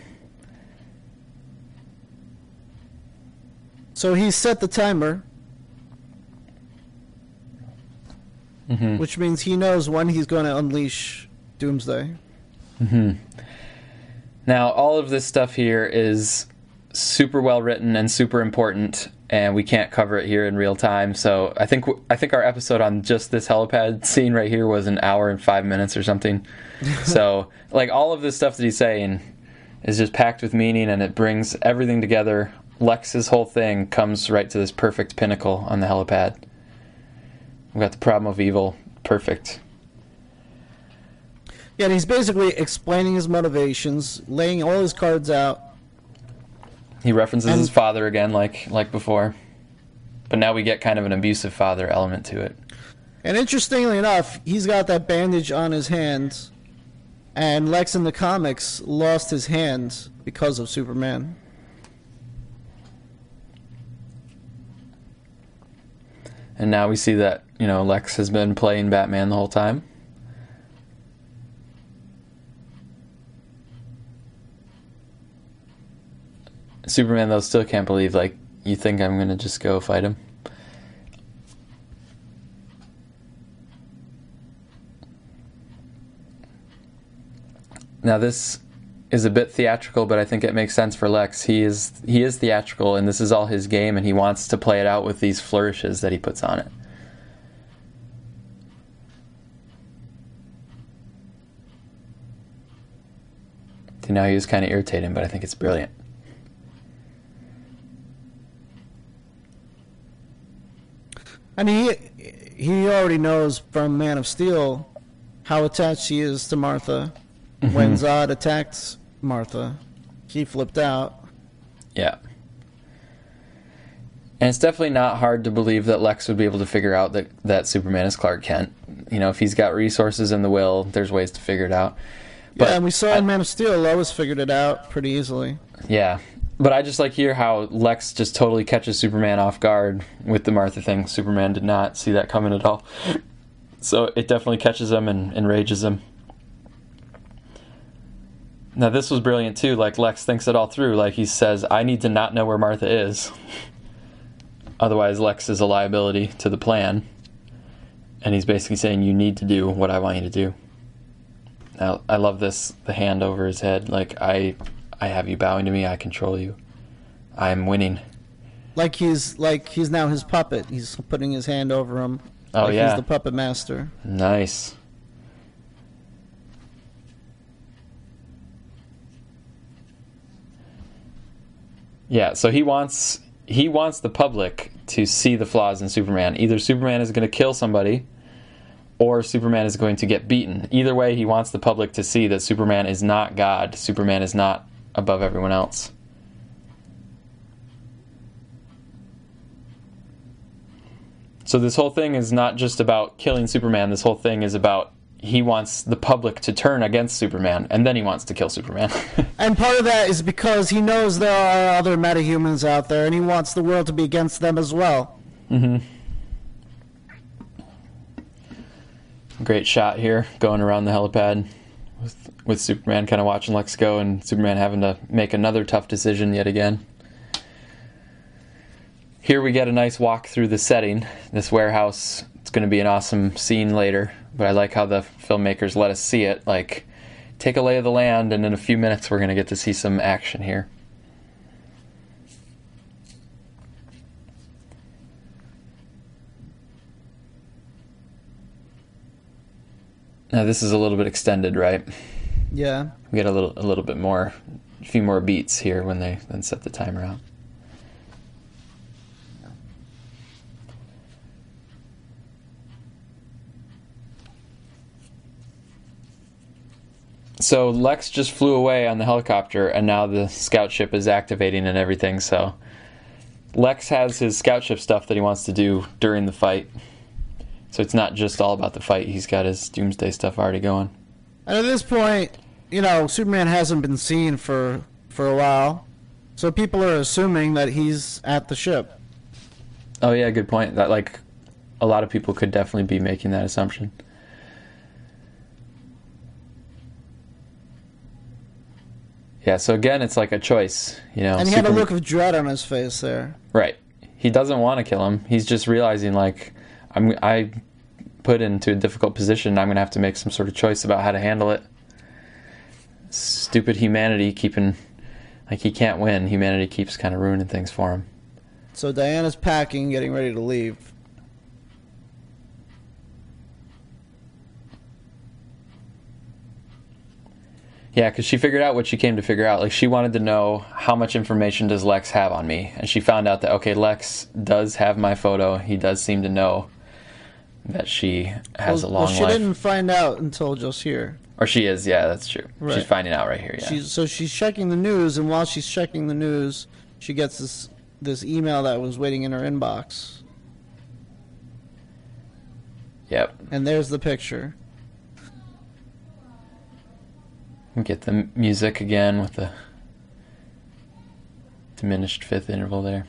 So he set the timer, Mm-hmm. which means he knows when he's going to unleash Doomsday. Mm-hmm. Now, all of this stuff here is super well written and super important, and we can't cover it here in real time. So I think our episode on just this helipad scene right here was an hour and 5 minutes or something. So, like, all of this stuff that he's saying is just packed with meaning, and it brings everything together. Lex's whole thing comes right to this perfect pinnacle on the helipad. We've got the problem of evil. Perfect. Yeah, and he's basically explaining his motivations, laying all his cards out. He references his father again, like before. But now we get kind of an abusive father element to it. And interestingly enough, he's got that bandage on his hand, and Lex in the comics lost his hand because of Superman. And now we see that, Lex has been playing Batman the whole time. Superman, though, still can't believe, you think I'm going to just go fight him? Now, this is a bit theatrical, but I think it makes sense for Lex. He is theatrical, and this is all his game, and he wants to play it out with these flourishes that he puts on it. You know, he was kind of irritating, but I think it's brilliant. I mean, he already knows from Man of Steel how attached he is to Martha. Mm-hmm. When Zod attacked Martha, he flipped out. Yeah. And it's definitely not hard to believe that Lex would be able to figure out that Superman is Clark Kent. You know, if he's got resources and the will, there's ways to figure it out. But yeah, and we saw in Man of Steel, Lois figured it out pretty easily. Yeah. But I just like hear how Lex just totally catches Superman off guard with the Martha thing. Superman did not see that coming at all. So it definitely catches him and enrages him. Now this was brilliant too. Like Lex thinks it all through. Like he says, I need to not know where Martha is. Otherwise Lex is a liability to the plan. And he's basically saying, you need to do what I want you to do. Now, I love this, the hand over his head. Like, I have you bowing to me, I control you. I'm winning. Like he's now his puppet. He's putting his hand over him. Oh, like yeah. He's the puppet master. Nice. Yeah, so he wants the public to see the flaws in Superman. Either Superman is going to kill somebody, or Superman is going to get beaten. Either way, he wants the public to see that Superman is not God. Superman is not above everyone else. So this whole thing is not just about killing Superman. This whole thing is about he wants the public to turn against Superman, and then he wants to kill Superman. And part of that is because he knows there are other metahumans out there, and he wants the world to be against them as well. Mm-hmm. Great shot here, going around the helipad with Superman kind of watching Lex go, and Superman having to make another tough decision yet again. Here we get a nice walk through the setting. This warehouse, it's going to be an awesome scene later, but I like how the filmmakers let us see it. Like, take a lay of the land, and in a few minutes we're going to get to see some action here. Now this is a little bit extended, right? Yeah. We get a little bit more, a few more beats here when they then set the timer out. So Lex just flew away on the helicopter, and now the scout ship is activating and everything. So Lex has his scout ship stuff that he wants to do during the fight. So it's not just all about the fight. He's got his Doomsday stuff already going. And at this point, you know, Superman hasn't been seen for a while. So people are assuming that he's at the ship. Oh yeah, good point. That, like, a lot of people could definitely be making that assumption. Yeah, so again, it's like a choice, you know. And he had a look of dread on his face there. Right. He doesn't want to kill him. He's just realizing, like, I put into a difficult position. I'm going to have to make some sort of choice about how to handle it. Stupid humanity keeping, like, he can't win. Humanity keeps kind of ruining things for him. So Diana's packing, getting ready to leave. Yeah, because she figured out what she came to figure out. Like, she wanted to know, how much information does Lex have on me? And she found out that, okay, Lex does have my photo. He does seem to know that she has a long life. Well, she didn't find out until just here. Or she is, yeah, that's true. Right. She's finding out right here, yeah. So she's checking the news, and while she's checking the news, she gets this email that was waiting in her inbox. Yep. And there's the picture. Get the music again with the diminished fifth interval there.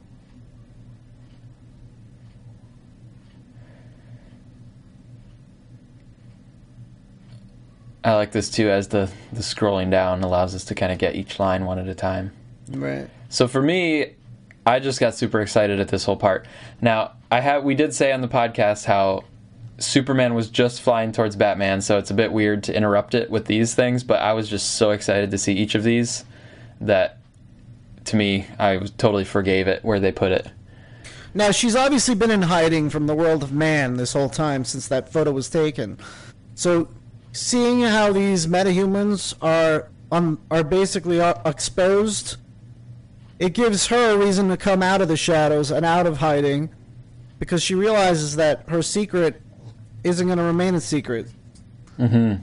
I like this too, as the scrolling down allows us to kind of get each line one at a time. Right. So for me, I just got super excited at this whole part. Now, we did say on the podcast how Superman was just flying towards Batman, so it's a bit weird to interrupt it with these things, but I was just so excited to see each of these that, to me, I totally forgave it where they put it. Now, she's obviously been in hiding from the world of man this whole time since that photo was taken. So, seeing how these metahumans are are basically exposed, it gives her a reason to come out of the shadows and out of hiding, because she realizes that her secret isn't going to remain a secret. Mm-hmm.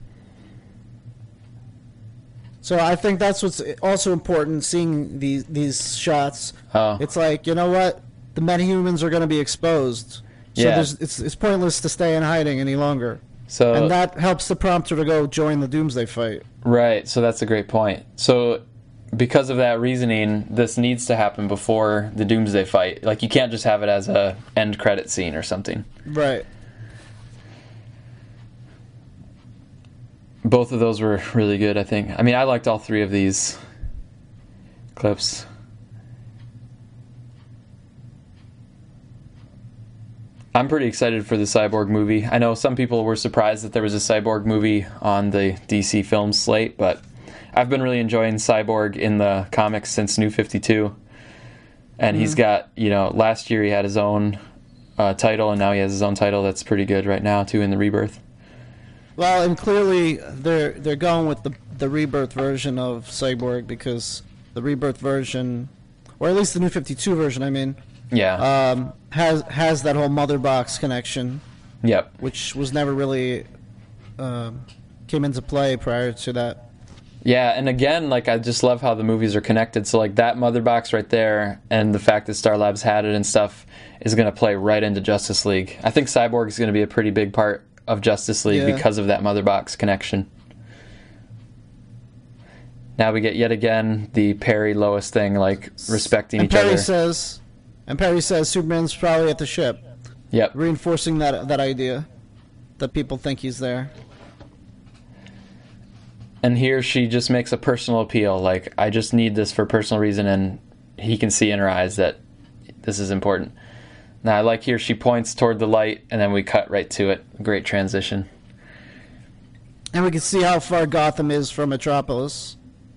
So I think that's what's also important, seeing these shots. Oh. It's like, you know what? The metahumans are going to be exposed. So Yeah. it's pointless to stay in hiding any longer. So And that helps the prompter to go join the Doomsday fight. right, so that's a great point. So because of that reasoning, this needs to happen before the Doomsday fight. Like, you can't just have it as a end credit scene or something. Right. Both of those were really good, I think. I mean, I liked all three of these clips. I'm pretty excited for the Cyborg movie. I know some people were surprised that there was a Cyborg movie on the DC film slate, but I've been really enjoying Cyborg in the comics since New 52. And he's got, last year he had his own title, and now he has his own title that's pretty good right now, too, in the Rebirth. Well, and clearly they're going with the Rebirth version of Cyborg, because the Rebirth version, or at least the New 52 version, I mean, Yeah. has that whole mother box connection, Yep. which was never really came into play prior to that. Yeah, and again, like, I just love how the movies are connected. So, like, that mother box right there, and the fact that Star Labs had it and stuff, is going to play right into Justice League. I think Cyborg is going to be a pretty big part of Justice League because of that mother box connection. Now we get yet again the Perry Lois thing, like, respecting each other. Perry says Superman's probably at the ship, Yep. reinforcing that idea that people think he's there. And here she just makes a personal appeal, like, I just need this for a personal reason, and he can see in her eyes that this is important. Now, I like here she points toward the light, and then we cut right to it. Great transition. And we can see how far Gotham is from Metropolis.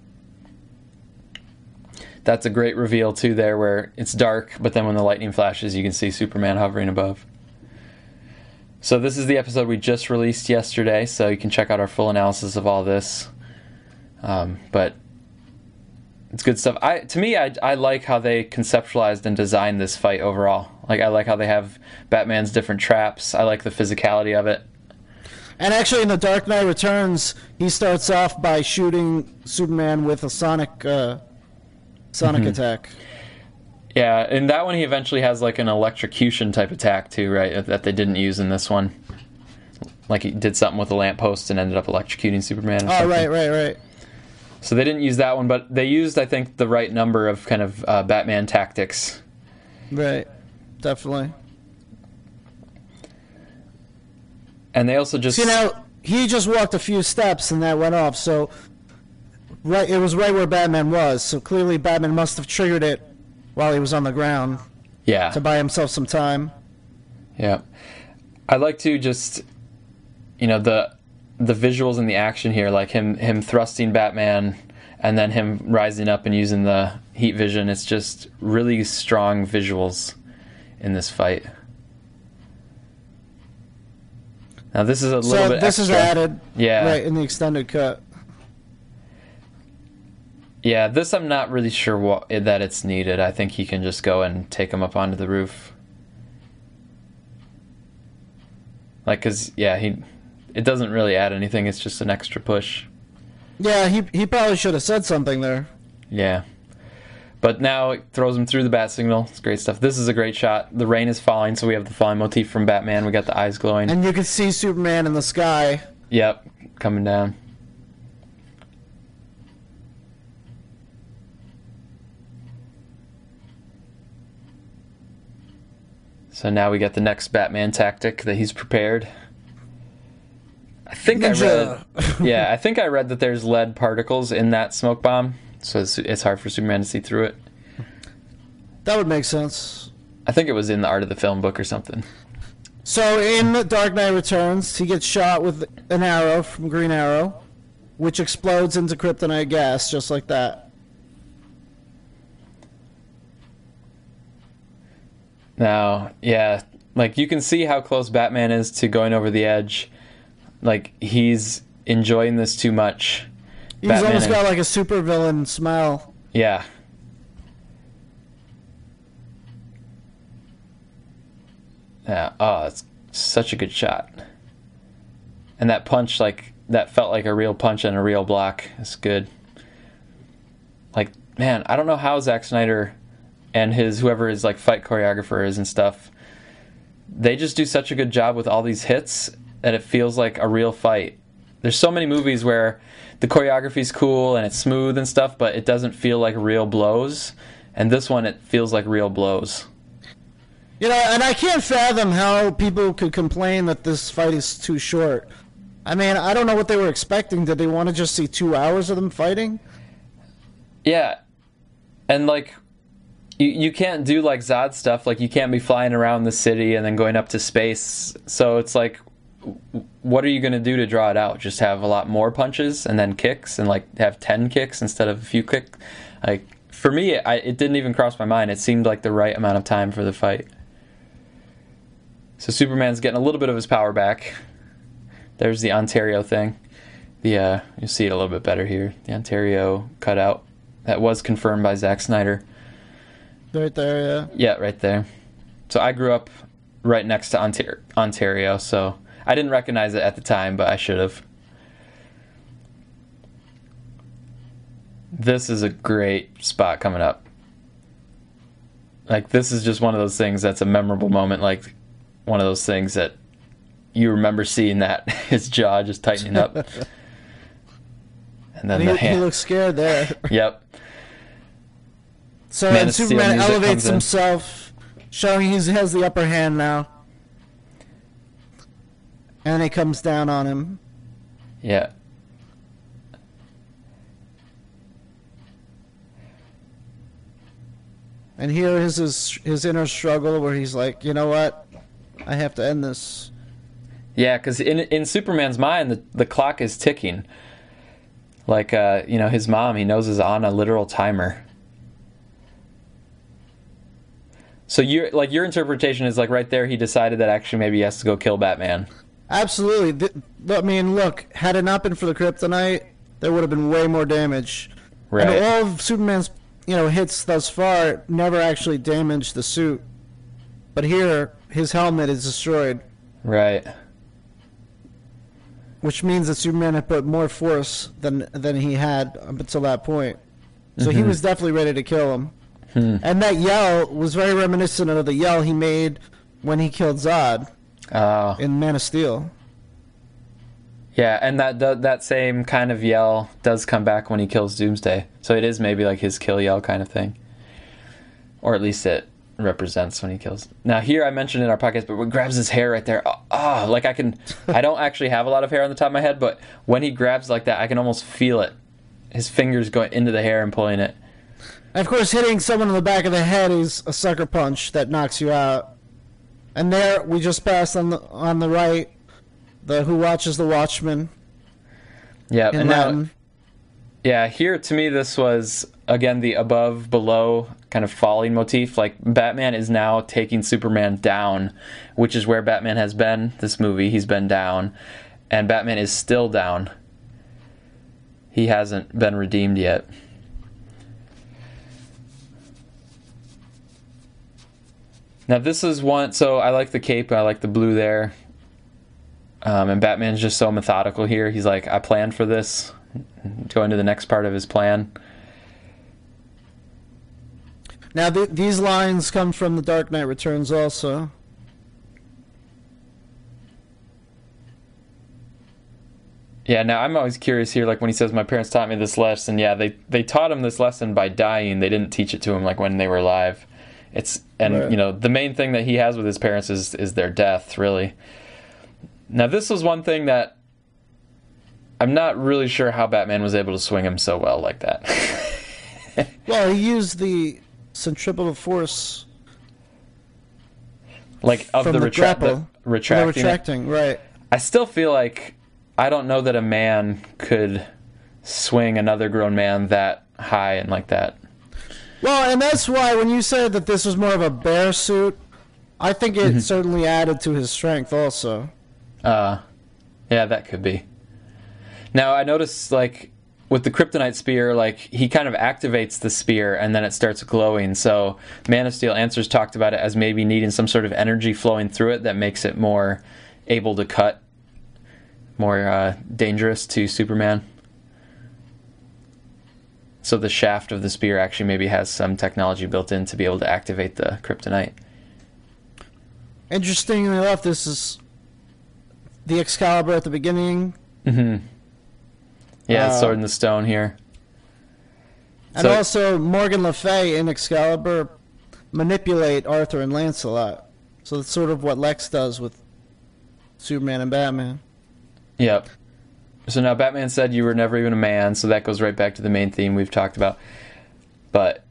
That's a great reveal, too, there, where it's dark, but then when the lightning flashes, you can see Superman hovering above. So this is the episode we just released yesterday, so you can check out our full analysis of all this. But it's good stuff. To me, I like how they conceptualized and designed this fight overall. Like, I like how they have Batman's different traps. I like the physicality of it. And actually, in The Dark Knight Returns, he starts off by shooting Superman with a sonic attack. Yeah, in that one he eventually has like an electrocution type attack too, right? That they didn't use in this one. Like, he did something with a lamppost and ended up electrocuting Superman. Oh, right. So they didn't use that one, but they used, I think, the right number of kind of Batman tactics. Right, definitely. And they also just... See, now, he just walked a few steps and that went off, so it was right where Batman was, so clearly Batman must have triggered it while he was on the ground. Yeah. To buy himself some time. Yeah. I like to just, the visuals and the action here, like him thrusting Batman and then him rising up and using the heat vision. It's just really strong visuals in this fight. Now this is a little bit this extra. is added right in the extended cut. Yeah, this I'm not really sure that it's needed. I think he can just go and take him up onto the roof. Like, because, it doesn't really add anything. It's just an extra push. Yeah, he probably should have said something there. Yeah. But now it throws him through the bat signal. It's great stuff. This is a great shot. The rain is falling, so we have the falling motif from Batman. We got the eyes glowing. And you can see Superman in the sky. Yep, coming down. So now we got the next Batman tactic that he's prepared. I think I read that there's lead particles in that smoke bomb, so it's hard for Superman to see through it. That would make sense. I think it was in the Art of the Film book or something. So in The Dark Knight Returns, he gets shot with an arrow from Green Arrow, which explodes into kryptonite gas, just like that. Now, like, you can see how close Batman is to going over the edge. Like, he's enjoying this too much He's Batman almost and- got like a supervillain smile. Yeah. Yeah. Oh, it's such a good shot. And that punch, like, that felt like a real punch and a real block. It's good. Like, man, I don't know how Zack Snyder and his whoever his like fight choreographer is and stuff, they just do such a good job with all these hits that it feels like a real fight. There's so many movies where the choreography's cool and it's smooth and stuff, but it doesn't feel like real blows. And this one, it feels like real blows. You know, and I can't fathom how people could complain that this fight is too short. I mean, I don't know what they were expecting. Did they want to just see 2 hours of them fighting? Yeah. And like, you can't do like Zod stuff. Like, you can't be flying around the city and then going up to space. So it's like, what are you going to do to draw it out? Just have a lot more punches and then kicks and like have 10 kicks instead of a few kicks? Like, for me, it didn't even cross my mind. It seemed like the right amount of time for the fight. So Superman's getting a little bit of his power back. There's the Ontario thing. You see it a little bit better here. The Ontario cutout. That was confirmed by Zack Snyder. Right there, yeah. Yeah, right there. So I grew up right next to Ontario, so I didn't recognize it at the time, but I should have. This is a great spot coming up. Like, this is just one of those things that's a memorable moment, like one of those things that you remember seeing that his jaw just tightening up. And then And the he hand. looks scared there. Yep. So Man and of Steel Superman music elevates comes in. himself, showing he has the upper hand now. And he comes down on him. Yeah. And here is his inner struggle where he's like, you know what? I have to end this. Yeah, because in Superman's mind, the clock is ticking. Like, his mom, he knows, is on a literal timer. So your interpretation is like right there, he decided that actually maybe he has to go kill Batman. Absolutely. I mean, look, had it not been for the kryptonite, there would have been way more damage. Right. And all of Superman's, hits thus far never actually damaged the suit. But here, his helmet is destroyed, Right. which means that Superman had put more force than he had up until that point. So he was definitely ready to kill him. And that yell was very reminiscent of the yell he made when he killed Zod Oh. in Man of Steel. Yeah, and that same kind of yell does come back when he kills Doomsday. So it is maybe like his kill yell kind of thing. Or at least it represents when he kills. Now here I mentioned in our podcast, but when he grabs his hair right there, like I don't actually have a lot of hair on the top of my head, but when he grabs like that, I can almost feel it. His fingers going into the hair and pulling it. Of course, hitting someone in the back of the head is a sucker punch that knocks you out. And there, we just passed on the right, the Who Watches the Watchmen Yeah, in and now Latin. yeah, here to me this was again the above below kind of falling motif. Like Batman is now taking Superman down, which is where Batman has been this movie. He's been down, and Batman is still down. He hasn't been redeemed yet. Now this is one, so I like the cape, I like the blue there. And Batman's just so methodical here. He's like, I planned for this. Go into the next part of his plan. Now, these lines come from The Dark Knight Returns also. Yeah, now I'm always curious here, like when he says, my parents taught me this lesson. Yeah, they taught him this lesson by dying. They didn't teach it to him like when they were alive. Right. The main thing that he has with his parents is their death, really. Now, this was one thing that I'm not really sure how Batman was able to swing him so well like that. Well, he used the centripetal force Like of from the, the grapple. retracting. The retracting, right. I still feel like I don't know that a man could swing another grown man that high and like that. Well, and that's why when you said that this was more of a bear suit, I think it certainly added to his strength also. Yeah, that could be. Now, I noticed, like, with the kryptonite spear, like he kind of activates the spear and then it starts glowing. So Man of Steel Answers talked about it as maybe needing some sort of energy flowing through it that makes it more able to cut, more dangerous to Superman. So the shaft of the spear actually maybe has some technology built in to be able to activate the kryptonite. Interestingly enough, this is the Excalibur at the beginning. Mm-hmm. Yeah, Sword in the Stone here. And so, also, Morgan Le Fay in Excalibur manipulate Arthur and Lancelot. So that's sort of what Lex does with Superman and Batman. Yep. So now Batman said you were never even a man, so that goes right back to the main theme we've talked about. But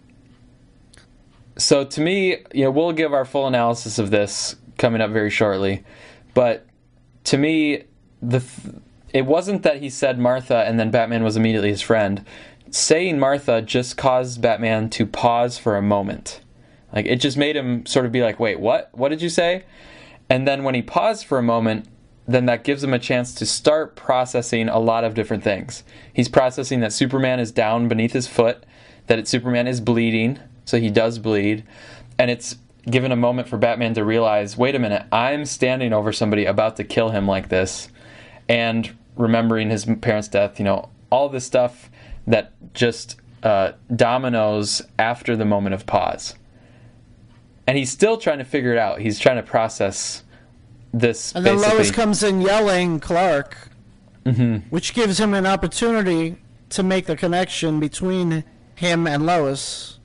so to me, we'll give our full analysis of this coming up very shortly. But to me, it wasn't that he said Martha and then Batman was immediately his friend. Saying Martha just caused Batman to pause for a moment. Like, it just made him sort of be like, wait, what? What did you say? And then when he paused for a moment, then that gives him a chance to start processing a lot of different things. He's processing that Superman is down beneath his foot, that Superman is bleeding, so he does bleed, and it's given a moment for Batman to realize, wait a minute, I'm standing over somebody about to kill him like this, and remembering his parents' death, all this stuff that just dominoes after the moment of pause. And he's still trying to figure it out. He's trying to process this. And then Lois comes in yelling Clark, which gives him an opportunity to make the connection between him and Lois.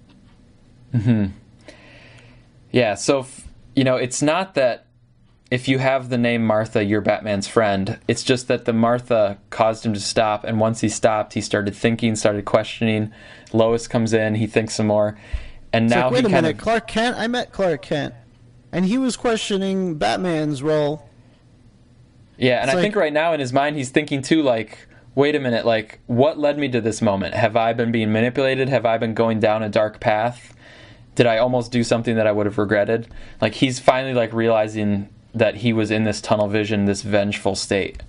Yeah, so, it's not that if you have the name Martha, you're Batman's friend. It's just that the Martha caused him to stop, and once he stopped, he started thinking, started questioning. Lois comes in, he thinks some more, and it's now like, wait a minute, Clark Kent? I met Clark Kent, and he was questioning Batman's role. Yeah, and I think right now in his mind he's thinking too, like, wait a minute, like, what led me to this moment? Have I been being manipulated? Have I been going down a dark path? Did I almost do something that I would have regretted? Like, he's finally, like, realizing that he was in this tunnel vision, this vengeful state.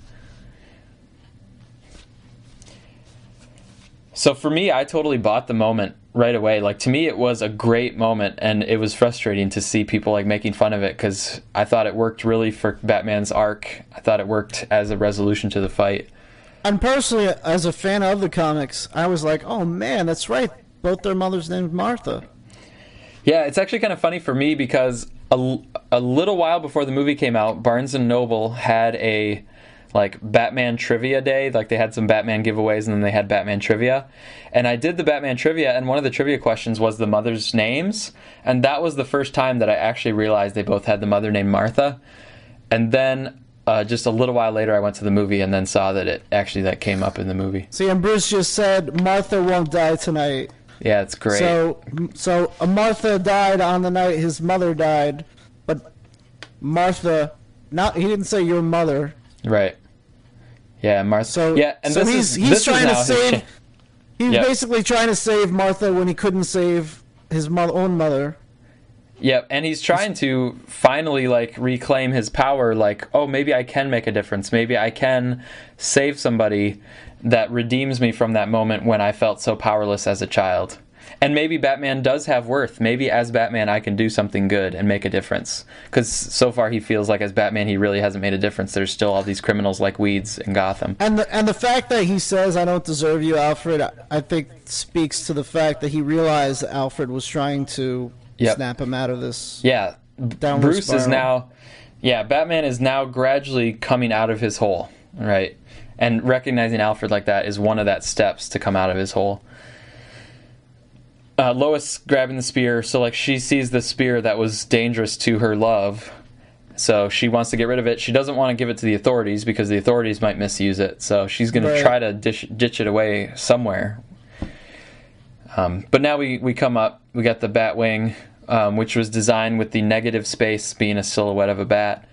So for me, I totally bought the moment right away. Like, to me, it was a great moment, and it was frustrating to see people, like, making fun of it, because I thought it worked really for Batman's arc. I thought it worked as a resolution to the fight. And personally, as a fan of the comics, I was like, oh man, that's right. Both their mothers named Martha. Yeah, it's actually kind of funny for me because a little while before the movie came out, Barnes & Noble had a Batman trivia day. Like, they had some Batman giveaways and then they had Batman trivia. And I did the Batman trivia, and one of the trivia questions was the mother's names. And that was the first time that I actually realized they both had the mother named Martha. And then just a little while later, I went to the movie and then saw that it actually came up in the movie. See, and Bruce just said, Martha won't die tonight. Yeah, it's great. So Martha died on the night his mother died, but Martha, he didn't say your mother. Right. Yeah, Martha. So, yeah, and so he's trying to save. He's yep. basically trying to save Martha when he couldn't save his own mother. Yep, and he's trying to finally reclaim his power. Like, oh, maybe I can make a difference. Maybe I can save somebody that redeems me from that moment when I felt so powerless as a child. And maybe Batman does have worth. Maybe as Batman I can do something good and make a difference. Because so far he feels like as Batman he really hasn't made a difference. There's still all these criminals like weeds in Gotham. And the fact that he says, I don't deserve you, Alfred, I think speaks to the fact that he realized that Alfred was trying to snap him out of this. Yeah, Bruce spiral. Is now... Yeah, Batman is now gradually coming out of his hole, right? And recognizing Alfred like that is one of that steps to come out of his hole. Lois grabbing the spear, so she sees the spear that was dangerous to her love, so she wants to get rid of it. She doesn't want to give it to the authorities because the authorities might misuse it, so she's going to try to ditch it away somewhere. But now we come up, we got the Batwing, which was designed with the negative space being a silhouette of a bat.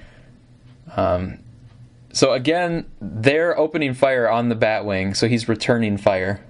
So again, they're opening fire on the Batwing, so he's returning fire.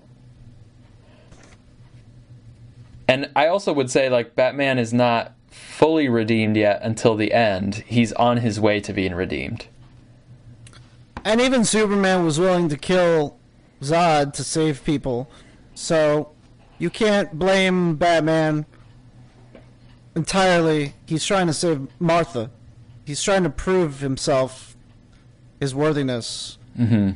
And I also would say, Batman is not fully redeemed yet until the end. He's on his way to being redeemed. And even Superman was willing to kill Zod to save people. So you can't blame Batman entirely. He's trying to save Martha. He's trying to prove himself, his worthiness. Mm-hmm.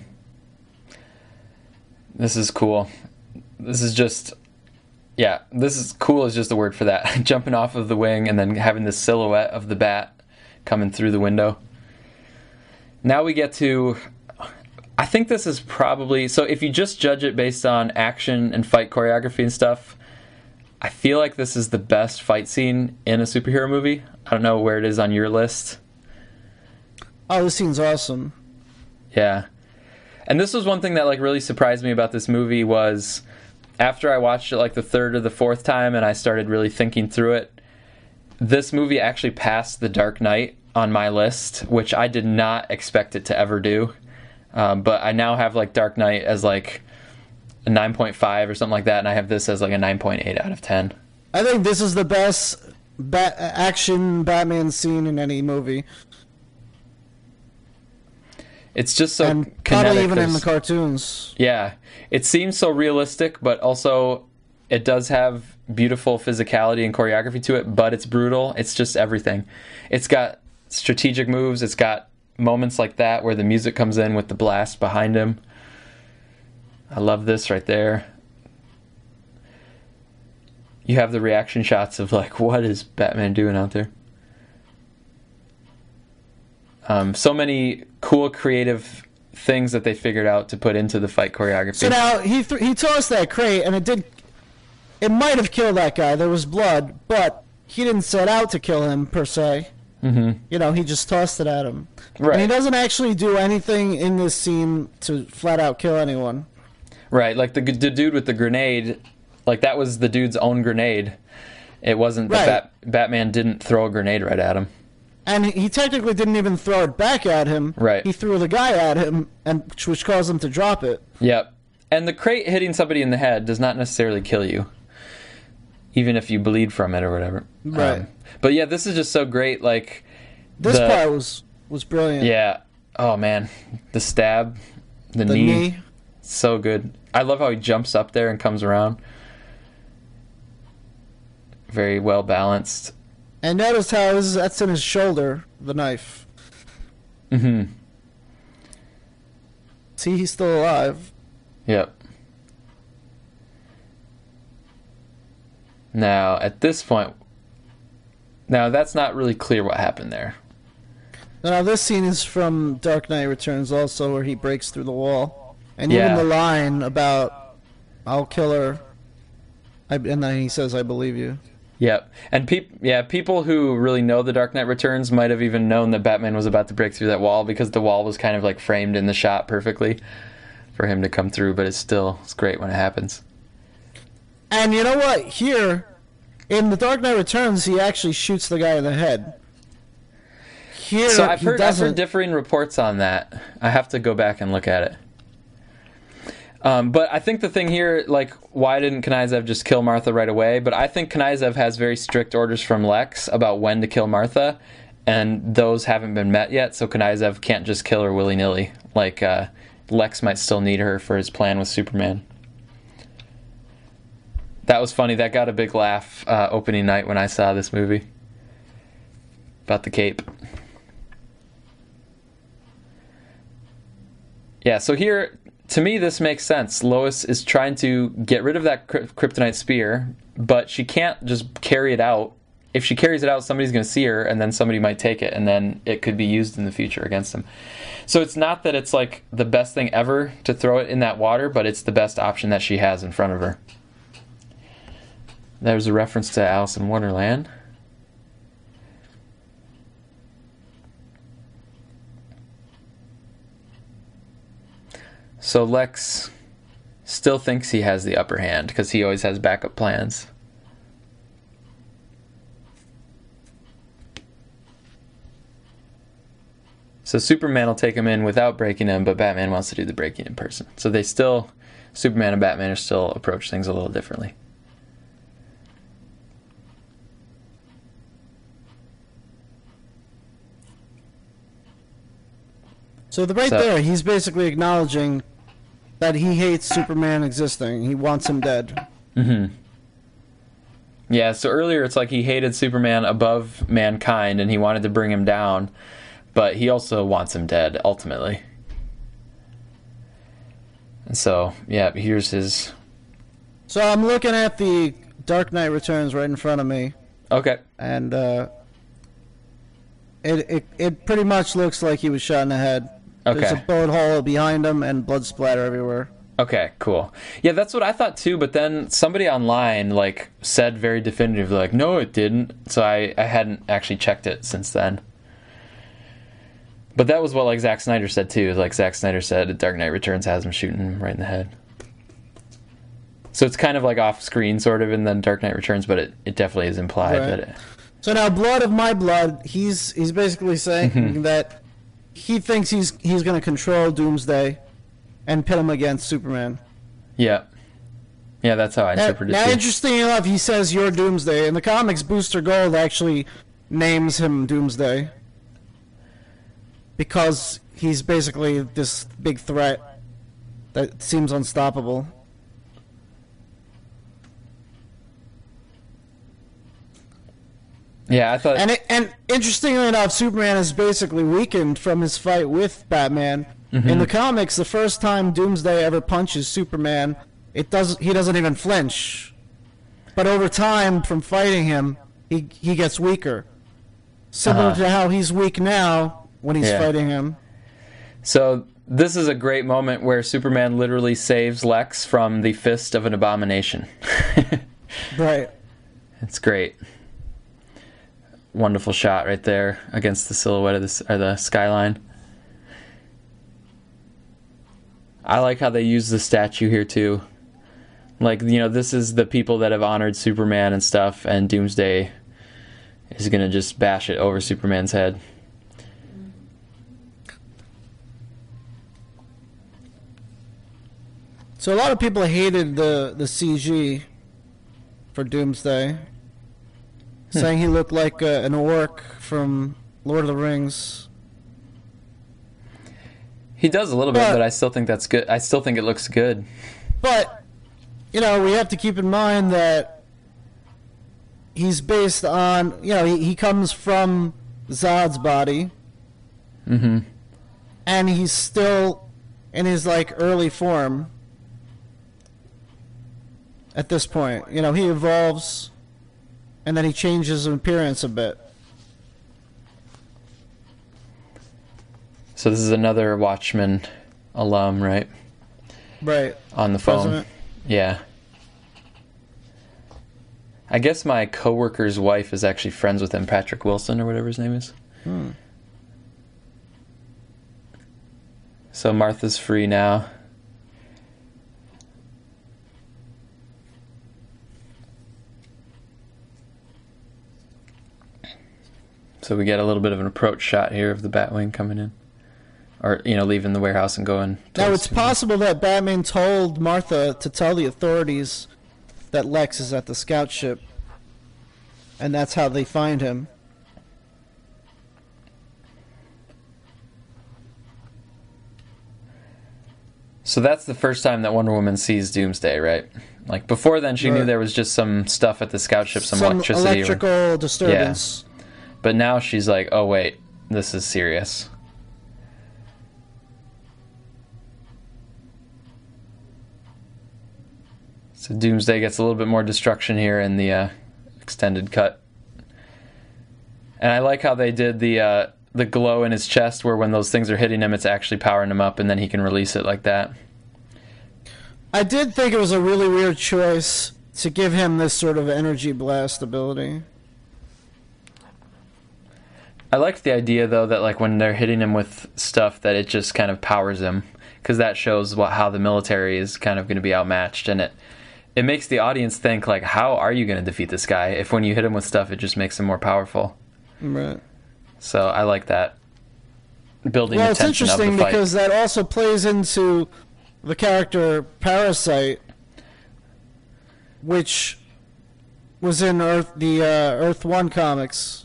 This is cool. This is just... Yeah, this is cool is just a word for that. Jumping off of the wing and then having the silhouette of the bat coming through the window. Now we get to... I think this is probably... So if you just judge it based on action and fight choreography and stuff, I feel like this is the best fight scene in a superhero movie. I don't know where it is on your list. Oh, this scene's awesome. Yeah. And this was one thing that like really surprised me about this movie was... After I watched it like the third or the fourth time and I started really thinking through it, this movie actually passed The Dark Knight on my list, which I did not expect it to ever do. But I now have like Dark Knight as like a 9.5 or something like that, and I have this as like a 9.8 out of 10. I think this is the best action Batman scene in any movie. It's just so and kinetic. probably even in the cartoons. Yeah. It seems so realistic, but also it does have beautiful physicality and choreography to it, but it's brutal. It's just everything. It's got strategic moves. It's got moments like that where the music comes in with the blast behind him. I love this right there. You have the reaction shots of like, what is Batman doing out there? So many cool, creative things that they figured out to put into the fight choreography. So now he tossed that crate, and it might have killed that guy. There was blood, but he didn't set out to kill him per se. Mm-hmm. You know, he just tossed it at him. Right. And he doesn't actually do anything in this scene to flat out kill anyone. Right, like the dude with the grenade, like that was the dude's own grenade. It wasn't that Batman didn't throw a grenade right at him. And he technically didn't even throw it back at him. Right. He threw the guy at him, and which caused him to drop it. Yep. And the crate hitting somebody in the head does not necessarily kill you, even if you bleed from it or whatever. Right. But yeah, this is just so great. Like this part was brilliant. Yeah. Oh man, the stab, the knee, so good. I love how he jumps up there and comes around. Very well balanced. And notice how that's in his shoulder, the knife. Mm-hmm. See, he's still alive. Yep. Now, at this point... Now, that's not really clear what happened there. Now, this scene is from Dark Knight Returns also, where he breaks through the wall. And even the line about, I'll kill her, and then he says, I believe you. Yep. And people who really know The Dark Knight Returns might have even known that Batman was about to break through that wall because the wall was kind of like framed in the shot perfectly for him to come through, but it's great when it happens. And you know what? Here, in The Dark Knight Returns, he actually shoots the guy in the head. Here, so I've heard differing reports on that. I have to go back and look at it. But I think the thing here, like, why didn't Knyzev just kill Martha right away? But I think Knyzev has very strict orders from Lex about when to kill Martha, and those haven't been met yet, so Knyzev can't just kill her willy-nilly. Like, Lex might still need her for his plan with Superman. That was funny. That got a big laugh opening night when I saw this movie. About the cape. Yeah, so here... To me, this makes sense. Lois is trying to get rid of that kryptonite spear, but she can't just carry it out. If she carries it out, somebody's going to see her, and then somebody might take it, and then it could be used in the future against them. So it's not that it's like the best thing ever to throw it in that water, but it's the best option that she has in front of her. There's a reference to Alice in Wonderland. So Lex still thinks he has the upper hand because he always has backup plans. So Superman will take him in without breaking him, but Batman wants to do the breaking in person. So Superman and Batman still approach things a little differently. So there, he's basically acknowledging that he hates Superman existing. He wants him dead. Mm-hmm. Yeah, so earlier it's like he hated Superman above mankind and he wanted to bring him down, but he also wants him dead, ultimately. And so, yeah, here's his... So I'm looking at the Dark Knight Returns right in front of me. Okay. And it pretty much looks like he was shot in the head. Okay. There's a bullet hole behind him and blood splatter everywhere. Okay, cool. Yeah, that's what I thought too, but then somebody online like said very definitively like, no, it didn't. So I hadn't actually checked it since then. But that was what like Zack Snyder said too. Like Zack Snyder said Dark Knight Returns has him shooting him right in the head. So it's kind of like off screen sort of in the Dark Knight Returns, but it definitely is implied right. that it... So now Blood of My Blood, he's basically saying that he thinks he's going to control Doomsday and pit him against Superman. Yeah. Yeah, that's how I interpreted it. Now, interesting enough, he says you're Doomsday. In the comics, Booster Gold actually names him Doomsday because he's basically this big threat that seems unstoppable. Yeah, I thought... And interestingly enough, Superman is basically weakened from his fight with Batman. In the comics, the first time Doomsday ever punches Superman, he doesn't even flinch. But over time, from fighting him, he gets weaker. Similar to how he's weak now when he's fighting him. So this is a great moment where Superman literally saves Lex from the fist of an abomination. Right. It's great. Wonderful shot right there against the silhouette of the skyline. I like how they use the statue here too. Like, you know, this is the people that have honored Superman and stuff, and Doomsday is gonna just bash it over Superman's head. So a lot of people hated the CG for Doomsday, saying he looked like an orc from Lord of the Rings. He does a little bit, but I still think that's good. I still think it looks good. But, you know, we have to keep in mind that he's based on, you know, he comes from Zod's body. Mm-hmm. And he's still in his, like, early form at this point. You know, he evolves, and then he changes his appearance a bit. So this is another Watchmen alum, right? Right. On the phone. President. Yeah. I guess my coworker's wife is actually friends with him, Patrick Wilson or whatever his name is. So Martha's free now. So we get a little bit of an approach shot here of the Batwing coming in. Or, you know, leaving the warehouse and going... Now, it's possible that Batman told Martha to tell the authorities that Lex is at the scout ship. And that's how they find him. So that's the first time that Wonder Woman sees Doomsday, right? Like, before then, she knew there was just some stuff at the scout ship, some electricity. Electrical disturbance. Yeah. But now she's like, oh, wait, this is serious. So Doomsday gets a little bit more destruction here in the extended cut. And I like how they did the glow in his chest, where when those things are hitting him, it's actually powering him up, and then he can release it like that. I did think it was a really weird choice to give him this sort of energy blast ability. I liked the idea, though, that like when they're hitting him with stuff, that it just kind of powers him, because that shows how the military is kind of going to be outmatched, and it makes the audience think, like, how are you going to defeat this guy? If when you hit him with stuff, it just makes him more powerful. Right. So I like that. Building the tension of the fight. Well, it's interesting because that also plays into the character Parasite, which was in Earth 1 comics.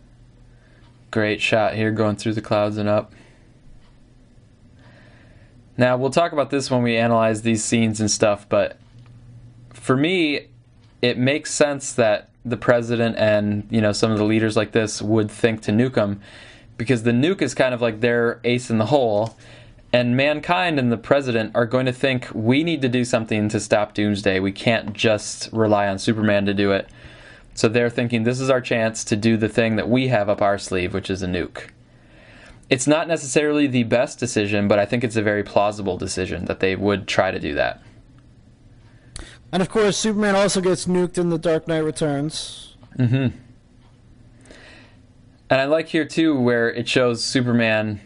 Great shot here, going through the clouds and up. Now, we'll talk about this when we analyze these scenes and stuff, but for me, it makes sense that the president and, some of the leaders like this would think to nuke them, because the nuke is kind of like their ace in the hole, and mankind and the president are going to think, we need to do something to stop Doomsday. We can't just rely on Superman to do it. So they're thinking, this is our chance to do the thing that we have up our sleeve, which is a nuke. It's not necessarily the best decision, but I think it's a very plausible decision that they would try to do that. And of course, Superman also gets nuked in The Dark Knight Returns. Mm-hmm. And I like here, too, where it shows Superman,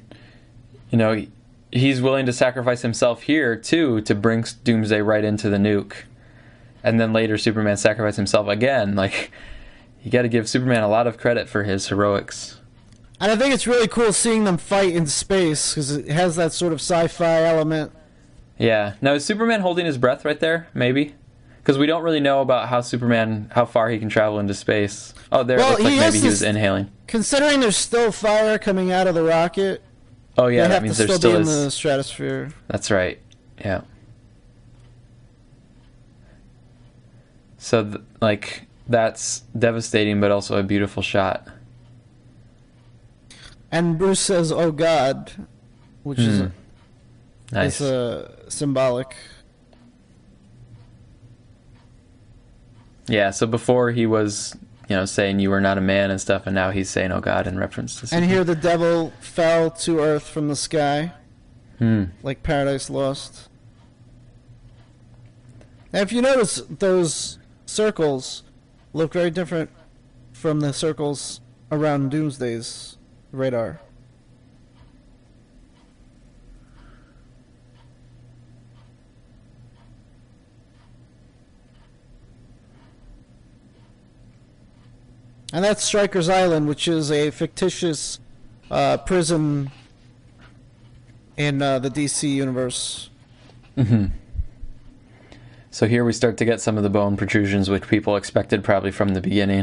he's willing to sacrifice himself here, too, to bring Doomsday right into the nuke. And then later, Superman sacrificed himself again. Like, you got to give Superman a lot of credit for his heroics. And I think it's really cool seeing them fight in space, because it has that sort of sci-fi element. Yeah. Now, is Superman holding his breath right there? Maybe? Because we don't really know about how far he can travel into space. Oh, there, it looks like maybe he was inhaling. Considering there's still fire coming out of the rocket. Oh, yeah, that means there still is. Be in the stratosphere. That's right. Yeah. So, that's devastating, but also a beautiful shot. And Bruce says, "Oh God," which is nice. Symbolic. Yeah, so before he was, saying you were not a man and stuff, and now he's saying, "Oh God," in reference to Superman. And here the devil fell to earth from the sky, like Paradise Lost. Now, if you notice, those circles look very different from the circles around Doomsday's radar. And that's Stryker's Island, which is a fictitious prison in the DC universe. Mm-hmm. So here we start to get some of the bone protrusions, which people expected probably from the beginning.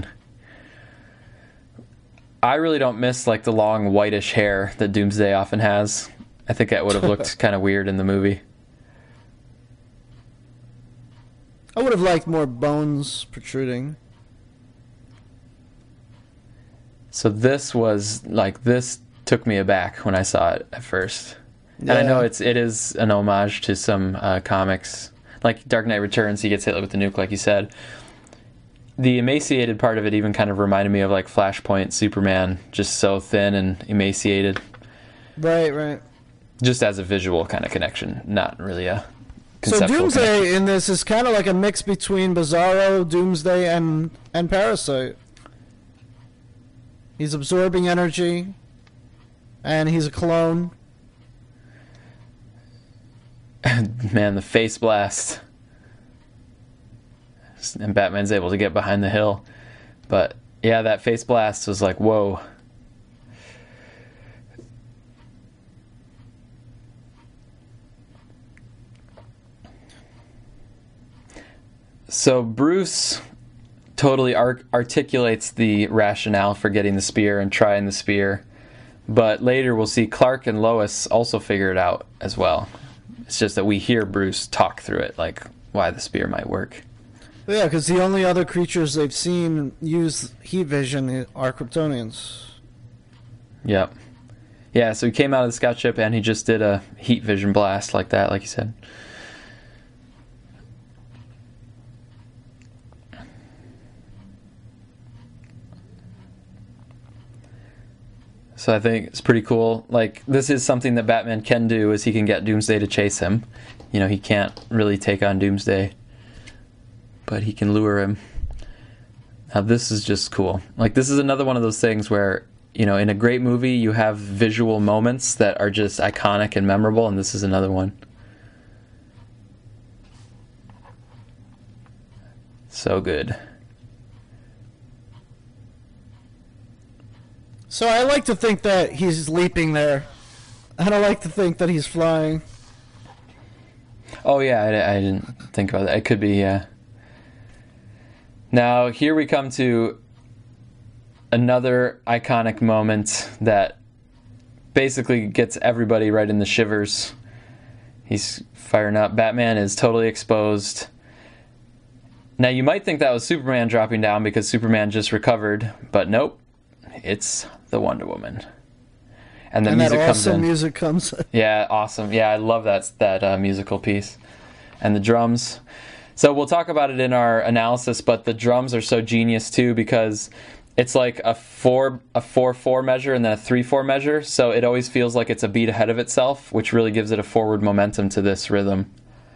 I really don't miss the long whitish hair that Doomsday often has. I think that would have looked kind of weird in the movie. I would have liked more bones protruding. So this was this took me aback when I saw it at first. Yeah. And I know it is an homage to some comics. Like Dark Knight Returns, he gets hit with the nuke, like you said. The emaciated part of it even kind of reminded me of Flashpoint Superman, just so thin and emaciated. Right. Just as a visual kind of connection, not really a conceptual So Doomsday connection. In this is kind of like a mix between Bizarro, Doomsday, and Parasite. He's absorbing energy, and he's a clone. Man, the face blast. And Batman's able to get behind the hill. But, yeah, that face blast was like, whoa. So Bruce totally articulates the rationale for getting the spear and trying the spear. But later we'll see Clark and Lois also figure it out as well. It's just that we hear Bruce talk through it, why the spear might work. Yeah, because the only other creatures they've seen use heat vision are Kryptonians. Yep. Yeah, so he came out of the scout ship and he just did a heat vision blast like that, like you said. So I think it's pretty cool. This is something that Batman can do, is he can get Doomsday to chase him. He can't really take on Doomsday, but he can lure him. Now this is just cool. This is another one of those things where, in a great movie you have visual moments that are just iconic and memorable, and this is another one. So good. So I like to think that he's leaping there. And I like to think that he's flying. Oh yeah, I didn't think about that. It could be, yeah. Now, here we come to another iconic moment that basically gets everybody right in the shivers. He's firing up. Batman is totally exposed. Now, you might think that was Superman dropping down because Superman just recovered, but nope. It's the Wonder Woman. And the music that comes awesome in. music comes in. Yeah, awesome. Yeah, I love that musical piece. And the drums. So we'll talk about it in our analysis, but the drums are so genius too because it's like a 4/4 measure and then a 3/4 measure, so it always feels like it's a beat ahead of itself, which really gives it a forward momentum to this rhythm.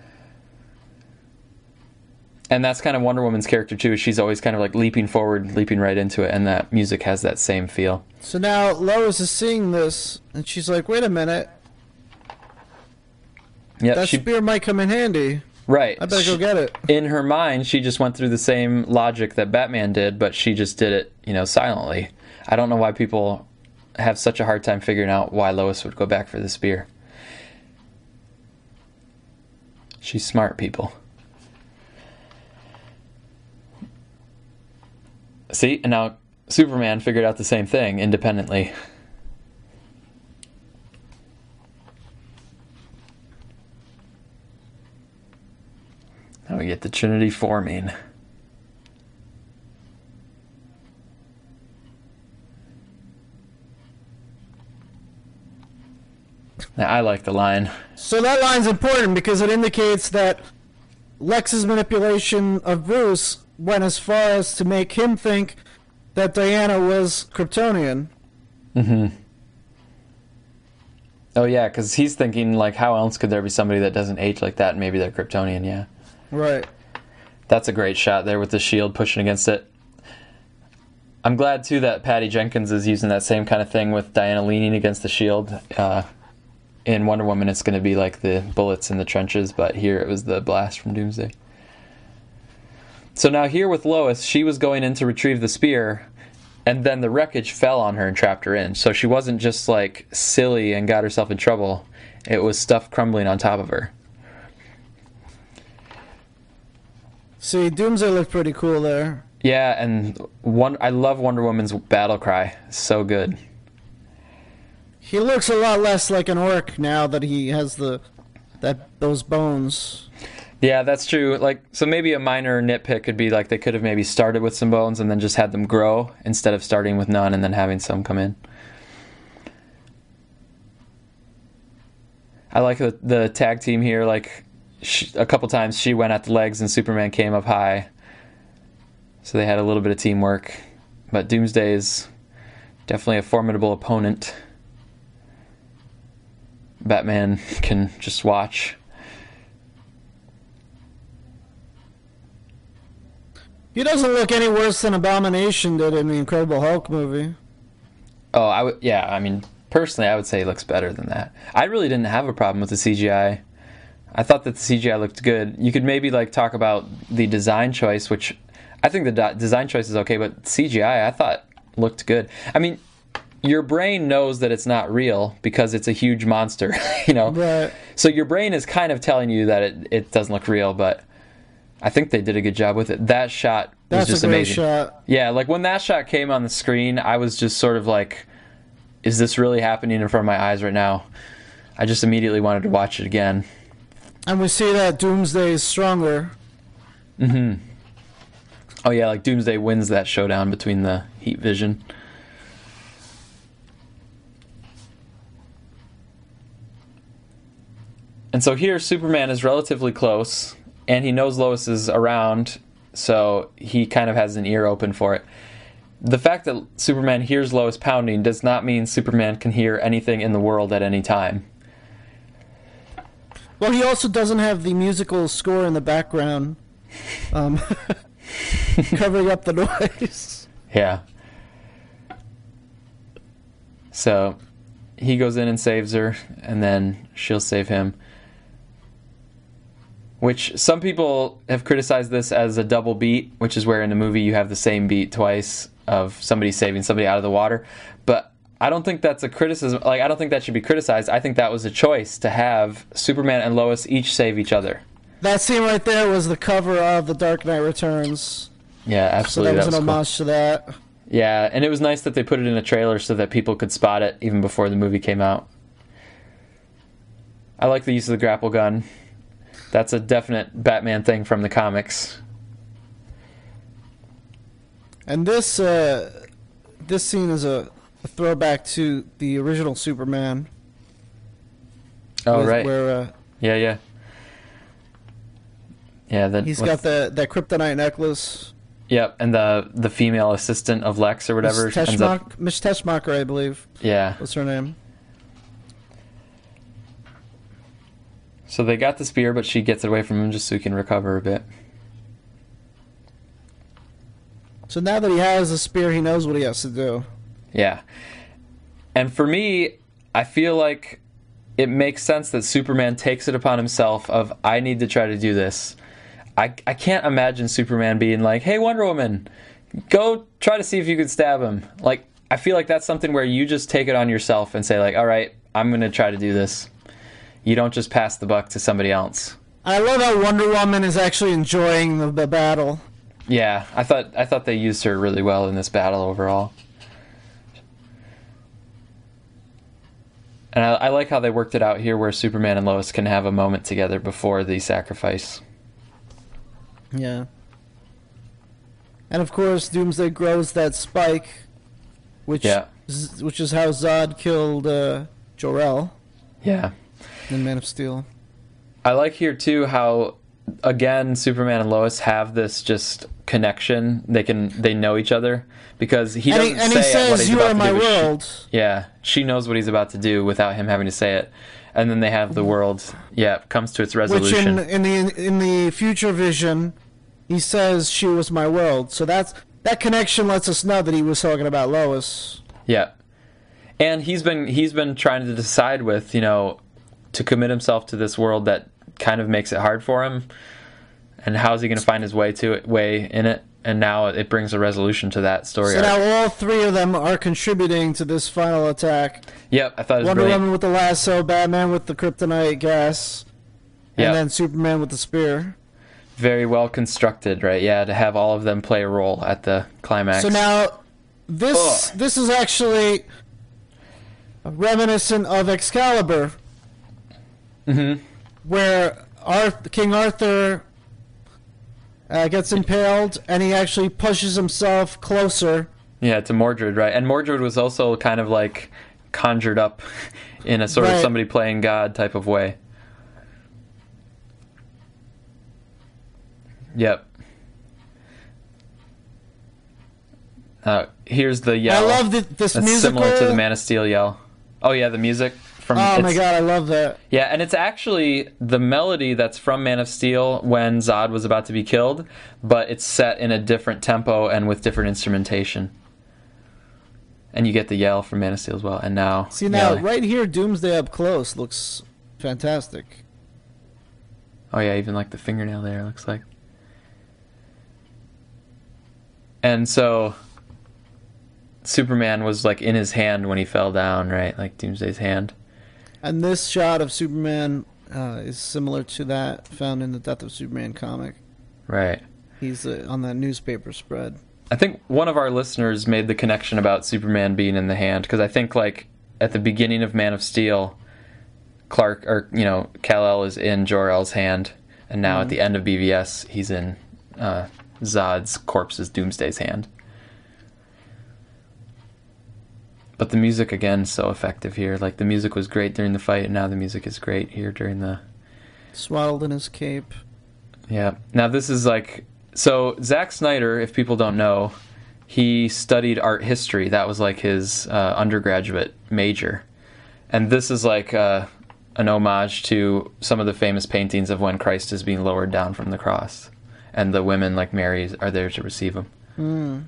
And that's kind of Wonder Woman's character too. She's always kind of like leaping forward, leaping right into it, and that music has that same feel. So now Lois is seeing this, and she's like, wait a minute. Yeah, That spear might come in handy. Right. I better go get it. In her mind, she just went through the same logic that Batman did, but she just did it, silently. I don't know why people have such a hard time figuring out why Lois would go back for the spear. She's smart, people. See, and now Superman figured out the same thing independently. Now we get the Trinity forming. Now, I like the line. So that line's important because it indicates that Lex's manipulation of Bruce went as far as to make him think that Diana was Kryptonian. Mm-hmm. Oh, yeah, because he's thinking, like, how else could there be somebody that doesn't age like that and maybe they're Kryptonian, yeah. Right. That's a great shot there with the shield pushing against it. I'm glad, too, that Patty Jenkins is using that same kind of thing with Diana leaning against the shield. In Wonder Woman, it's going to be like the bullets in the trenches, but here it was the blast from Doomsday. So now here with Lois, she was going in to retrieve the spear, and then the wreckage fell on her and trapped her in. So she wasn't just like silly and got herself in trouble. It was stuff crumbling on top of her. See, Doomsday looked pretty cool there. Yeah, and I love Wonder Woman's battle cry. So good. He looks a lot less like an orc now that he has those bones. Yeah, that's true. Like, so maybe a minor nitpick could be like they could have maybe started with some bones and then just had them grow instead of starting with none and then having some come in. I like the tag team here. Like, a couple times she went at the legs and Superman came up high. So they had a little bit of teamwork. But Doomsday is definitely a formidable opponent. Batman can just watch. He doesn't look any worse than Abomination did in the Incredible Hulk movie. Oh, I mean, personally, I would say he looks better than that. I really didn't have a problem with the CGI. I thought that the CGI looked good. You could maybe like talk about the design choice, which I think the design choice is okay, but CGI I thought looked good. I mean, your brain knows that it's not real because it's a huge monster, Right. So your brain is kind of telling you that it doesn't look real, but I think they did a good job with it. That shot was just amazing. That's a great shot. Yeah, like when that shot came on the screen, I was just sort of like, is this really happening in front of my eyes right now? I just immediately wanted to watch it again. And we see that Doomsday is stronger. Mm-hmm. Oh yeah, like Doomsday wins that showdown between the heat vision. And so here Superman is relatively close, and he knows Lois is around, so he kind of has an ear open for it. The fact that Superman hears Lois pounding does not mean Superman can hear anything in the world at any time. Well, he also doesn't have the musical score in the background covering up the noise. Yeah. So he goes in and saves her, and then she'll save him. Which some people have criticized this as a double beat, which is where in the movie you have the same beat twice of somebody saving somebody out of the water. But I don't think that's a criticism. Like, I don't think that should be criticized. I think that was a choice to have Superman and Lois each save each other. That scene right there was the cover of The Dark Knight Returns. Yeah, absolutely. So that was an homage to that. Yeah, and it was nice that they put it in a trailer so that people could spot it even before the movie came out. I like the use of the grapple gun. That's a definite Batman thing from the comics. And this scene is a throwback to the original Superman. Oh, right. Where Yeah. he's got that kryptonite necklace. Yep, and the female assistant of Lex or whatever Miss Teschmacher, I believe. Yeah. What's her name? So they got the spear, but she gets it away from him just so he can recover a bit. So now that he has a spear, he knows what he has to do. Yeah. And for me, I feel like it makes sense that Superman takes it upon himself of, I need to try to do this. I can't imagine Superman being like, hey, Wonder Woman, go try to see if you could stab him. Like, I feel like that's something where you just take it on yourself and say, like, all right, I'm going to try to do this. You don't just pass the buck to somebody else. I love how Wonder Woman is actually enjoying the battle. Yeah, I thought they used her really well in this battle overall. And I like how they worked it out here where Superman and Lois can have a moment together before the sacrifice. Yeah. And of course, Doomsday grows that spike, which is how Zod killed Jor-El. Yeah. In Man of Steel. I like here too how, again, Superman and Lois have this just connection. They know each other because he doesn't say he says, what he's "You about are to my do." world. She knows what he's about to do without him having to say it, and then they have the world. Comes to its resolution. Which in the future vision, he says she was my world. So that connection lets us know that he was talking about Lois. Yeah, and he's been trying to decide with to commit himself to this world that kind of makes it hard for him, and how's he going to find his way in it? And now it brings a resolution to that story. So now all three of them are contributing to this final attack. Yep, I thought it was Wonder brilliant. Woman with the lasso, Batman with the kryptonite gas, and then Superman with the spear. Very well constructed, right? Yeah, to have all of them play a role at the climax. So now this is actually reminiscent of Excalibur. Mm-hmm. Where King Arthur gets impaled, and he actually pushes himself closer. Yeah, to Mordred, right? And Mordred was also kind of like conjured up in a sort of somebody playing God type of way. Yep. Here's the yell. I love this musical. Similar to the Man of Steel yell. Oh yeah, the music. Oh my god, I love that. Yeah, and it's actually the melody that's from Man of Steel when Zod was about to be killed, but it's set in a different tempo and with different instrumentation. And you get the yell from Man of Steel as well. And now... See, now, right here, Doomsday up close looks fantastic. Oh yeah, even like the fingernail there looks like. And so... Superman was like in his hand when he fell down, right? Like Doomsday's hand. And this shot of Superman is similar to that found in the Death of Superman comic. Right. He's on that newspaper spread. I think one of our listeners made the connection about Superman being in the hand, because I think like at the beginning of Man of Steel, Kal-El is in Jor-El's hand, and now at the end of BVS, he's in Zod's corpse's Doomsday's hand. But the music, again, so effective here. Like, the music was great during the fight, and now the music is great here during the... Swaddled in his cape. Yeah. Now, this is like... So, Zack Snyder, if people don't know, he studied art history. That was like his undergraduate major. And this is like an homage to some of the famous paintings of when Christ is being lowered down from the cross. And the women, like Mary, are there to receive him. Mm.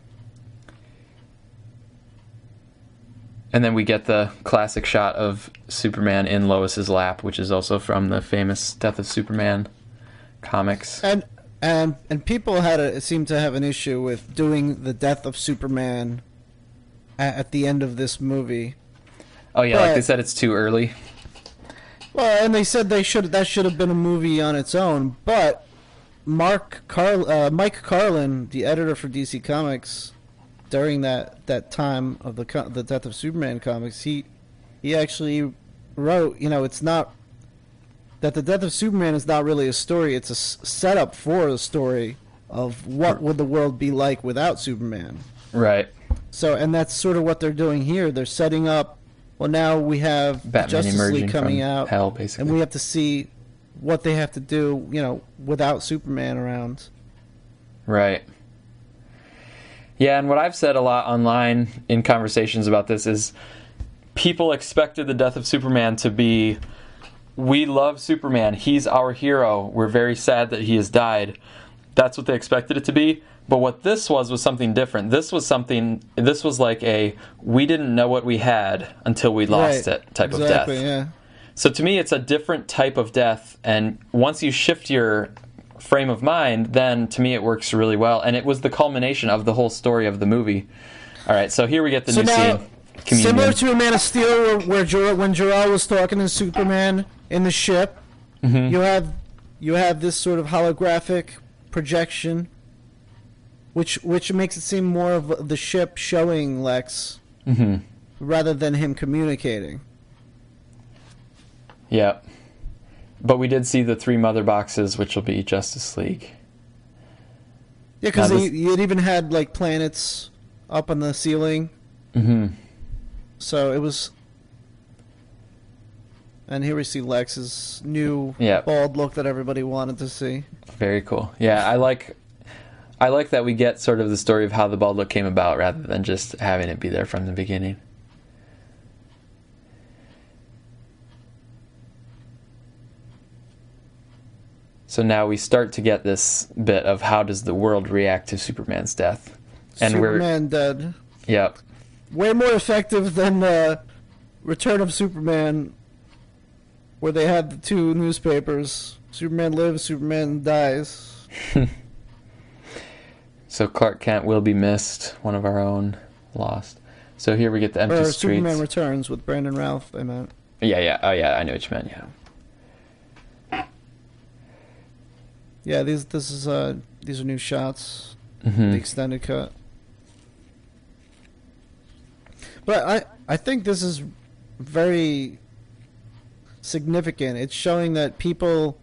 And then we get the classic shot of Superman in Lois's lap, which is also from the famous Death of Superman comics. And people seem to have an issue with doing the Death of Superman at the end of this movie. Oh yeah, like they said it's too early. Well, and they said that should have been a movie on its own. But Mike Carlin, the editor for DC Comics, during that time of the Death of Superman comics, he actually wrote, it's not that the death of Superman is not really a story. It's a setup for a story of what would the world be like without Superman. Right. So, and that's sort of what they're doing here. They're setting up. Well, now we have Batman Justice emerging League coming from out, hell, basically. and we have to see what they have to do, without Superman around. Right. Yeah, and what I've said a lot online in conversations about this is people expected the death of Superman to be, we love Superman, he's our hero, we're very sad that he has died. That's what they expected it to be. But what this was something different. This was like a, we didn't know what we had until we lost it type of death. Yeah. So to me, it's a different type of death. And once you shift your frame of mind, then to me it works really well. And it was the culmination of the whole story of the movie. All right, so here we get the new scene. Communion. Similar to a Man of Steel, when Jor-El was talking to Superman in the ship, you have this sort of holographic projection, which makes it seem more of the ship showing Lex rather than him communicating. Yeah. But we did see the 3 mother boxes, which will be Justice League. Yeah, because it even had like planets up on the ceiling. So it was... And here we see Lex's new bald look that everybody wanted to see. Very cool. Yeah, I like that we get sort of the story of how the bald look came about rather than just having it be there from the beginning. So now we start to get this bit of how does the world react to Superman's death. And Superman dead. Yep. Way more effective than Return of Superman, where they had the 2 newspapers. Superman lives, Superman dies. So Clark Kent will be missed, one of our own, lost. So here we get the empty streets. Superman Returns with Brandon Routh, I meant. Yeah. Oh, yeah, I know what you meant, yeah. Yeah, these are new shots, the extended cut. But I think this is very significant. It's showing that people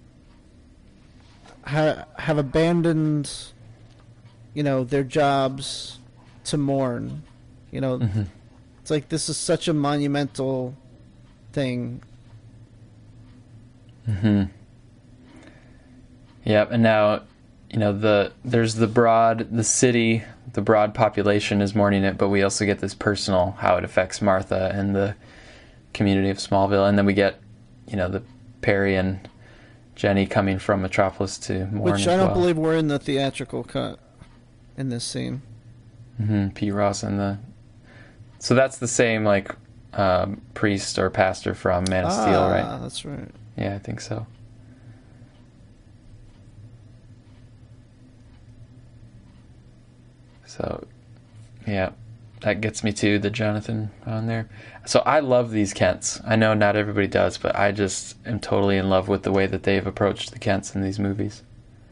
have abandoned, their jobs to mourn. It's like this is such a monumental thing. Yep, and now, there's the broad population is mourning it, but we also get this personal, how it affects Martha and the community of Smallville, and then we get, the Perry and Jenny coming from Metropolis to mourn. Which I don't believe we're in the theatrical cut in this scene. Pete Ross and so that's the same priest or pastor from Man of Steel, right? That's right. Yeah, I think so. So, yeah, that gets me to the Jonathan on there. So I love these Kents. I know not everybody does, but I just am totally in love with the way that they've approached the Kents in these movies.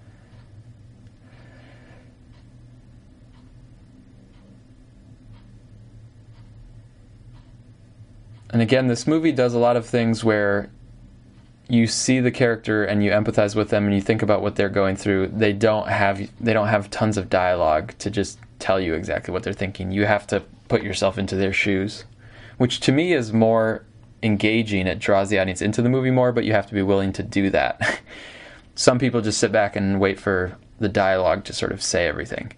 And again, this movie does a lot of things where you see the character and you empathize with them and you think about what they're going through. They don't have tons of dialogue to just tell you exactly what they're thinking. You have to put yourself into their shoes, which to me is more engaging. It draws the audience into the movie more, but you have to be willing to do that. Some people just sit back and wait for the dialogue to sort of say everything.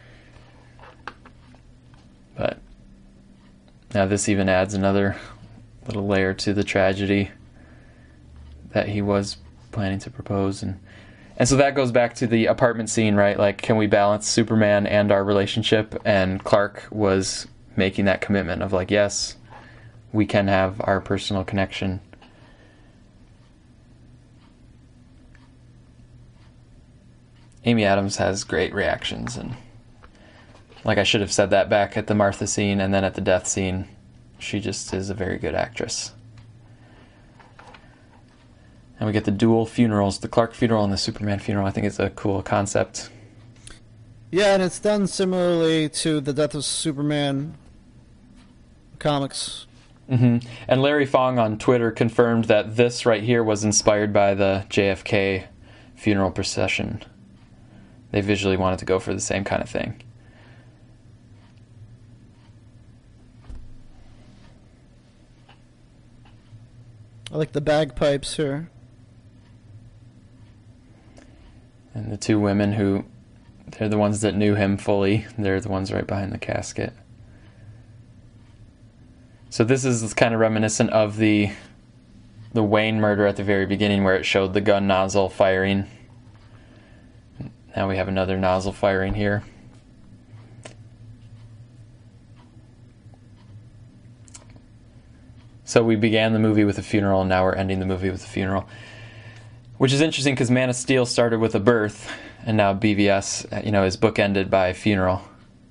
But now this even adds another little layer to the tragedy that he was planning to propose. And so that goes back to the apartment scene, right? Like, can we balance Superman and our relationship? And Clark was making that commitment of like, yes, we can have our personal connection. Amy Adams has great reactions, and like I should have said that back at the Martha scene and then at the death scene. She just is a very good actress. And we get the dual funerals, the Clark funeral and the Superman funeral. I think it's a cool concept. Yeah, and it's done similarly to the Death of Superman comics. And Larry Fong on Twitter confirmed that this right here was inspired by the JFK funeral procession. They visually wanted to go for the same kind of thing. I like the bagpipes here. And the two women who, they're the ones that knew him fully. They're the ones right behind the casket. So this is kind of reminiscent of the Wayne murder at the very beginning, where it showed the gun nozzle firing. Now we have another nozzle firing here. So we began the movie with a funeral, and now we're ending the movie with a funeral. Which is interesting because Man of Steel started with a birth, and now BVS, is bookended by a funeral.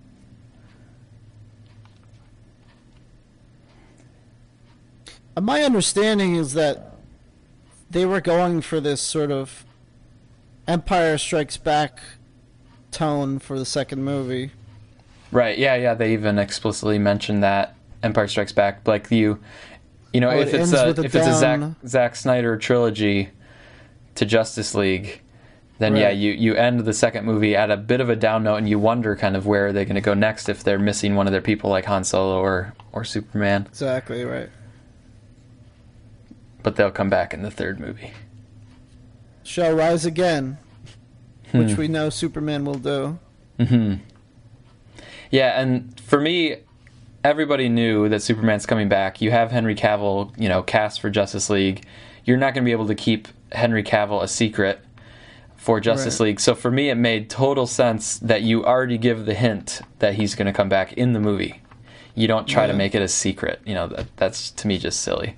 My understanding is that they were going for this sort of Empire Strikes Back tone for the second movie. Right, yeah, they even explicitly mentioned that Empire Strikes Back, like if it's a Zack Snyder trilogy to Justice League, then right. you end the second movie at a bit of a down note, and you wonder kind of where they're going to go next if they're missing one of their people like Han Solo or Superman. Exactly, right. But they'll come back in the third movie. Shall rise again, which we know Superman will do. Yeah, and for me, everybody knew that Superman's coming back. You have Henry Cavill, cast for Justice League. You're not going to be able to keep Henry Cavill a secret for Justice League. So for me, it made total sense that you already give the hint that he's going to come back in the movie. You don't try to make it a secret. That's, to me, just silly.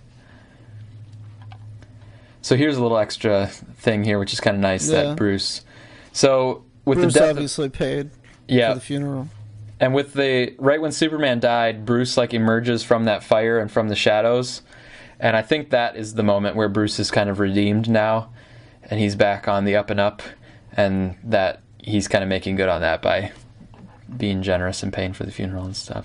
So here's a little extra thing here, which is kind of nice that Bruce... So with Bruce the death obviously paid for the funeral. And with right when Superman died, Bruce emerges from that fire and from the shadows. And I think that is the moment where Bruce is kind of redeemed now, and he's back on the up and up, and that he's kind of making good on that by being generous and paying for the funeral and stuff.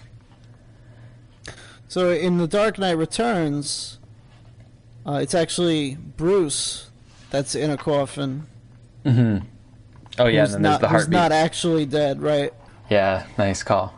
So in The Dark Knight Returns, it's actually Bruce that's in a coffin. Mm-hmm. Oh yeah, and then there's the heartbeat. Who's not actually dead, right? Yeah, nice call.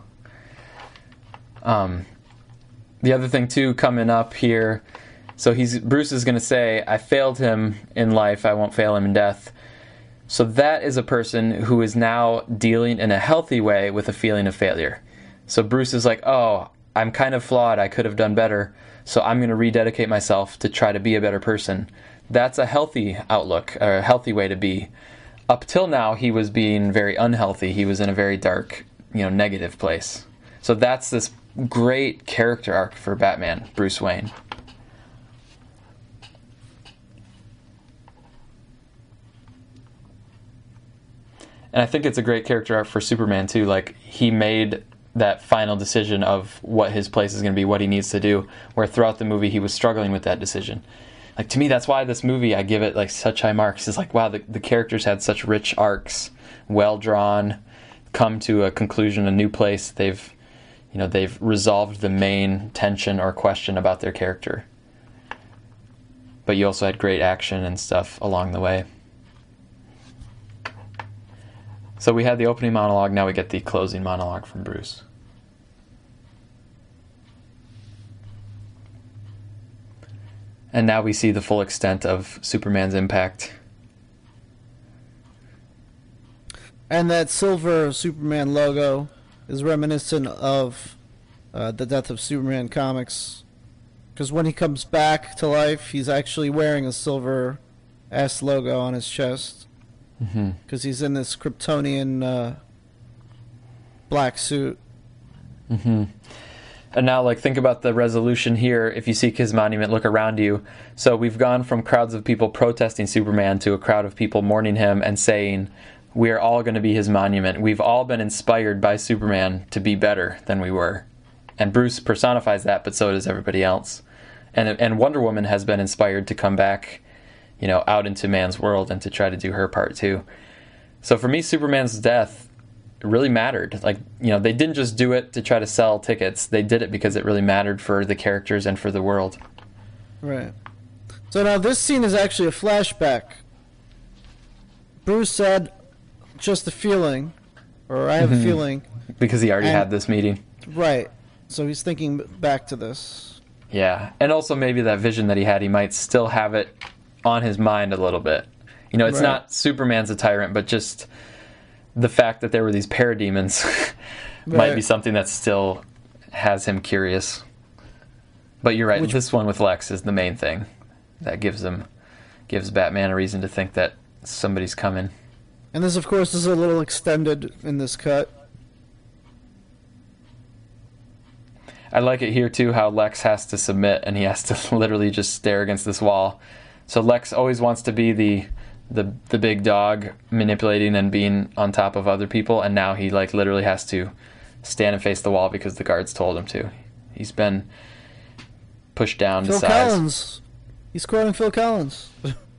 The other thing too coming up here, so Bruce is going to say, "I failed him in life, I won't fail him in death." So that is a person who is now dealing in a healthy way with a feeling of failure. So Bruce is like, "Oh, I'm kind of flawed, I could have done better, so I'm going to rededicate myself to try to be a better person." That's a healthy outlook, or a healthy way to be. Up till now, he was being very unhealthy. He was in a very dark, negative place. So that's this great character arc for Batman, Bruce Wayne. And I think it's a great character arc for Superman, too. Like, he made that final decision of what his place is going to be, what he needs to do, where throughout the movie he was struggling with that decision. Like, to me, that's why this movie, I give it such high marks. It's like, wow, the characters had such rich arcs, well drawn, come to a conclusion, a new place. They've resolved the main tension or question about their character. But you also had great action and stuff along the way. So we had the opening monologue, now we get the closing monologue from Bruce. And now we see the full extent of Superman's impact. And that silver Superman logo is reminiscent of the Death of Superman comics. Because when he comes back to life, he's actually wearing a silver S logo on his chest. Because he's in this Kryptonian black suit. And now, think about the resolution here. If you seek his monument, look around you. So we've gone from crowds of people protesting Superman to a crowd of people mourning him and saying, we are all going to be his monument. We've all been inspired by Superman to be better than we were. And Bruce personifies that, but so does everybody else. And Wonder Woman has been inspired to come back, out into man's world and to try to do her part too. So for me, Superman's death really mattered. Like, they didn't just do it to try to sell tickets. They did it because it really mattered for the characters and for the world. Right. So now this scene is actually a flashback. Bruce said, just a feeling, or I have a feeling. Because he already had this meeting. Right. So he's thinking back to this. Yeah. And also maybe that vision that he had, he might still have it on his mind a little bit. It's not Superman's a tyrant, but just the fact that there were these parademons might be something that still has him curious. But you're right, this one with Lex is the main thing that gives Batman a reason to think that somebody's coming. And this, of course, is a little extended in this cut. I like it here, too, how Lex has to submit, and he has to literally just stare against this wall. So Lex always wants to be the big dog, manipulating and being on top of other people, and now he literally has to stand and face the wall because the guards told him to. He's been pushed down to size. Phil Collins. He's quoting Phil Collins.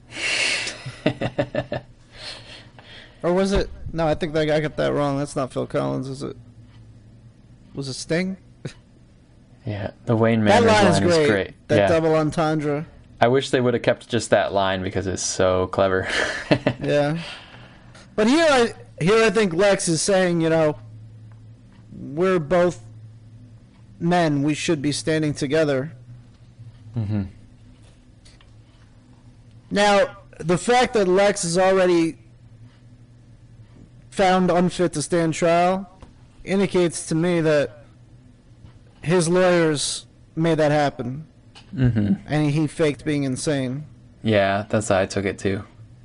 Or was it? No, I think I got that wrong. That's not Phil Collins, is it? Was it Sting? Yeah, the Wayne Manners line is great. That double entendre. I wish they would have kept just that line because it's so clever. Yeah. But here I think Lex is saying, we're both men. We should be standing together. Mm-hmm. Now, the fact that Lex is already found unfit to stand trial indicates to me that his lawyers made that happen. Mm-hmm. And he faked being insane. Yeah, that's how I took it too.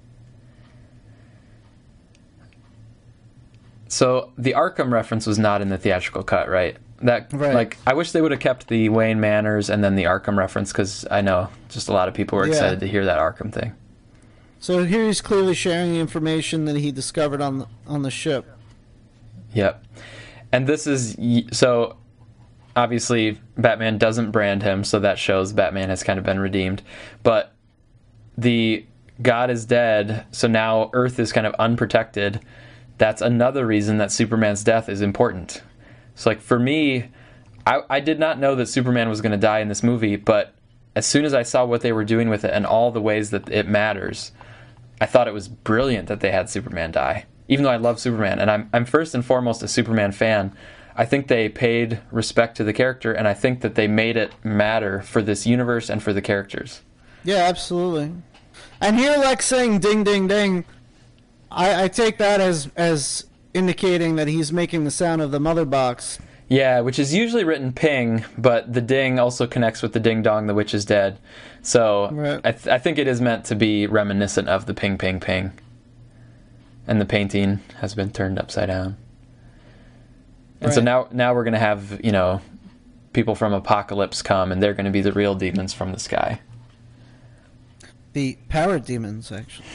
So the Arkham reference was not in the theatrical cut, right? I wish they would have kept the Wayne Manners and then the Arkham reference, because I know just a lot of people were excited to hear that Arkham thing. So here he's clearly sharing the information that he discovered on the ship. Yep. And this is so. Obviously, Batman doesn't brand him, so that shows Batman has kind of been redeemed. But the God is dead, so now Earth is kind of unprotected. That's another reason that Superman's death is important. So, for me, I did not know that Superman was going to die in this movie, but as soon as I saw what they were doing with it and all the ways that it matters, I thought it was brilliant that they had Superman die. Even though I love Superman, and I'm first and foremost a Superman fan, I think they paid respect to the character, and I think that they made it matter for this universe and for the characters. Yeah, absolutely. And here, Lex saying "ding, ding, ding," I take that as indicating that he's making the sound of the mother box. Yeah, which is usually written "ping," but the "ding" also connects with the "ding dong," the witch is dead. So I think it is meant to be reminiscent of the "ping, ping, ping." And the painting has been turned upside down. And so now we're going to have, people from Apocalypse come, and they're going to be the real demons from the sky. The parademons, actually.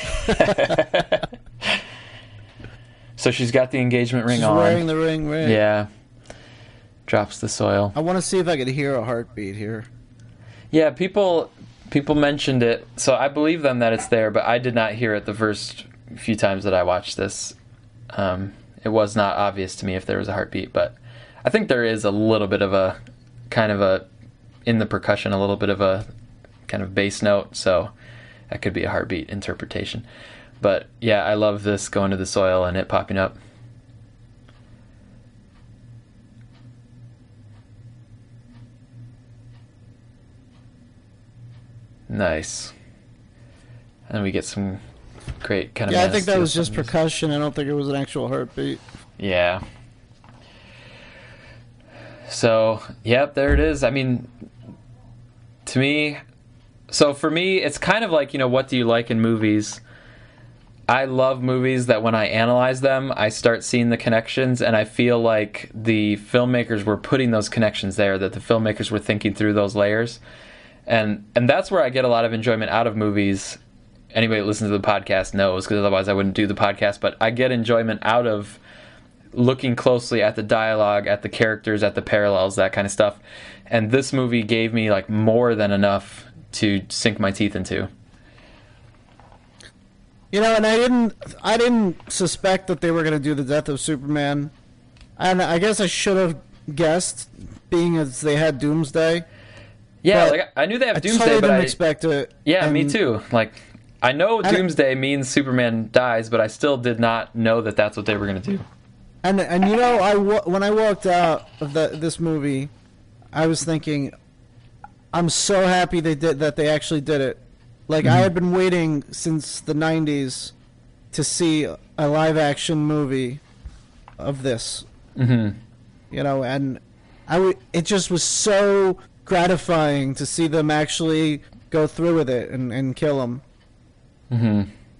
So she's got the engagement ring on. She's wearing the ring, right? Yeah. Drops the soil. I want to see if I could hear a heartbeat here. Yeah, people mentioned it, so I believe them that it's there, but I did not hear it the first few times that I watched this. It was not obvious to me if there was a heartbeat, but I think there is a little bit of a kind of a, in the percussion, a little bit of a kind of bass note, so that could be a heartbeat interpretation. But yeah, I love this going to the soil and it popping up. Nice. And we get some great kind of... Yeah, I think that was just percussion. I don't think it was an actual heartbeat. Yeah. So, yep, there it is. I mean, to me... So for me, it's kind of like, what do you like in movies? I love movies that when I analyze them, I start seeing the connections, and I feel like the filmmakers were putting those connections there, that the filmmakers were thinking through those layers. And that's where I get a lot of enjoyment out of movies. Anybody that listens to the podcast knows, because otherwise I wouldn't do the podcast. But I get enjoyment out of looking closely at the dialogue, at the characters, at the parallels, that kind of stuff. And this movie gave me more than enough to sink my teeth into. And I didn't suspect that they were going to do the death of Superman, and I guess I should have guessed, being as they had Doomsday. Yeah, like I knew they have Doomsday, totally but didn't expect it. Yeah, me too. Like, I know Doomsday means Superman dies, but I still did not know that that's what they were going to do. And when I walked out of this movie, I was thinking, I'm so happy they actually did it. Like, I had been waiting since the 90s to see a live action movie of this. Mm-hmm. And it just was so gratifying to see them actually go through with it and kill him. Mm-hmm.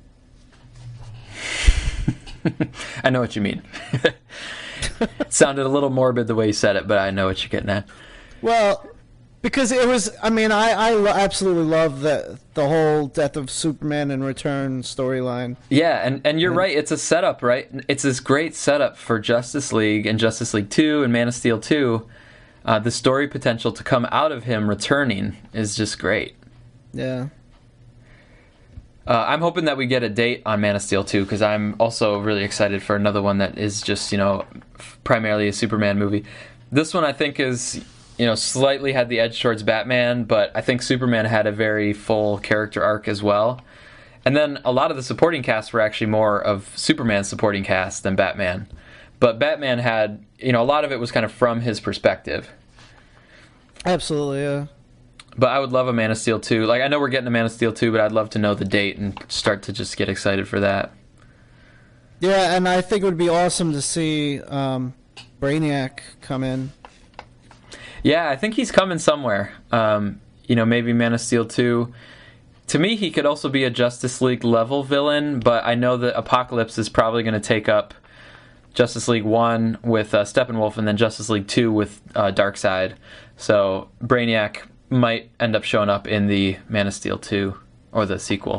I know what you mean. Sounded a little morbid the way you said it, but I know what you're getting at. Well, because it was, I absolutely love the whole death of Superman and Return storyline. Yeah, and you're right, it's a setup, right? It's this great setup for Justice League and Justice League 2 and Man of Steel 2. The story potential to come out of him returning is just great. Yeah. I'm hoping that we get a date on Man of Steel 2, because I'm also really excited for another one that is just, primarily a Superman movie. This one I think is, slightly had the edge towards Batman, but I think Superman had a very full character arc as well. And then a lot of the supporting cast were actually more of Superman's supporting cast than Batman. But Batman had, a lot of it was kind of from his perspective. Absolutely, yeah. But I would love a Man of Steel 2. Like, I know we're getting a Man of Steel 2, but I'd love to know the date and start to just get excited for that. Yeah, and I think it would be awesome to see Brainiac come in. Yeah, I think he's coming somewhere. Maybe Man of Steel 2. To me, he could also be a Justice League level villain, but I know that Apocalypse is probably going to take up Justice League 1 with Steppenwolf and then Justice League 2 with Darkseid. So Brainiac might end up showing up in the Man of Steel 2 or the sequel.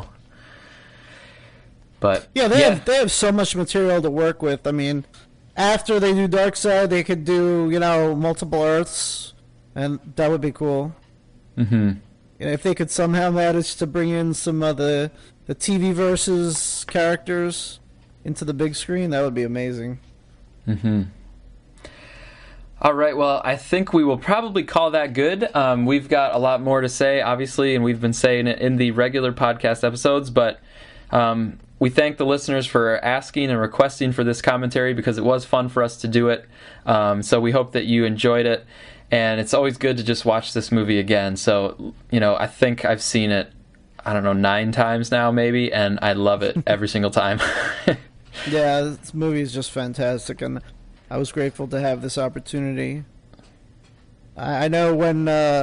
But yeah, they have so much material to work with. I mean, after they do Darkseid, they could do multiple Earths, and that would be cool. Mm-hmm. If they could somehow manage to bring in some of the TV versus characters into the big screen, that would be amazing. Mm-hmm. All right, well, I think we will probably call that good. We've got a lot more to say, obviously, and we've been saying it in the regular podcast episodes, but we thank the listeners for asking and requesting for this commentary, because it was fun for us to do it. So we hope that you enjoyed it, and it's always good to just watch this movie again. So, I think I've seen it, 9 times now maybe, and I love it every single time. Yeah, this movie is just fantastic, and I was grateful to have this opportunity. I know when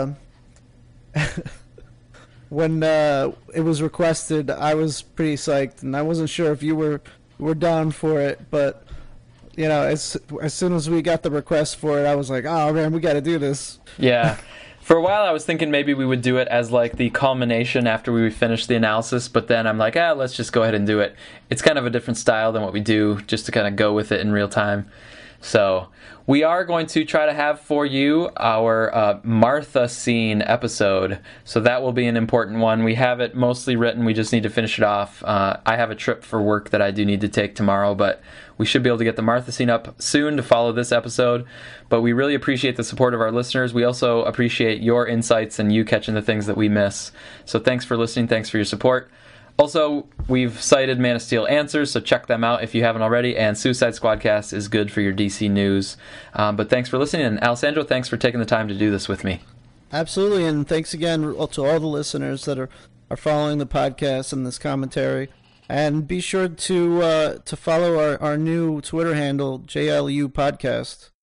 it was requested, I was pretty psyched, and I wasn't sure if you were down for it, but as soon as we got the request for it, I was like, oh man, we got to do this. Yeah. For a while, I was thinking maybe we would do it as like the culmination after we finished the analysis, but then I'm like, let's just go ahead and do it. It's kind of a different style than what we do, just to kind of go with it in real time. So we are going to try to have for you our Martha scene episode. So that will be an important one. We have it mostly written. We just need to finish it off. I have a trip for work that I do need to take tomorrow, but we should be able to get the Martha scene up soon to follow this episode. But we really appreciate the support of our listeners. We also appreciate your insights and you catching the things that we miss. So thanks for listening. Thanks for your support. Also, we've cited Man of Steel Answers, so check them out if you haven't already. And Suicide Squadcast is good for your DC news. But thanks for listening. And Alessandro, thanks for taking the time to do this with me. Absolutely. And thanks again to all the listeners that are following the podcast and this commentary. And be sure to follow our new Twitter handle, JLU Podcast.